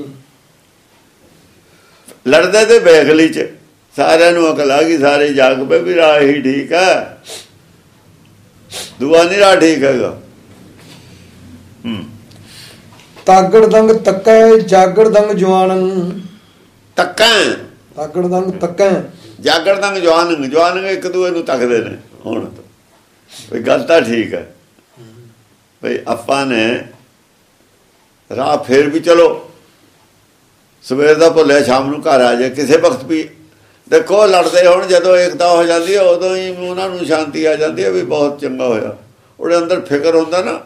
ਲੜਦੇ ਤੇ ਬੇਅਕਲੀ 'ਚ ਸਾਰਿਆਂ ਨੂੰ ਅਕਲ ਆ ਗਈ, ਸਾਰੇ ਜਾਗ ਪਏ ਵੀ ਰਾਹ ਹੀ ਠੀਕ ਹੈ, ਦੁਆ ਨਹੀਂ ਰਾਹ ਠੀਕ ਹੈਗਾ। ਹੂੰ ਤਾਗੜ ਦੰਗ ਤੱਕੈ ਜਾਗੜ ਦੰਗ ਜਵਾਨ। ਤੱਕਾਂ ਤਾਗੜ ਦੰਗ ਤੱਕੈ ਜਾਗੜ ਦੰਗ ਜਵਾਨ। ਜਵਾਨ ਇੱਕ ਦੂਏ ਨੂੰ ਤੱਕਦੇ ਨੇ। ਹੁਣ ਵੀ ਗੱਲ ਤਾਂ ਠੀਕ ਹੈ ਬਈ ਆਪਾਂ ਨੇ ਰਾਹ ਫੇਰ ਵੀ ਚਲੋ ਸਵੇਰ ਦਾ ਭੁੱਲਿਆ ਸ਼ਾਮ ਨੂੰ ਘਰ ਆ ਜਾਏ, ਕਿਸੇ ਵਕਤ ਵੀ ਦੇਖੋ ਲੜਦੇ ਹੁਣ, ਜਦੋਂ ਏਕਤਾ ਹੋ ਜਾਂਦੀ ਹੈ ਉਦੋਂ ਹੀ ਉਹਨਾਂ ਨੂੰ ਸ਼ਾਂਤੀ ਆ ਜਾਂਦੀ ਹੈ ਵੀ ਬਹੁਤ ਚੰਗਾ ਹੋਇਆ। ਉਹਦੇ ਅੰਦਰ ਫਿਕਰ ਹੁੰਦਾ ਨਾ,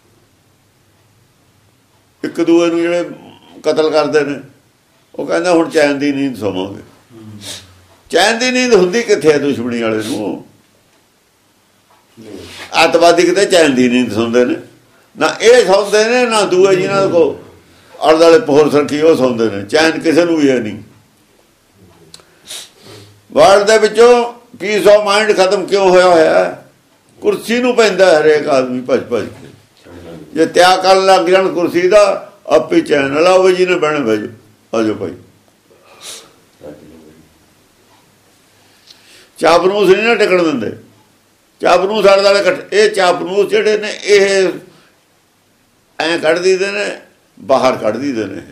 ਇੱਕ ਦੂਏ ਨੂੰ ਜਿਹੜੇ ਕਤਲ ਕਰਦੇ ਨੇ, ਉਹ ਕਹਿੰਦਾ ਹੁਣ ਚੈਨ ਦੀ ਨੀਂਦ ਸੋਵਾਂਗੇ। ਚੈਨ ਦੀ ਨੀਂਦ ਹੁੰਦੀ ਕਿੱਥੇ ਹੈ ਦੁਸ਼ਮਣੀ ਵਾਲੇ ਨੂੰ? ਅੱਤਵਾਦੀ ਕਿਤੇ ਚੈਨ ਦੀ ਨੀਂਦ ਸੌਂਦੇ ਨੇ ਨਾ, ਇਹ ਸੌਂਦੇ ਨੇ ਨਾ ਦੂਏ ਜਿਹਨਾਂ ਕੋ ਆਲੇ ਦੁਆਲੇ ਪੋਰ ਸਰਕੀ ਉਹ ਸੌਂਦੇ ਨੇ, ਚੈਨ ਕਿਸੇ ਨੂੰ ਵੀ ਹੈ ਨਹੀਂ। ਵਰਲਡ ਦੇ ਵਿੱਚੋਂ ਪੀਸ ਆਫ ਮਾਈਂਡ ਖਤਮ ਕਿਉਂ ਹੋਇਆ ਹੋਇਆ? ਕੁਰਸੀ ਨੂੰ ਪੈਂਦਾ ਹਰੇਕ ਆਦਮੀ ਭੱਜ ਭੱਜ ਕੇ। ਜੇ ਤਿਆਗ ਕਰਨ ਲੱਗ ਜਾਣ ਕੁਰਸੀ ਦਾ, ਆਪੇ ਚੈਨ ਲਾਓ ਜੀ ਨੇ ਬਹਿਣਾ ਬਹਿ ਜਾਓ, ਆ ਜਾਓ ਭਾਈ। ਚਾਪਨੂਸ ਨਹੀਂ ਨਾ ਟਿਕਣ ਦਿੰਦੇ। ਚਾਪਨੂਸ ਆਲੇ ਦੁਆਲੇ ਇਕੱਠੇ, ਇਹ ਚਾਪਨੂਸ ਜਿਹੜੇ ਨੇ ਇਹ ਐਂ ਕੱਢ ਦਿੰਦੇ ਨੇ, ਬਾਹਰ ਕੱਢ ਦਿੰਦੇ ਨੇ।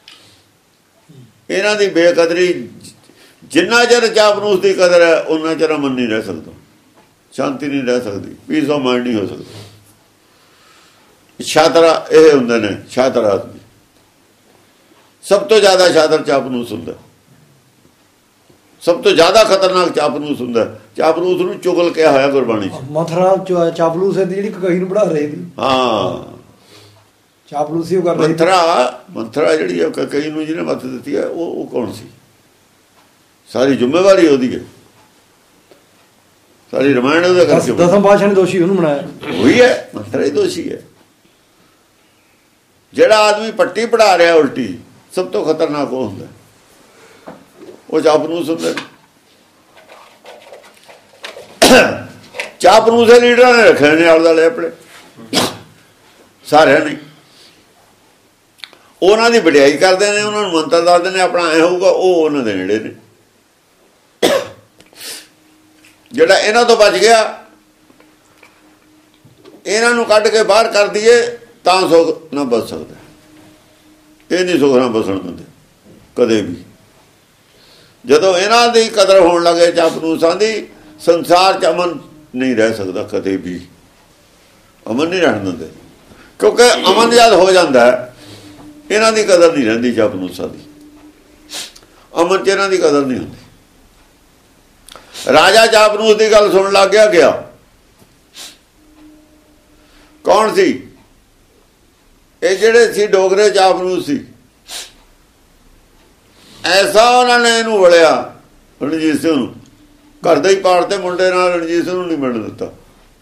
ਇਹਨਾਂ ਦੀ ਬੇਕਦਰੀ, ਜਿੰਨਾ ਚਿਰ ਚਾਪਨੂਸ ਦੀ ਕਦਰ ਹੈ ਉਹਨਾਂ ਚਿਰ ਅਮਨ ਨਹੀਂ ਰਹਿ ਸਕਦਾ, ਸ਼ਾਂਤੀ ਨਹੀਂ ਰਹਿ ਸਕਦੀ, ਪੀਸ ਆਫ ਮਾਈਂਡ ਨਹੀਂ ਹੋ ਸਕਦਾ। ਛਾਤਰਾ ਇਹ ਹੁੰਦੇ ਨੇ, ਛਾਤਰ ਆਦਮੀ ਸਭ ਤੋਂ ਜ਼ਿਆਦਾ ਸ਼ਾਤਰ ਚਾਪਨੂਸ ਹੁੰਦਾ, ਸਭ ਤੋਂ ਜ਼ਿਆਦਾ ਖਤਰਨਾਕ ਚਾਪਨੂਸ ਹੁੰਦਾ। ਚਾਪਨੂਸ ਨੂੰ ਚੁਗਲ ਕਿਹਾ ਹੋਇਆ ਗੁਰਬਾਣੀ ਚ। ਮਥਰਾ ਚਾਪਲੂਸ ਹੈ ਜਿਹੜੀ ਕਹੀ ਨੂੰ ਪੜਾ ਰਹੀ ਸੀ। ਹਾਂ, ਚਾਪਲੂਸੀ ਉਹ ਕਰ ਰਹੀ। ਮੰਥਰਾ ਮੰਥਰਾ ਜਿਹੜੀ ਹੈ ਕਈ ਨੂੰ ਜਿਹਨੇ ਮੱਤ ਦਿੱਤੀ ਹੈ, ਉਹ ਉਹ ਕੌਣ ਸੀ? ਸਾਰੀ ਜ਼ਿੰਮੇਵਾਰੀ ਉਹਦੀ ਹੈ, ਸਾਰੀ ਰਮਾਇਣ ਉਹਦਾ ਕਰਕੇ। ਦਸਮ ਪਾਤਸ਼ਾਹ ਨੇ ਦੋਸ਼ੀ ਉਹਨੂੰ ਬਣਾਇਆ, ਉਹੀ ਹੈ, ਮੰਥਰਾ ਹੀ ਦੋਸ਼ੀ ਹੈ। ਜਿਹੜਾ ਆਦਮੀ ਪੱਟੀ ਪੜਾ ਰਿਹਾ ਉਲਟੀ, ਸਭ ਤੋਂ ਖਤਰਨਾਕ ਉਹ ਹੁੰਦਾ, ਉਹ ਚਾਪਨੂਸ ਹੁੰਦੇ। ਚਾਪਨੂਸ ਦੇ ਲੀਡਰਾਂ ਨੇ ਰੱਖੇ ਨੇ ਆਲੇ ਦੁਆਲੇ ਆਪਣੇ, ਸਾਰਿਆਂ ਨੇ। ਉਹਨਾਂ ਦੀ ਵਡਿਆਈ ਕਰਦੇ ਨੇ, ਉਹਨਾਂ ਨੂੰ ਮੰਤਰ ਦੱਸਦੇ ਨੇ ਆਪਣਾ ਐ ਹੋਊਗਾ, ਉਹ ਉਹਨਾਂ ਦੇ ਨੇੜੇ ਨੇ। ਜਿਹੜਾ ਇਹਨਾਂ ਤੋਂ ਬਚ ਗਿਆ, ਇਹਨਾਂ ਨੂੰ ਕੱਢ ਕੇ ਬਾਹਰ ਕਰ ਦਈਏ ਤਾਂ ਸੁੱਖ ਨਾ ਬਚ ਸਕਦਾ। ਇਹ ਨਹੀਂ ਸੁੱਖ ਨਾ ਬਸਣ ਦਿੰਦੇ ਕਦੇ ਵੀ। ਜਦੋਂ ਇਹਨਾਂ ਦੀ ਕਦਰ ਹੋਣ ਲੱਗੇ ਚਾਪਨੂਸਾਂ ਦੀ, ਸੰਸਾਰ 'ਚ ਅਮਨ ਨਹੀਂ ਰਹਿ ਸਕਦਾ ਕਦੇ ਵੀ, ਅਮਨ ਨਹੀਂ ਰਹਿਣ ਦਿੰਦੇ। ਕਿਉਂਕਿ ਅਮਨ ਜਦ ਹੋ ਜਾਂਦਾ ਹੈ, ਇਹਨਾਂ ਦੀ ਕਦਰ ਨਹੀਂ ਰਹਿੰਦੀ ਚਾਪਨੂਸਾਂ ਦੀ, ਅਮਨ 'ਚ ਇਹਨਾਂ ਦੀ ਕਦਰ ਨਹੀਂ ਹੁੰਦੀ। ਰਾਜਾ ਚਾਪਨੂਸ ਦੀ ਗੱਲ ਸੁਣਨ ਲੱਗ ਗਿਆ ਗਿਆ ਕੌਣ ਸੀ? ਇਹ ਜਿਹੜੇ ਸੀ ਡੋਗਰੇ ਚਾਪਨੂਸ ਸੀ। ਐਸਾ ਉਹਨਾਂ ਨੇ ਇਹਨੂੰ ਵੜਿਆ ਰਣਜੀਤ ਸਿੰਘ ਨੂੰ, ਘਰ ਦੇ ਹੀ ਪਾੜ ਤੇ ਮੁੰਡੇ ਨਾਲ ਰਣਜੀਤ ਸਿੰਘ ਨੂੰ ਨਹੀਂ ਮਿਲਣ ਦਿੱਤਾ।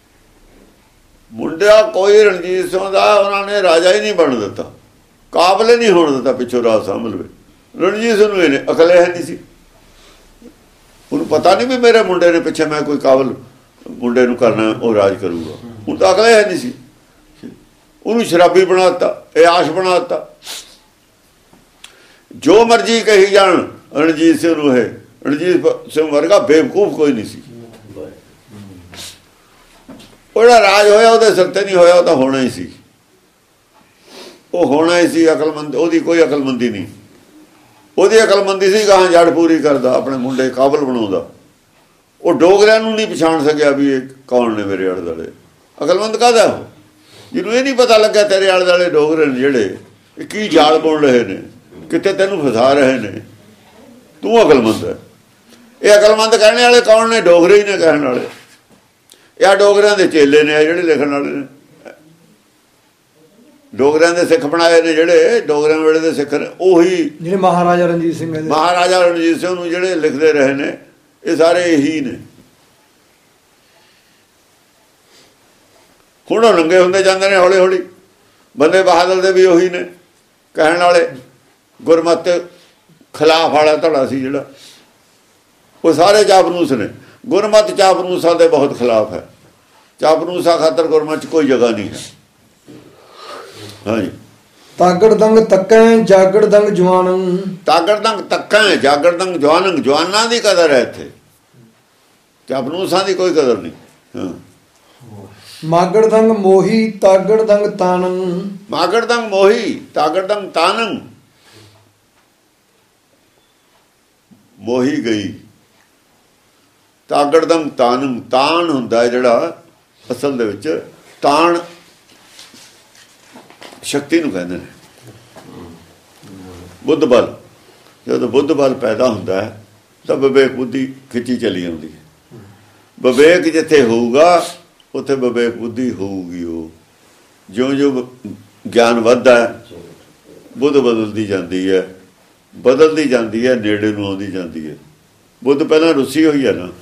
ਮੁੰਡਿਆ ਕੋਈ ਰਣਜੀਤ ਸਿੰਘ ਦਾ ਉਹਨਾਂ ਨੇ ਰਾਜਾ ਹੀ ਨਹੀਂ ਬਣ ਦਿੱਤਾ, ਕਾਬਲੇ ਨਹੀਂ ਹੋਣ ਦਿੱਤਾ ਪਿੱਛੋਂ ਰਾਜ ਸਾਂਭ ਲਵੇ। ਰਣਜੀਤ ਸਿੰਘ ਨੂੰ ਇਹਨੇ ਅਕਲ ਹੈ ਨਹੀਂ ਸੀ, ਉਹਨੂੰ ਪਤਾ ਨਹੀਂ ਵੀ ਮੇਰੇ ਮੁੰਡੇ ਨੇ ਪਿੱਛੇ ਮੈਂ ਕੋਈ ਕਾਬਲ ਮੁੰਡੇ ਨੂੰ ਕਰਨਾ, ਉਹ ਰਾਜ ਕਰੂਗਾ। ਹੁਣ ਤਾਂ ਅਕਲ ਹੈ ਨਹੀਂ ਸੀ। ਉਹਨੂੰ ਸ਼ਰਾਬੀ ਬਣਾ ਦਿੱਤਾ, ਇਹ ਆਸ਼ ਬਣਾ ਦਿੱਤਾ। ਜੋ ਮਰਜੀ ਕਹੀ ਜਾਣ ਰਣਜੀਤ ਸਿੰਘ ਨੂੰ, ਇਹ ਰਣਜੀਤ ਸਿੰਘ ਵਰਗਾ ਬੇਵਕੂਫ ਕੋਈ ਨਹੀਂ ਸੀ। ਉਹ ਜਿਹੜਾ ਰਾਜ ਹੋਇਆ ਉਹਦੇ ਸਿਰ ਤੇ ਨਹੀਂ ਹੋਇਆ, ਉਹ ਤਾਂ ਹੋਣਾ ਹੀ ਸੀ, ਉਹ ਹੋਣਾ ਹੀ ਸੀ। ਅਕਲਮੰਦ ਉਹਦੀ ਕੋਈ ਅਕਲਮੰਦੀ ਨਹੀਂ, ਉਹਦੀ ਅਕਲਮੰਦੀ ਸੀ ਗਾਹਾਂ ਜੜ ਪੂਰੀ ਕਰਦਾ, ਆਪਣੇ ਮੁੰਡੇ ਕਾਬਲ ਬਣਾਉਂਦਾ। ਉਹ ਡੋਗਰਿਆਂ ਨੂੰ ਨਹੀਂ ਪਛਾਣ ਸਕਿਆ ਵੀ ਇਹ ਕੌਣ ਨੇ ਮੇਰੇ ਆਲੇ ਦੁਆਲੇ। ਅਕਲਮੰਦ ਕਾਹਦਾ ਉਹ, ਜਿਹਨੂੰ ਇਹ ਨਹੀਂ ਪਤਾ ਲੱਗਾ ਤੇਰੇ ਆਲੇ ਦੁਆਲੇ ਡੋਗਰੇ ਨੇ ਜਿਹੜੇ ਇਹ ਕੀ ਜਾਲ ਬੁਣ ਰਹੇ ਨੇ, ਕਿਤੇ ਤੈਨੂੰ ਫਸਾ ਰਹੇ ਨੇ, ਤੂੰ ਅਕਲਮੰਦ ਹੈ। ਇਹ ਅਕਲਮੰਦ ਕਹਿਣੇ ਵਾਲੇ ਕੌਣ ਨੇ? ਡੋਗਰੇ ਹੀ ਨੇ ਕਹਿਣ ਵਾਲੇ। ਇਹ ਆ ਡੋਗਰਿਆਂ ਦੇ ਚੇਲੇ ਨੇ, ਜਿਹੜੇ ਲਿਖਣ ਵਾਲੇ ਨੇ, ਡੋਗਰਿਆਂ ਦੇ ਸਿੱਖ ਬਣਾਏ ਨੇ, ਜਿਹੜੇ ਡੋਗਰਿਆਂ ਵੇਲੇ ਦੇ ਸਿੱਖ ਨੇ, ਉਹੀ ਜਿਹੜੇ ਮਹਾਰਾਜਾ ਰਣਜੀਤ ਸਿੰਘ ਹੈ, ਮਹਾਰਾਜਾ ਰਣਜੀਤ ਸਿੰਘ ਨੂੰ ਜਿਹੜੇ ਲਿਖਦੇ ਰਹੇ ਨੇ, ਇਹ ਸਾਰੇ ਇਹੀ ਨੇ। ਹੁਣ ਉਹ ਲੰਗੇ ਹੁੰਦੇ ਜਾਂਦੇ ਨੇ ਹੌਲੀ ਹੌਲੀ। ਬੰਦੇ ਬਹਾਦਰ ਦੇ ਵੀ ਉਹੀ ਨੇ ਕਹਿਣ ਵਾਲੇ। ਗੁਰਮਤ ਖਿਲਾਫ ਵਾਲਾ ਧੜਾ ਸੀ ਜਿਹੜਾ, ਉਹ ਸਾਰੇ ਚਾਪਨੂਸ ਨੇ। ਗੁਰਮਤ ਚਾਪਨੂਸਾਂ ਦੇ ਬਹੁਤ ਖਿਲਾਫ ਹੈ। ਚਾਪਨੂਸਾਂ ਖਾਤਰ ਗੁਰਮਤ 'ਚ ਕੋਈ ਜਗ੍ਹਾ ਨਹੀਂ ਹੈ। ਹਾਂਜੀ, ਤਾਗੜ ਦੰਗ ਤੱਕੈ ਜਾਗੜ ਦੰਗ ਜਵਾਨ। ਤਾਗੜ ਦੰਗ ਤੱਕੈ ਜਾਗੜ ਦੰਗ ਜਵਾਨ। ਜਵਾਨਾਂ ਦੀ ਕਦਰ ਹੈ ਇੱਥੇ, ਚਾਪਨੂਸਾਂ ਦੀ ਕੋਈ ਕਦਰ ਨਹੀਂ। ਹਾਂ, ਮਾਗੜ ਦੰਗ ਮੋਹੀ ਤਾਗੜ ਦੰਗ ਤਾਨੰ। ਮਾਗੜ ਦੰਗ ਮੋਹੀ ਤਾਗੜ ਦੰਗ ਤਾਨੰ। ਮੋਹੀ ਗਈ, ਤਾਗੜ ਦੰਗ ਤਾਨੰ। ਤਾਨ ਹੁੰਦਾ ਜਿਹੜਾ ਅਸਲ ਦੇ ਵਿੱਚ, ਤਾਨ ਸ਼ਕਤੀ ਨੂੰ ਕਹਿੰਦੇ ਨੇ। ਬੁੱਧ ਬਲ, ਜਦੋਂ ਬੁੱਧ ਬਲ ਪੈਦਾ ਹੁੰਦਾ ਹੈ ਤਾਂ ਵਿਵੇਕ ਬੁੱਧੀ ਖਿੱਚੀ ਚਲੀ ਆਉਂਦੀ ਹੈ। ਵਿਵੇਕ ਜਿੱਥੇ ਹੋਊਗਾ ਉੱਥੇ ਵਿਵੇਕ ਬੁੱਧੀ ਹੋਊਗੀ। ਉਹ ਜਿਉਂ ਜਿਉਂ ਗਿਆਨ ਵੱਧਦਾ ਹੈ, ਬੁੱਧ ਬਦਲਦੀ ਜਾਂਦੀ ਹੈ, ਬਦਲਦੀ ਜਾਂਦੀ ਹੈ, ਨੇੜੇ ਨੂੰ ਆਉਂਦੀ ਜਾਂਦੀ ਹੈ। ਬੁੱਧ ਪਹਿਲਾਂ ਰੁੱਸੀ ਹੋਈ ਹੈ ਨਾ,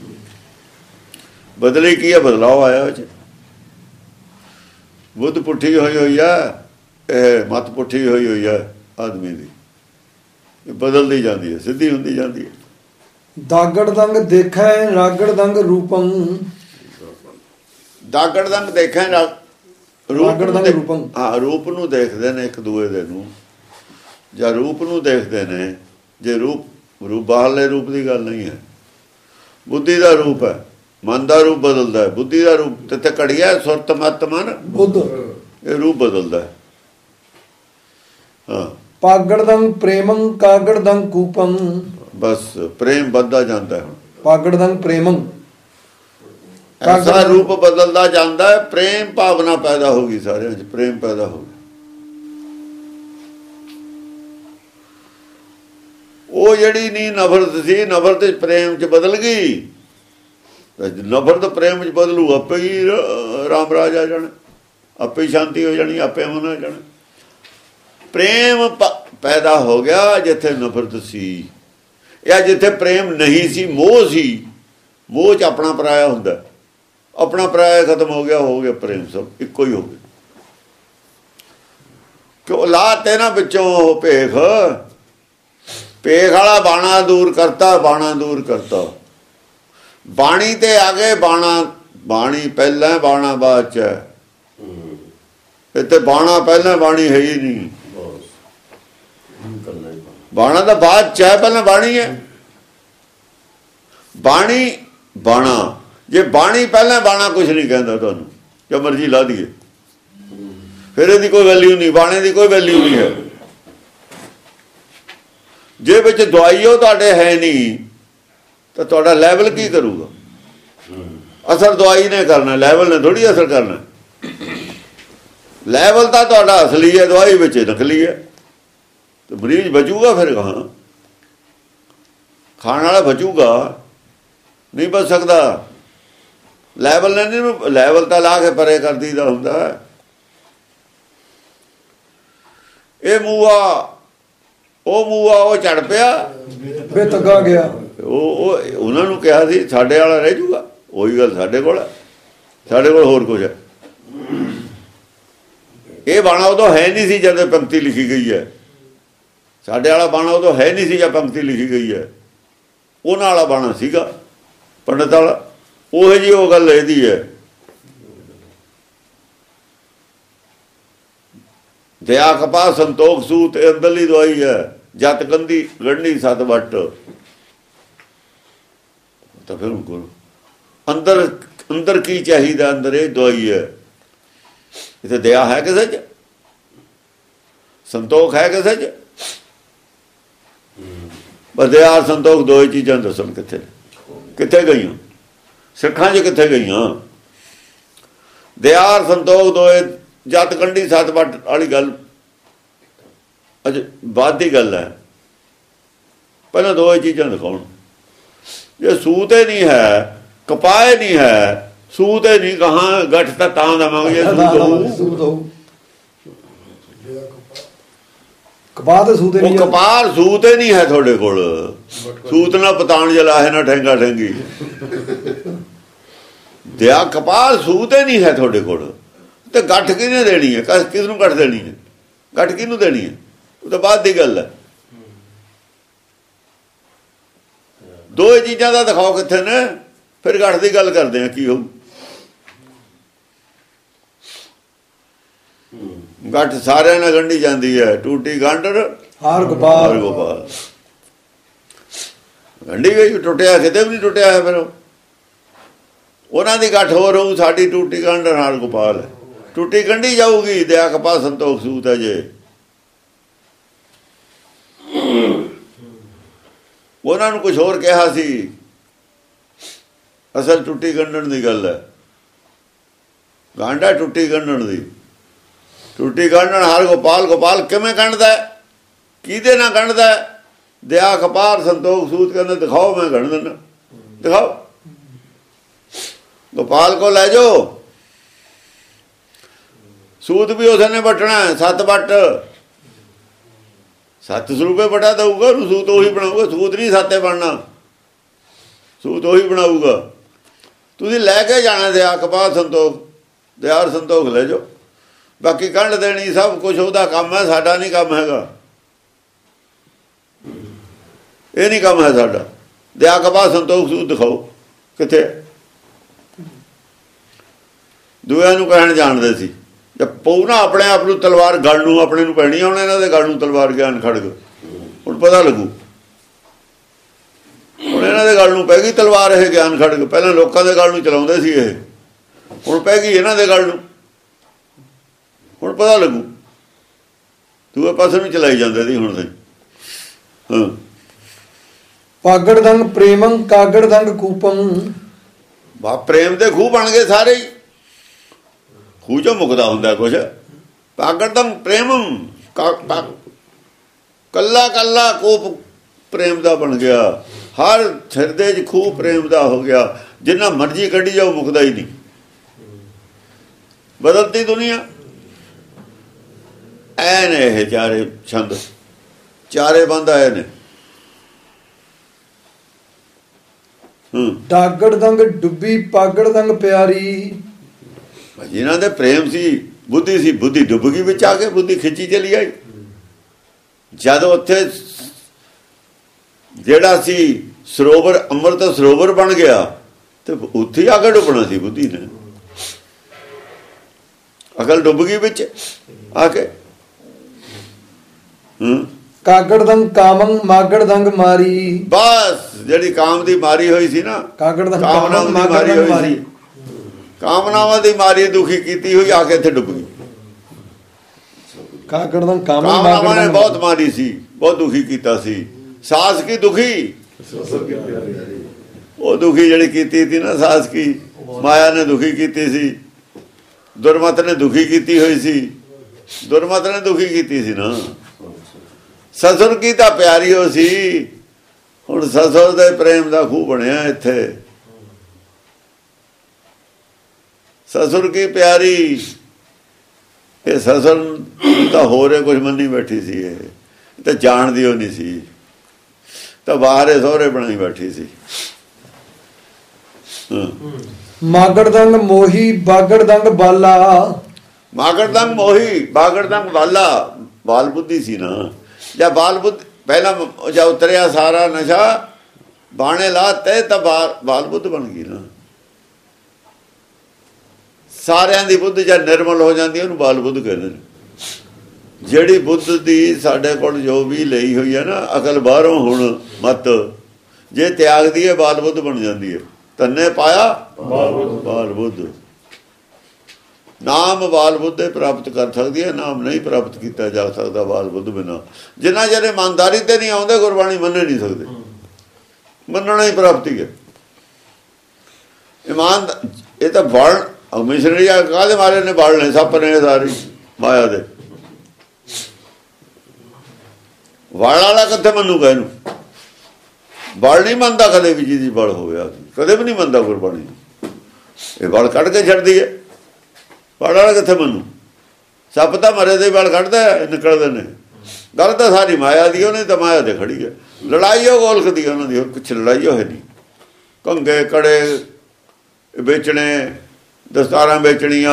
ਬਦਲੇ ਕੀ ਹੈ? ਬਦਲਾਅ ਆਇਆ ਉਹ 'ਚ। ਬੁੱਧ ਪੁੱਠੀ ਹੋਈ ਹੋਈ ਆ, ਇਹ ਮੱਤ ਪੁੱਠੀ ਹੋਈ ਹੋਈ ਹੈ ਆਦਮੀ ਦੀ, ਇਹ ਬਦਲਦੀ ਜਾਂਦੀ ਹੈ, ਸਿੱਧੀ ਹੁੰਦੀ ਜਾਂਦੀ ਹੈ। ਦਾਗੜ ਦੰਗ ਦੇਖੈ ਰਾਗੜ ਦੰਗ ਰੂਪੰ, ਦਾਗੜ ਦੰਗ ਦੇਖੈ ਰਾਗੜ ਦੰਗ ਰੂਪੰ। ਹਾਂ, ਰੂਪ ਨੂੰ ਦੇਖਦੇ ਨੇ ਇੱਕ ਦੂਏ ਦੇ ਨੂੰ, ਜਾਂ ਰੂਪ ਨੂੰ ਦੇਖਦੇ ਨੇ। ਜੇ ਰੂਪ ਰੂਪ ਬਾਹਰਲੇ ਰੂਪ ਦੀ ਗੱਲ ਨਹੀਂ ਹੈ, ਬੁੱਧੀ ਦਾ ਰੂਪ ਹੈ, ਮਨ ਦਾ ਰੂਪ ਬਦਲਦਾ ਹੈ। ਬੁੱਧੀ ਦਾ ਰੂਪ ਤੇ ਘੜੀਆ ਸੁਰਤ ਮਤ ਮਨ ਬੁੱਧ, ਇਹ ਰੂਪ ਬਦਲਦਾ ਹੈ। ਹਾਂ, ਪਾਗੜ ਦੰਗ ਪ੍ਰੇਮੰ ਕਾਗੜ ਦੰਗ ਕੂਪੰ, ਬਸ ਪ੍ਰੇਮ ਵੱਧਦਾ ਜਾਂਦਾ ਹੈ। ਹੁਣ ਪਾਗੜ ਦੰਗ ਪ੍ਰੇਮੰ, ਐਸਾ ਰੂਪ ਬਦਲਦਾ ਜਾਂਦਾ ਹੈ, ਪ੍ਰੇਮ ਭਾਵਨਾ ਪੈਦਾ ਹੋ ਗਈ, ਸਾਰਿਆਂ 'ਚ ਪ੍ਰੇਮ ਪੈਦਾ ਹੋ ਗਿਆ। ਉਹ ਜਿਹੜੀ ਨਹੀਂ ਨਫ਼ਰਤ ਸੀ, ਨਫ਼ਰਤ ਪ੍ਰੇਮ 'ਚ ਬਦਲ ਗਈ। ਨਫ਼ਰਤ ਪ੍ਰੇਮ 'ਚ ਬਦਲੂ, ਆਪੇ ਹੀ ਰਾਮ ਰਾਜ ਆ ਜਾਣਾ, ਆਪੇ ਹੀ ਸ਼ਾਂਤੀ ਹੋ ਜਾਣੀ, ਆਪੇ ਅਮਨ ਹੋ ਜਾਣਾ। ਪ੍ਰੇਮ ਪੈਦਾ ਹੋ ਗਿਆ ਜਿੱਥੇ ਨਫ਼ਰਤ ਸੀ, ਜਾਂ ਜਿੱਥੇ ਪ੍ਰੇਮ ਨਹੀਂ ਸੀ, ਮੋਹ ਸੀ। ਮੋਹ 'ਚ ਆਪਣਾ ਪਰਾਇਆ ਹੁੰਦਾ, ਆਪਣਾ ਪਰਾਇਆ ਖਤਮ ਹੋ ਗਿਆ, ਹੋ ਗਿਆ ਪ੍ਰੇਮ, ਸਭ ਇੱਕੋ ਹੀ ਹੋ ਗਿਆ। ਕਿਉਂ ਲਾ ਤੇ ਨਾ ਵਿੱਚੋਂ ਉਹ ਭੇਖ, ਭੇਖ ਵਾਲਾ ਬਾਣਾ ਦੂਰ ਕਰਤਾ, ਬਾਣਾ ਦੂਰ ਕਰਤਾ। ਬਾਣੀ ਤੇ ਆ ਗਏ, ਬਾਣਾ ਬਾਣੀ ਪਹਿਲਾਂ, ਬਾਣਾ ਬਾਅਦ 'ਚ ਹੈ। ਇੱਥੇ ਬਾਣਾ ਪਹਿਲਾਂ, ਬਾਣੀ ਹੈ ਹੀ ਨਹੀਂ। ਬਾਣਾ ਤਾਂ ਬਾਅਦ 'ਚ ਹੈ, ਪਹਿਲਾਂ ਬਾਣੀ ਹੈ। ਬਾਣੀ ਬਾਣਾ, ਜੇ ਬਾਣੀ ਪਹਿਲਾਂ, ਬਾਣਾ ਕੁਛ ਨਹੀਂ ਕਹਿੰਦਾ ਤੁਹਾਨੂੰ, ਜੋ ਮਰਜ਼ੀ ਲਾ ਦਈਏ, ਫਿਰ ਇਹਦੀ ਕੋਈ ਵੈਲਿਊ ਨਹੀਂ, ਬਾਣੇ ਦੀ ਕੋਈ ਵੈਲਿਊ ਨਹੀਂ ਹੈ। ਜੇ ਵਿੱਚ ਦਵਾਈ ਉਹ ਤੁਹਾਡੇ ਹੈ ਨਹੀਂ ਤਾਂ ਤੁਹਾਡਾ ਲੈਵਲ ਕੀ ਕਰੂਗਾ? ਅਸਰ ਦਵਾਈ ਨੇ ਕਰਨਾ, ਲੈਵਲ ਨੇ ਥੋੜੀ ਅਸਰ ਕਰਨਾ। ਲੈਵਲ ਤਾਂ ਤੁਹਾਡਾ ਅਸਲੀ ਹੈ, ਦਵਾਈ ਵਿੱਚ ਨਕਲੀ ਹੈ। ਤੇ ਮਰੀਜ਼ ਬਚੂਗਾ ਫਿਰ, ਕਹਾਂ ਖਾਣ ਵਾਲਾ ਬਚੂਗਾ, ਨਹੀਂ ਬਚ ਸਕਦਾ। ਲੈਵਲ ਨੇ ਨਹੀਂ, ਲੈਵਲ ਤਾਂ ਲਾ ਕੇ ਪਰੇ ਕਰ ਦਈਦਾ ਹੁੰਦਾ। ਇਹ ਮੂਆ ਉਹ ਮੂਆ ਉਹ ਚੜ ਪਿਆ, ਵੇ ਤੱਗਾ ਗਿਆ। ਉਹ ਉਹਨਾਂ ਨੂੰ ਕਿਹਾ ਸੀ ਸਾਡੇ ਵਾਲਾ ਰਹਿ ਜੂਗਾ, ਉਹੀ ਗੱਲ ਸਾਡੇ ਕੋਲ, ਸਾਡੇ ਕੋਲ ਹੋਰ ਕੁਝ ਹੈ। ਇਹ ਬਾਣਾ ਉਦੋਂ ਹੈ ਨਹੀਂ ਸੀ ਜਦੋਂ ਪੰਕਤੀ ਲਿਖੀ ਗਈ ਹੈ। ਸਾਡੇ ਵਾਲਾ ਬਾਣਾ ਉਦੋਂ ਹੈ ਨਹੀਂ ਸੀ ਜਾਂ ਪੰਕਤੀ ਲਿਖੀ ਗਈ ਹੈ। ਉਹਨਾਂ ਵਾਲਾ ਬਾਣਾ ਸੀਗਾ ਪੰਡਤ ਵਾਲਾ। ਉਹ ਜੀ ਉਹ ਗੱਲ ਇਹਦੀ ਹੈ, ਦਇਆ ਕਪਾਹ ਸੰਤੋਖ ਸੂਤ, ਇਹ ਅੰਦਰਲੀ ਦਵਾਈ ਹੈ। ਜਤ ਕੰਦੀ ਗੜਨੀ ਸਤ ਵੱਟ, ਤਾਂ ਫਿਰ ਅੰਦਰ ਅੰਦਰ ਕੀ ਚਾਹੀਦਾ, ਅੰਦਰ ਇਹ ਦਵਾਈ ਹੈ। ਇੱਥੇ ਦਇਆ ਹੈ ਕਿਸੇ 'ਚ, ਸੰਤੋਖ ਹੈ ਕਿਸੇ 'ਚ? ਬਸ ਦਇਆ ਸੰਤੋਖ ਦੋ ਹੀ ਚੀਜ਼ਾਂ ਦੱਸਣ ਕਿੱਥੇ ਕਿੱਥੇ ਗਈਆਂ ਸਿੱਖਾਂ 'ਚ, ਕਿੱਥੇ ਗਈਆਂ? ਦਇਆ ਸੰਤੋਖ ਦੋਏ, ਜਤ ਕੰਢੀ ਸੱਤ ਵੱਟ ਵਾਲੀ ਗੱਲ ਅਜੇ ਬਾਅਦ ਦੀ ਗੱਲ ਹੈ। ਪਹਿਲਾਂ ਦੋ ਹੀ ਚੀਜ਼ਾਂ ਦਿਖਾਉਣ। ਜੇ ਸੂਤ ਹੀ ਨਹੀਂ ਹੈ, ਕਪਾਹ ਨਹੀਂ ਹੈ, ਸੂਤ ਹੀ ਨਹੀਂ, ਕਹਾਂ ਗੱਠ ਤਾਂ ਤਾਂ ਦੇਵਾਂਗੇ, ਸੂਤ ਹੋਊ ਕਪਾਹ ਤੇ ਸੂਤ ਨਹੀਂ। ਕਪਾਹ ਸੂਤ ਹੀ ਨਹੀਂ ਹੈ ਤੁਹਾਡੇ ਕੋਲ। ਸੂਤ ਨਾ ਪਤਾਣ ਜਲਾਹੇ ਨਾ ਠੈਂਗਾ ਠੈਂਗੀ। ਦਿਆ ਕਪਾਹ ਸੂਤ ਹੀ ਨਹੀਂ ਹੈ ਤੁਹਾਡੇ ਕੋਲ। ਤੇ ਗੱਠ ਕਿਹਨੇ ਦੇਣੀ ਹੈ? ਕਿਸ ਨੂੰ ਗੱਠ ਦੇਣੀ ਹੈ? ਗੱਠ ਕਿਹਨੂੰ ਦੇਣੀ ਹੈ? ਉਹ ਤਾਂ ਬਾਅਦ ਦੀ ਗੱਲ ਹੈ। ਦੋ ਹੀ ਚੀਜ਼ਾਂ ਦਾ ਦਿਖਾਓ ਕਿੱਥੇ ਨੇ, ਫਿਰ ਗੱਠ ਦੀ ਗੱਲ ਕਰਦੇ ਆ ਕੀ ਹੋਊ। ਗੱਠ ਸਾਰਿਆਂ ਨਾਲ ਗੰਢੀ ਜਾਂਦੀ ਹੈ, ਟੂਟੀ ਗੰਢ ਹਾਰ ਗੋਪਾਲ ਗੋਪਾਲ ਗੰਢੀ ਗਈ, ਟੁੱਟਿਆ ਕਿਤੇ ਵੀ ਨਹੀਂ ਟੁੱਟਿਆ ਹੈ। ਫਿਰ ਉਹਨਾਂ ਦੀ ਗੱਠ ਹੋਰ ਹੋਊ, ਸਾਡੀ ਟੂਟੀ ਗੰਢ ਹਾਰ ਗੋਪਾਲ। ਟੁੱਟੀ ਗੰਢੀ ਜਾਊਗੀ, ਦਇਆ ਕਪਾਹ ਸੰਤੋਖ ਸੂਤ ਹੈ। ਜੇ ਉਹਨਾਂ ਨੂੰ ਕੁਝ ਹੋਰ ਕਿਹਾ ਸੀ, ਅਸਲ ਟੁੱਟੀ ਗੰਢਣ ਦੀ ਗੱਲ ਹੈ। ਗਾਂਡਾ ਟੁੱਟੀ ਗੰਢਣ ਦੀ, ਟੁੱਟੀ ਗੰਢਣ ਹਰ ਗੋਪਾਲ। ਗੋਪਾਲ ਕਿਵੇਂ ਗੰਢਦਾ, ਕਿਹਦੇ ਨਾਲ ਗੰਢਦਾ? ਦਇਆ ਕਪਾਹ ਸੰਤੋਖ ਸੂਤ ਕਹਿੰਦੇ ਦਿਖਾਓ, ਮੈਂ ਗੰਢ ਦਿੰਦਾ, ਦਿਖਾਓ। ਗੋਪਾਲ ਕੋ ਲੈ ਜਾਓ, ਸੂਤ ਵੀ ਉਸਨੇ ਵੱਟਣਾ, ਸੱਤ ਵੱਟ, ਸੱਤ ਸੌ ਰੁਪਏ ਵੱਟਾ ਦਊਗਾ ਉਹਨੂੰ, ਸੂਤ ਉਹੀ ਬਣਾਊਗਾ। ਸੂਤ ਨਹੀਂ ਸਾਤੇ ਬਣਨਾ, ਸੂਤ ਉਹੀ ਬਣਾਊਗਾ। ਤੁਸੀਂ ਲੈ ਕੇ ਜਾਣਾ ਦਇਆ ਕਪਾਹ ਸੰਤੋਖ, ਦਿਆਰ ਸੰਤੋਖ ਲੈ ਜਾਓ। ਬਾਕੀ ਕੰਢ ਦੇਣੀ ਸਭ ਕੁਝ ਉਹਦਾ ਕੰਮ ਹੈ, ਸਾਡਾ ਨਹੀਂ ਕੰਮ ਹੈਗਾ। ਇਹ ਨਹੀਂ ਕੰਮ ਹੈ ਸਾਡਾ। ਦਿਆ ਕਬਾ ਸੰਤੋਖ ਸੂਦ ਦਿਖਾਓ ਕਿੱਥੇ। ਦੂਆਂ ਨੂੰ ਕਹਿਣ ਜਾਣਦੇ ਸੀ ਜੇ ਪਊ ਨਾ ਆਪਣੇ ਆਪ ਨੂੰ ਤਲਵਾਰ ਗਲ ਨੂੰ ਆਪਣੇ ਨੂੰ ਪੈਣੀ, ਹੁਣ ਇਹਨਾਂ ਦੇ ਗਲ ਨੂੰ ਤਲਵਾਰ ਗਿਆਨ ਖੜਗ। ਹੁਣ ਪਤਾ ਲੱਗੂ, ਹੁਣ ਇਹਨਾਂ ਦੇ ਗਲ ਨੂੰ ਪੈ ਗਈ ਤਲਵਾਰ ਇਹ ਗਿਆਨ ਖੜਗ। ਪਹਿਲਾਂ ਲੋਕਾਂ ਦੇ ਗਲ ਨੂੰ ਚਲਾਉਂਦੇ ਸੀ ਇਹ, ਹੁਣ ਪੈ ਗਈ ਇਹਨਾਂ ਦੇ ਗਲ ਨੂੰ। ਹੁਣ ਪਤਾ ਲੱਗੂ, ਦੂਏ ਪਾਸੇ ਨੂੰ ਚਲਾਈ ਜਾਂਦੇ ਸੀ ਹੁਣ ਤੇ। ਹਾਂ ਪਾਗੜ ਦੰਗ ਪ੍ਰੇਮੰ ਕਾਗੜ ਦੰਗ ਕੂਪੰ। ਬਾ ਪ੍ਰੇਮ ਦੇ ਖੂਹ ਬਣ ਗਏ ਸਾਰੇ ਹੀ। ਖੂਹ ਚੋਂ ਮੁਕਦਾ ਹੁੰਦਾ ਕੁਛ। ਪਾਗੜ ਦੰਗ ਪ੍ਰੇਮੰ, ਕੱਲਾ ਕੱਲਾ ਕੂਪ ਪ੍ਰੇਮ ਦਾ ਬਣ ਗਿਆ। ਹਰ ਹਿਰਦੇ 'ਚ ਖੂਹ ਪ੍ਰੇਮ ਦਾ ਹੋ ਗਿਆ। ਜਿੰਨਾ ਮਰਜ਼ੀ ਕੱਢੀ ਜਾਓ ਮੁਕਦਾ ਹੀ ਨਹੀਂ। ਬਦਲਤੀ ਦੁਨੀਆ ਐ ਨੇ। ਇਹ ਚਾਰੇ ਛੰਦ ਚਾਰੇ ਬੰਦ ਆਏ ਨੇ। ਡਾਗੜ ਦੰਗ ਡੁੱਬੀ ਪਾਗੜ ਦੰਗ ਪਿਆਰੀ। ਜਿਨ੍ਹਾਂ ਦੇ ਪ੍ਰੇਮ ਸੀ, ਬੁੱਧੀ ਸੀ, ਬੁੱਧੀ ਡੁੱਬ ਗਈ ਵਿੱਚ ਆ ਕੇ, ਬੁੱਧੀ ਖਿੱਚੀ ਚਲੀ ਆਈ। ਜਦ ਉੱਥੇ ਜਿਹੜਾ ਸੀ ਸਰੋਵਰ ਅੰਮ੍ਰਿਤ ਸਰੋਵਰ ਬਣ ਗਿਆ ਤੇ ਉੱਥੇ ਆ ਕੇ ਡੁੱਬਣਾ ਸੀ ਬੁੱਧੀ ਨੇ। ਅਕਲ ਡੁੱਬ ਗਈ ਵਿੱਚ ਆ ਕੇ। ਹੂੰ ਕਾਗੜ ਦੰਗ ਕਾਮੰ ਮਾਗੜ ਦੰਗ ਮਾਰੀ। ਬਸ ਜਿਹੜੀ ਕਾਮ ਦੀ ਮਾਰੀ ਹੋਈ ਸੀ ਨਾ, ਕਾਗੜ ਦੰਗ ਕਾਮਨਾ ਦੀ ਮਾਰੀ ਹੋਈ ਸੀ, ਕਾਮਨਾਵਾਂ ਦੀ ਮਾਰੀ ਦੁਖੀ ਕੀਤੀ ਹੋਈ ਆ ਕੇ ਇੱਥੇ ਡੁੱਬ ਗਈ। ਕਾਗੜ ਦੰਗ ਕਾਮੰ ਕਾਮਨਾਵਾਂ ਨੇ ਬਹੁਤ ਮਾਰੀ ਸੀ, ਬਹੁਤ ਦੁਖੀ ਕੀਤਾ ਸੀ। ਸਾਸ ਕੀ ਦੁਖੀ, ਉਹ ਦੁਖੀ ਜਿਹੜੀ ਕੀਤੀ ਸੀ ਨਾ, ਸਾਸ ਕੀ ਮਾਇਆ ਨੇ ਦੁਖੀ ਕੀਤੀ ਸੀ। ਦੁਰਮਤ ਨੇ ਦੁਖੀ ਕੀਤੀ ਹੋਈ ਸੀ, ਦੁਰਮਤ ਨੇ ਦੁਖੀ ਕੀਤੀ ਸੀ ਨਾ। ਸਸੁਰ ਕੀ ਤਾਂ ਪਿਆਰੀ ਹੋ ਸੀ। ਹੁਣ ਸਸੁਰ ਦੇ ਪ੍ਰੇਮ ਦਾ ਖੂਹ ਬਣਿਆ ਇੱਥੇ। ਸਸੁਰ ਕੀ ਪਿਆਰੀ, ਇਹ ਸਸੁਰ ਤਾਂ ਹੋਰ ਕੁਝ ਮੰਨੀ ਬੈਠੀ ਸੀ। ਇਹ ਤਾਂ ਜਾਣਦੀ ਉਹ ਨਹੀਂ ਸੀ, ਤਾਂ ਬਾਹਰੇ ਸਹੁਰੇ ਬਣਾਈ ਬੈਠੀ ਸੀ। ਮਾਗੜ ਦੰਗ ਮੋਹੀ ਬਾਗੜ ਦੰਗ ਬਾਲਾ। ਮਾਗੜ ਦੰਗ ਮੋਹੀ ਬਾਗੜ ਦੰਗ ਬਾਲਾ। ਬਾਲ ਬੁੱਧੀ ਸੀ ਨਾ। ਜਾਂ ਬਾਲ ਬੁੱਧ ਪਹਿਲਾਂ ਜਾਂ ਉਤਰਿਆ ਸਾਰਾ ਨਸ਼ਾ ਬਾਣੇ ਲਾ ਤੇ ਤਾਂ ਬਾਲ ਬੁੱਧ ਬਣ ਗਈ ਨਾ। ਸਾਰਿਆਂ ਦੀ ਬੁੱਧ ਜਦ ਨਿਰਮਲ ਹੋ ਜਾਂਦੀ ਉਹਨੂੰ ਬਾਲ ਬੁੱਧ ਕਹਿੰਦੇ ਨੇ। ਜਿਹੜੀ ਬੁੱਧ ਦੀ ਸਾਡੇ ਕੋਲ ਜੋ ਵੀ ਲਈ ਹੋਈ ਹੈ ਨਾ ਅਕਲ ਬਾਹਰੋਂ, ਹੁਣ ਮਤ ਜੇ ਤਿਆਗਦੀ ਹੈ ਬਾਲ ਬੁੱਧ ਬਣ ਜਾਂਦੀ ਹੈ। ਤੰਨੇ ਪਾਇਆ ਬਾਲ ਬੁੱਧ। ਨਾਮ ਬਾਲ ਬੁੱਧ ਪ੍ਰਾਪਤ ਕਰ ਸਕਦੀ ਹੈ, ਨਾਮ ਨਹੀਂ ਪ੍ਰਾਪਤ ਕੀਤਾ ਜਾ ਸਕਦਾ ਬਾਲ ਬੁੱਧ ਬਿਨਾਂ। ਜਿੰਨਾ ਚਿਰ ਇਮਾਨਦਾਰੀ ਤੇ ਨਹੀਂ ਆਉਂਦੇ ਗੁਰਬਾਣੀ ਮੰਨੇ ਨਹੀਂ ਸਕਦੇ। ਮੰਨਣਾ ਹੀ ਪ੍ਰਾਪਤੀ ਹੈ। ਇਮਾਨ ਇਹ ਤਾਂ ਬਲ ਮਿਸ਼ਨਰੀ ਕਾਹਦੇ ਮਾਰੇ ਨੇ ਬਾਲਣੇ, ਸੱਪ ਨੇ ਸਾਰੀ ਮਾਇਆ ਦੇ। ਵਾਲ ਵਾਲਾ ਕਿੱਥੇ ਮੰਨੂਗਾ ਇਹਨੂੰ? ਬਲ ਨਹੀਂ ਮੰਨਦਾ ਕਦੇ ਵੀ। ਜਿਹਦੀ ਬਲ ਹੋਵੇ ਕਦੇ ਵੀ ਨਹੀਂ ਮੰਨਦਾ ਗੁਰਬਾਣੀ। ਇਹ ਬਲ ਕੱਢ ਕੇ ਛੱਡਦੀ ਹੈ। ਬਲ ਵਾਲਾ ਕਿੱਥੇ ਮੰਨੂ? ਸੱਪ ਤਾਂ ਮਰੇ ਦੇ ਬਲ ਕੱਢਦਾ ਨਿਕਲਦੇ ਨੇ। ਗੱਲ ਤਾਂ ਸਾਰੀ ਮਾਇਆ ਦੀ, ਉਹਨੇ ਤਾਂ ਮਾਇਆ ਤੇ ਖੜੀ ਹੈ। ਲੜਾਈ ਉਹ ਗੋਲਖ ਦੀ ਉਹਨਾਂ ਦੀ, ਹੋਰ ਕੁਛ ਲੜਾਈ ਉਹ ਹੈ ਨਹੀਂ। ਕੰਗੇ ਕੜੇ ਵੇਚਣੇ, ਦਸਤਾਰਾਂ ਵੇਚਣੀਆਂ,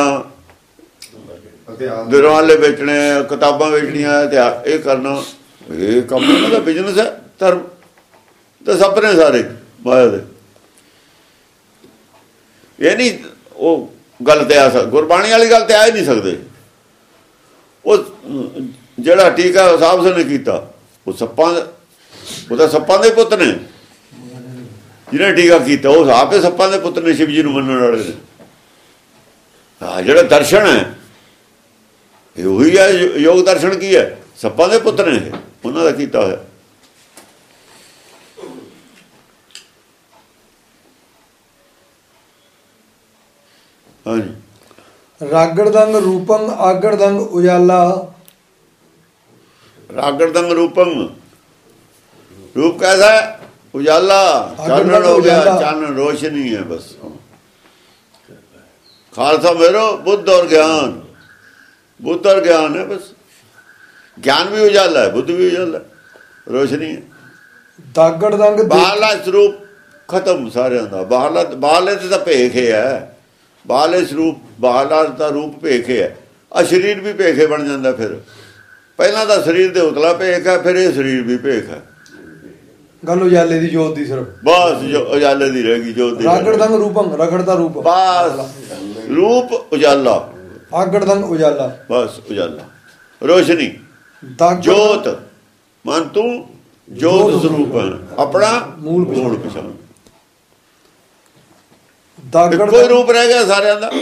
ਦਰਵਾਲੇ ਵੇਚਣੇ, ਕਿਤਾਬਾਂ ਵੇਚਣੀਆਂ, ਇਹ ਕਰਨਾ, ਇਹ ਕੰਮ ਉਹਨਾਂ ਦਾ ਬਿਜ਼ਨਸ ਹੈ। ਧਰਮ ਤਾਂ ਸਭ ਨੇ ਸਾਰੇ ਮਾਇਆ ਦੇ। ਇਹ ਨਹੀਂ ਉਹ ਗੱਲ ਤੇ ਆ ਸਕ ਗੁਰਬਾਣੀ ਵਾਲੀ ਗੱਲ ਤੇ ਆ ਹੀ ਨਹੀਂ ਸਕਦੇ। ਉਹ ਜਿਹੜਾ ਟੀਕਾ ਸਾਹਿਬ ਸਿੰਘ ਨੇ ਕੀਤਾ ਉਹ ਸੱਪਾਂ ਉਹ ਤਾਂ ਸੱਪਾਂ ਦੇ ਪੁੱਤ ਨੇ। ਜਿਹਨੇ ਟੀਕਾ ਕੀਤਾ ਉਹ ਆਪੇ ਸੱਪਾਂ ਦੇ ਪੁੱਤ ਨੇ, ਸ਼ਿਵ ਜੀ ਨੂੰ ਮੰਨਣ ਵਾਲੇ ਨੇ। ਹਾਂ ਜਿਹੜਾ ਦਰਸ਼ਨ ਹੈ ਇਹ ਉਹੀ ਹੈ। ਯੋਗ ਦਰਸ਼ਨ ਕੀ ਹੈ? ਸੱਪਾਂ ਦੇ ਪੁੱਤ ਨੇ ਇਹ, ਉਹਨਾਂ ਦਾ ਕੀਤਾ ਹੋਇਆ। ਹਾਂਜੀ। ਰਾਗੜ ਦੰਗ ਰੂਪੰ ਆਗੜ ਦੰਗ ਉਜਾਲਾ। ਰਾਗੜ ਦੰਗ ਰੂਪੰ, ਰੂਪ कैसा है? उजाला, चानन हो गया। चानन रोशनी है बस। खालसा मेरो बुद्ध और ज्ञान, बुद्ध और ज्ञान है बस। ज्ञान भी उजाला है, बुद्ध भी उजाला है, रोशनी है। दागड़ दंग बाहरला स्वरूप खत्म सारे का। बाहरला बाहरले तो भेख है, बाहरले स्वरूप बाहरला का रूप भेख है। ਆ ਸਰੀਰ ਵੀ ਭੇਖੇ ਬਣ ਜਾਂਦਾ। ਫਿਰ ਪਹਿਲਾਂ ਤਾਂ ਸਰੀਰ ਦੇ ਉਤਲਾ ਭੇਖ ਹੈ, ਫਿਰ ਇਹ ਸਰੀਰ ਵੀ ਭੇਖ ਹੈ। ਗੱਲ ਉਜਾਲੇ ਦੀ ਜੋਤ ਦੀ ਸਿਰਫ ਬਸ ਜੋ ਉਜਾਲੇ ਦੀ ਰਹਿ ਗਈ ਜੋਤ ਦੀ। ਰਾਗੜ ਦੰਗ ਰੂਪੰ ਰਗੜ ਦਾ ਰੂਪ ਬਸ ਰੂਪ ਉਜਾਲਾ, ਆਗੜ ਦੰਗ ਉਜਾਲਾ, ਬਸ ਉਜਾਲਾ ਰੋਸ਼ਨੀ ਦਾਗੜ ਜੋਤ। ਮਨ ਤੂੰ ਜੋਤ ਸਰੂਪ ਹੈ, ਆਪਣਾ ਮੂਲ ਮੂਲ ਪਛਾਣ। ਦਾਗੜ ਇੱਕੋ ਹੀ ਰੂਪ ਰਹਿ ਗਿਆ ਸਾਰਿਆਂ ਦਾ,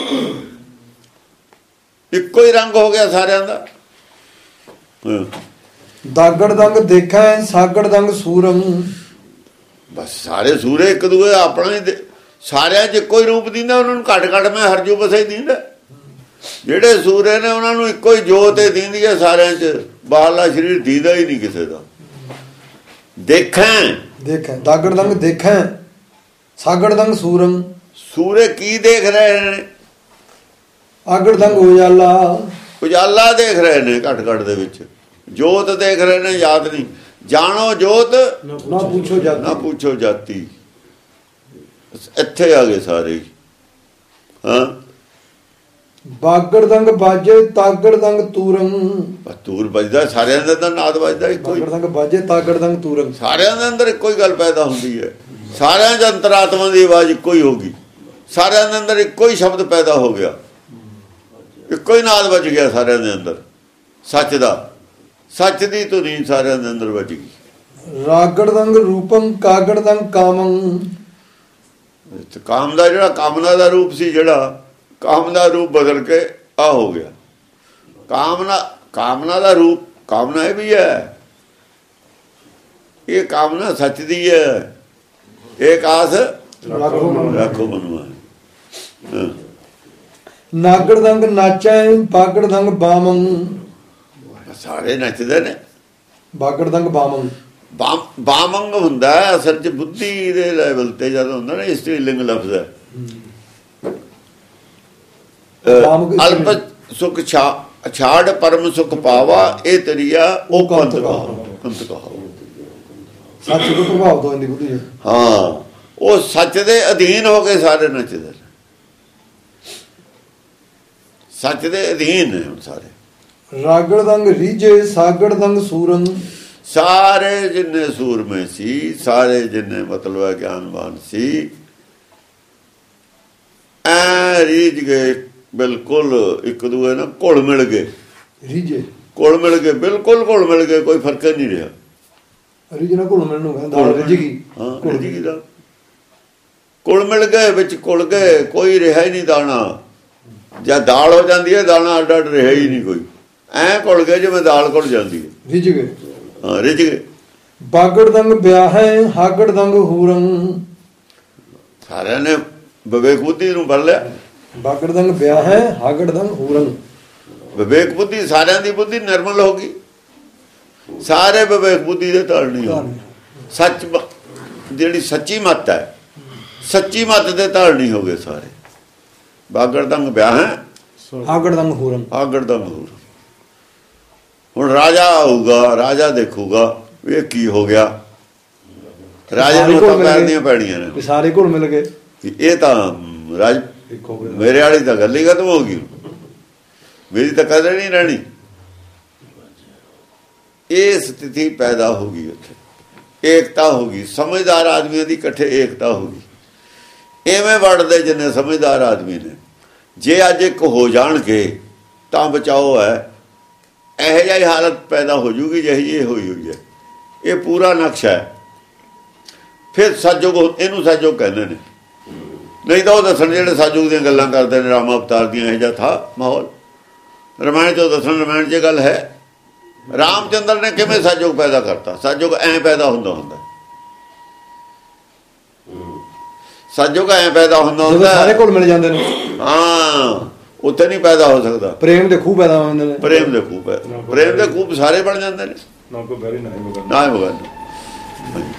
ਇੱਕੋ ਹੀ ਰੰਗ ਹੋ ਗਿਆ ਸਾਰਿਆਂ ਦਾ। ਦਾਗੜ ਦੰਗ ਦੇਖੈ ਸਾਗੜ ਦੰਗ ਸੂਰੰ। ਬਸ ਸਾਰੇ ਸੂਰੇ ਇੱਕ ਦੂਏ ਆਪਣਾ ਹੀ ਦੇ- ਸਾਰਿਆਂ 'ਚ ਇੱਕੋ ਹੀ ਰੂਪ ਦਿੰਦਾ। ਉਹਨਾਂ ਨੂੰ ਘੱਟ ਘੱਟ ਮੈਂ ਹਰਜੂ ਬਸੇ ਦਿੰਦਾ। ਜਿਹੜੇ ਸੂਰੇ ਨੇ ਉਹਨਾਂ ਨੂੰ ਇੱਕੋ ਹੀ ਜੋਤ ਹੀ ਦਿੰਦੀ ਹੈ ਸਾਰਿਆਂ 'ਚ। ਬਾਹਰਲਾ ਸਰੀਰ ਦੀਦਾ ਹੀ ਨਹੀਂ ਕਿਸੇ ਦਾ। ਦੇਖਾਂ ਦੇਖੈ ਦਾਗੜ ਦੰਗ ਦੇਖੈ ਸਾਗੜ ਦੰਗ ਸੂਰੰ। ਸੂਰੇ ਕੀ ਦੇਖ ਰਹੇ ਨੇ? ਆਗੜ ਦੰਗ ਉਜਾਲਾ, ਉਜਾਲਾ ਦੇਖ ਰਹੇ ਨੇ ਘੱਟ ਘੱਟ ਦੇ ਵਿੱਚ। ਜੋਤ ਦੇਖ ਰਹੇ ਨੇ, ਯਾਦ ਨਹੀਂ। ਜਾਣੋ ਜੋਤ ਨਾ ਪੁੱਛੋ ਜਾਤੀ, ਨਾ ਪੁੱਛੋ ਜਾਤੀ। ਇੱਥੇ ਆ ਗਏ ਸਾਰੇ। ਹਾਂ ਬਾਗੜ ਦੰਗ ਬਾਜੇ ਤਾਗੜ ਦੰਗ ਤੂਰੰ। ਤੂਰ ਵੱਜਦਾ ਸਾਰਿਆਂ ਦੇ ਅੰਦਰ, ਨਾਦ ਵੱਜਦਾ ਇੱਕੋ ਹੀ। ਬਾਗੜ ਦੰਗ ਬਾਜੇ ਤਾਗੜ ਦੰਗ ਤੂਰੰ। ਸਾਰਿਆਂ ਦੇ ਅੰਦਰ ਇੱਕੋ ਹੀ ਗੱਲ ਪੈਦਾ ਹੁੰਦੀ ਹੈ। ਸਾਰਿਆਂ 'ਚ ਅੰਤਰਾਤਮਾ ਦੀ ਆਵਾਜ਼ ਇੱਕੋ ਹੀ ਹੋਗੀ। ਸਾਰਿਆਂ ਦੇ ਅੰਦਰ ਇੱਕੋ ਹੀ ਸ਼ਬਦ ਪੈਦਾ ਹੋ ਗਿਆ, ਇੱਕੋ ਹੀ ਨਾਦ ਵੱਜ ਗਿਆ ਸਾਰਿਆਂ ਦੇ ਅੰਦਰ। ਸੱਚ ਦਾ, ਸੱਚ ਦੀ ਧੁਨੀ ਸਾਰਿਆਂ ਦੇ ਅੰਦਰ ਵੱਜ ਗਈ। ਰਾਗੜ ਦੰਗ ਰੂਪੰ ਕਾਗੜ ਦੰਗ ਕਾਮੰ। ਕਾਮ ਦਾ ਜਿਹੜਾ ਕਾਮਨਾ ਦਾ ਰੂਪ ਸੀ, ਜਿਹੜਾ ਕਾਮ ਦਾ ਰੂਪ ਬਦਲ ਕੇ ਆ ਹੋ ਗਿਆ ਕਾਮਨਾ। ਕਾਮਨਾ ਦਾ ਰੂਪ, ਕਾਮਨਾ ਇਹ ਵੀ ਹੈ। ਇਹ ਕਾਮਨਾ ਸੱਚ ਦੀ ਹੈ। ਇਹ ਆਸ ਰੱਖੋ ਮਨੁਆ। ਨਾਗੜ ਦੰਗ ਨਾਚੈ ਬਾਗੜ ਦੰਗ ਬਾਮੰ। ਸਾਰੇ ਨੱਚਦੇ ਨੇ। ਬਾਗੜ ਦੰਗ ਬਾਮੰ, ਬਾਮੰਗ ਹੁੰਦਾ ਅਸਲ 'ਚ ਬੁੱਧੀ ਦੇ ਲੈਵਲ ਤੇ ਜਦ ਹੁੰਦਾ ਨਾ। ਇਸਤਰੀ ਲਿੰਗ ਲਫ਼ਜ਼ ਹੈ। ਅਲਪ ਸੁਖ ਛਾੜ ਪਰਮ ਸੁਖ ਪਾਵਾ, ਇਹ ਤਰੀਆ ਉਹ ਕੰਤ ਕੰਤ ਕਹਾਓ। ਸੱਚ ਤੋਂ ਪ੍ਰਭਾਵ ਤੋਂ ਇੰਦੀ ਬੁੱਧੀ। ਹਾਂ, ਉਹ ਸੱਚ ਦੇ ਅਧੀਨ ਹੋ ਕੇ ਸਾਰੇ ਨੱਚਦੇ। ਸੱਚ ਦੇ ਅਧੀਨ ਨੇ ਹੁਣ ਸਾਰੇ। ਰਾਗੜ ਦੰਗ ਰੀਜੇ ਸਾਗੜ ਦੰਗ ਸੂਰਨ। ਸਾਰੇ ਜਿੰਨੇ ਸੂਰਮੇ ਸੀ, ਸਾਰੇ ਜਿੰਨੇ ਮਤਲਬ ਹੈ ਗਿਆਨਵਾਨ ਸੀ, ਐ ਰੀਝ ਗਏ ਬਿਲਕੁਲ। ਇੱਕ ਦੂਏ ਨਾਲ ਘੁਲ ਮਿਲ ਗਏ। ਰੀਜੇ ਘੁਲ ਮਿਲ ਗਏ, ਬਿਲਕੁਲ ਘੁਲ ਮਿਲ ਗਏ। ਕੋਈ ਫਰਕ ਨਹੀਂ ਰਿਹਾ। ਰੀਜੇ ਨਾਲ ਘੁਲ ਮਿਲਣ ਨੂੰ ਕਹਿੰਦਾ ਰਿਜ ਗਈ। ਹਾਂ, ਰਿਜ ਗਈ ਦਾ ਘੁਲ ਮਿਲ ਗਏ, ਵਿੱਚ ਘੁਲ ਗਏ। ਕੋਈ ਰਿਹਾ ਹੀ ਨਹੀਂ ਦਾਣਾ। ਜਾਂ ਦਾਲ ਹੋ ਜਾਂਦੀ ਹੈ, ਦਾਣਾ ਅੱਡ ਅੱਡ ਰਿਹਾ ਹੀ ਨਹੀਂ ਕੋਈ। ਐਂ ਘੁਲ ਗਏ ਜਿਵੇਂ ਦਾਲ ਘੁਲ ਜਾਂਦੀ ਹੈ। ਰਿਜ ਗਏ, ਹਾਂ ਰਿਜ ਗਏ। ਬਾਗੜ ਦੰਗ ਵਿਆਹੈ ਹਾਗੜ ਦੰਗ ਹੂਰੰ। ਸਾਰਿਆਂ ਨੇ ਵਿਵੇਕ ਬੁੱਧੀ ਨੂੰ ਫੜ ਲਿਆ। ਬਾਗੜ ਦੰਗ ਵਿਆਹੈ ਹਾਗੜ ਦੰਗ ਹੂਰੰ। ਵਿਵੇਕ ਬੁੱਧੀ, ਸਾਰਿਆਂ ਦੀ ਬੁੱਧੀ ਨਿਰਮਲ ਹੋ ਗਈ। ਸਾਰੇ ਵਿਵੇਕ ਬੁੱਧੀ ਦੇ ਧਾਰਨੀ ਹੋ ਗਏ। ਸੱਚ ਜਿਹੜੀ ਸੱਚੀ ਮੱਤ ਹੈ, ਸੱਚੀ ਮੱਤ ਦੇ ਧਾਰਨੀ ਹੋ ਗਏ ਸਾਰੇ। ਬਾਗੜ ਦੰਗ ਵਿਆਹੈ ਹਾਗੜ ਦੰਗ ਹੂਰੰ। ਹਾਗੜ ਦੰਗ ਹੂਰੰ। ਹੁਣ ਰਾਜਾ ਆਊਗਾ, ਰਾਜਾ ਦੇਖੂਗਾ ਇਹ ਕੀ ਹੋ ਗਿਆ। ਰਾਜੇ ਨੂੰ ਤਾਂ ਪੈਣੀਆਂ ਪੈਣੀਆਂ ਨੇ। ਸਾਰੇ ਘੁਲ ਮਿਲ ਗਏ। ਇਹ ਤਾਂ ਰਾਜ ਮੇਰੇ ਵਾਲੀ ਤਾਂ ਗੱਲ ਹੀ ਖਤਮ ਹੋ ਗਈ। ਮੇਰੀ ਤਾਂ ਕਦਰ ਨਹੀਂ ਰਹਿਣੀ। ਇਹ ਸਥਿਤੀ ਪੈਦਾ ਹੋ ਗਈ ਉੱਥੇ। ਏਕਤਾ ਹੋ ਗਈ। ਸਮਝਦਾਰ ਆਦਮੀਆਂ ਦੀ ਇਕੱਠੇ ਏਕਤਾ ਹੋ ਗਈ। ਐਵੇਂ ਵੜਦੇ ਜਿੰਨੇ ਸਮਝਦਾਰ ਆਦਮੀ ਨੇ, ਜੇ ਅੱਜ ਇੱਕ ਹੋ ਜਾਣਗੇ ਤਾਂ ਬਚਾਓ ਹੈ। ਇਹੋ ਜਿਹੀ ਹਾਲਤ ਪੈਦਾ ਹੋ ਜੂਗੀ ਜਿਹੀ ਇਹ ਹੋਈ ਹੋਈ ਹੈ। ਇਹ ਪੂਰਾ ਨਕਸ਼ਾ ਹੈ। ਫਿਰ ਸਤਿਯੁਗ, ਇਹਨੂੰ ਸਤਿਯੁਗ ਕਹਿੰਦੇ ਨੇ। ਨਹੀਂ ਤਾਂ ਉਹ ਦੱਸਣ ਜਿਹੜੇ ਸਤਿਯੁਗ ਦੀਆਂ ਗੱਲਾਂ ਕਰਦੇ ਨੇ, ਰਾਮ ਅਵਤਾਰ ਦੀਆਂ, ਇਹੋ ਜਿਹਾ ਥਾ ਮਾਹੌਲ। ਰਮਾਇਣ ਚੋਂ ਦੱਸਣ, ਰਮਾਇਣ 'ਚ ਗੱਲ ਹੈ ਰਾਮ ਚੰਦਰ ਨੇ ਕਿਵੇਂ ਸਤਿਯੁਗ ਪੈਦਾ ਕਰਤਾ। ਸਤਿਯੁਗ ਐਂ ਪੈਦਾ ਹੁੰਦਾ ਹੁੰਦਾ ਸਤਿਯੁਗ ਐਂ ਪੈਦਾ ਹੁੰਦਾ ਹੁੰਦਾ ਸਾਰੇ ਘੁਲ ਮਿਲ ਜਾਂਦੇ ਨੇ। ਹਾਂ, ਉੱਥੇ ਨਹੀਂ ਪੈਦਾ ਹੋ ਸਕਦਾ। ਪ੍ਰੇਮ ਦੇ ਖੂਹ ਪੈਦਾ ਹੋ ਜਾਂਦੇ ਨੇ। ਪ੍ਰੇਮ ਦੇ ਖੂਬ ਹੈ। ਪ੍ਰੇਮ ਦੇ ਖੂਬ ਸਾਰੇ ਬਣ ਜਾਂਦੇ ਨੇ। ਨਾ ਕੋਈ ਬਹਿਰੀ ਨਾ ਹੀ ਮਗਨ ਨਾ ਹੀ ਮਗਨ।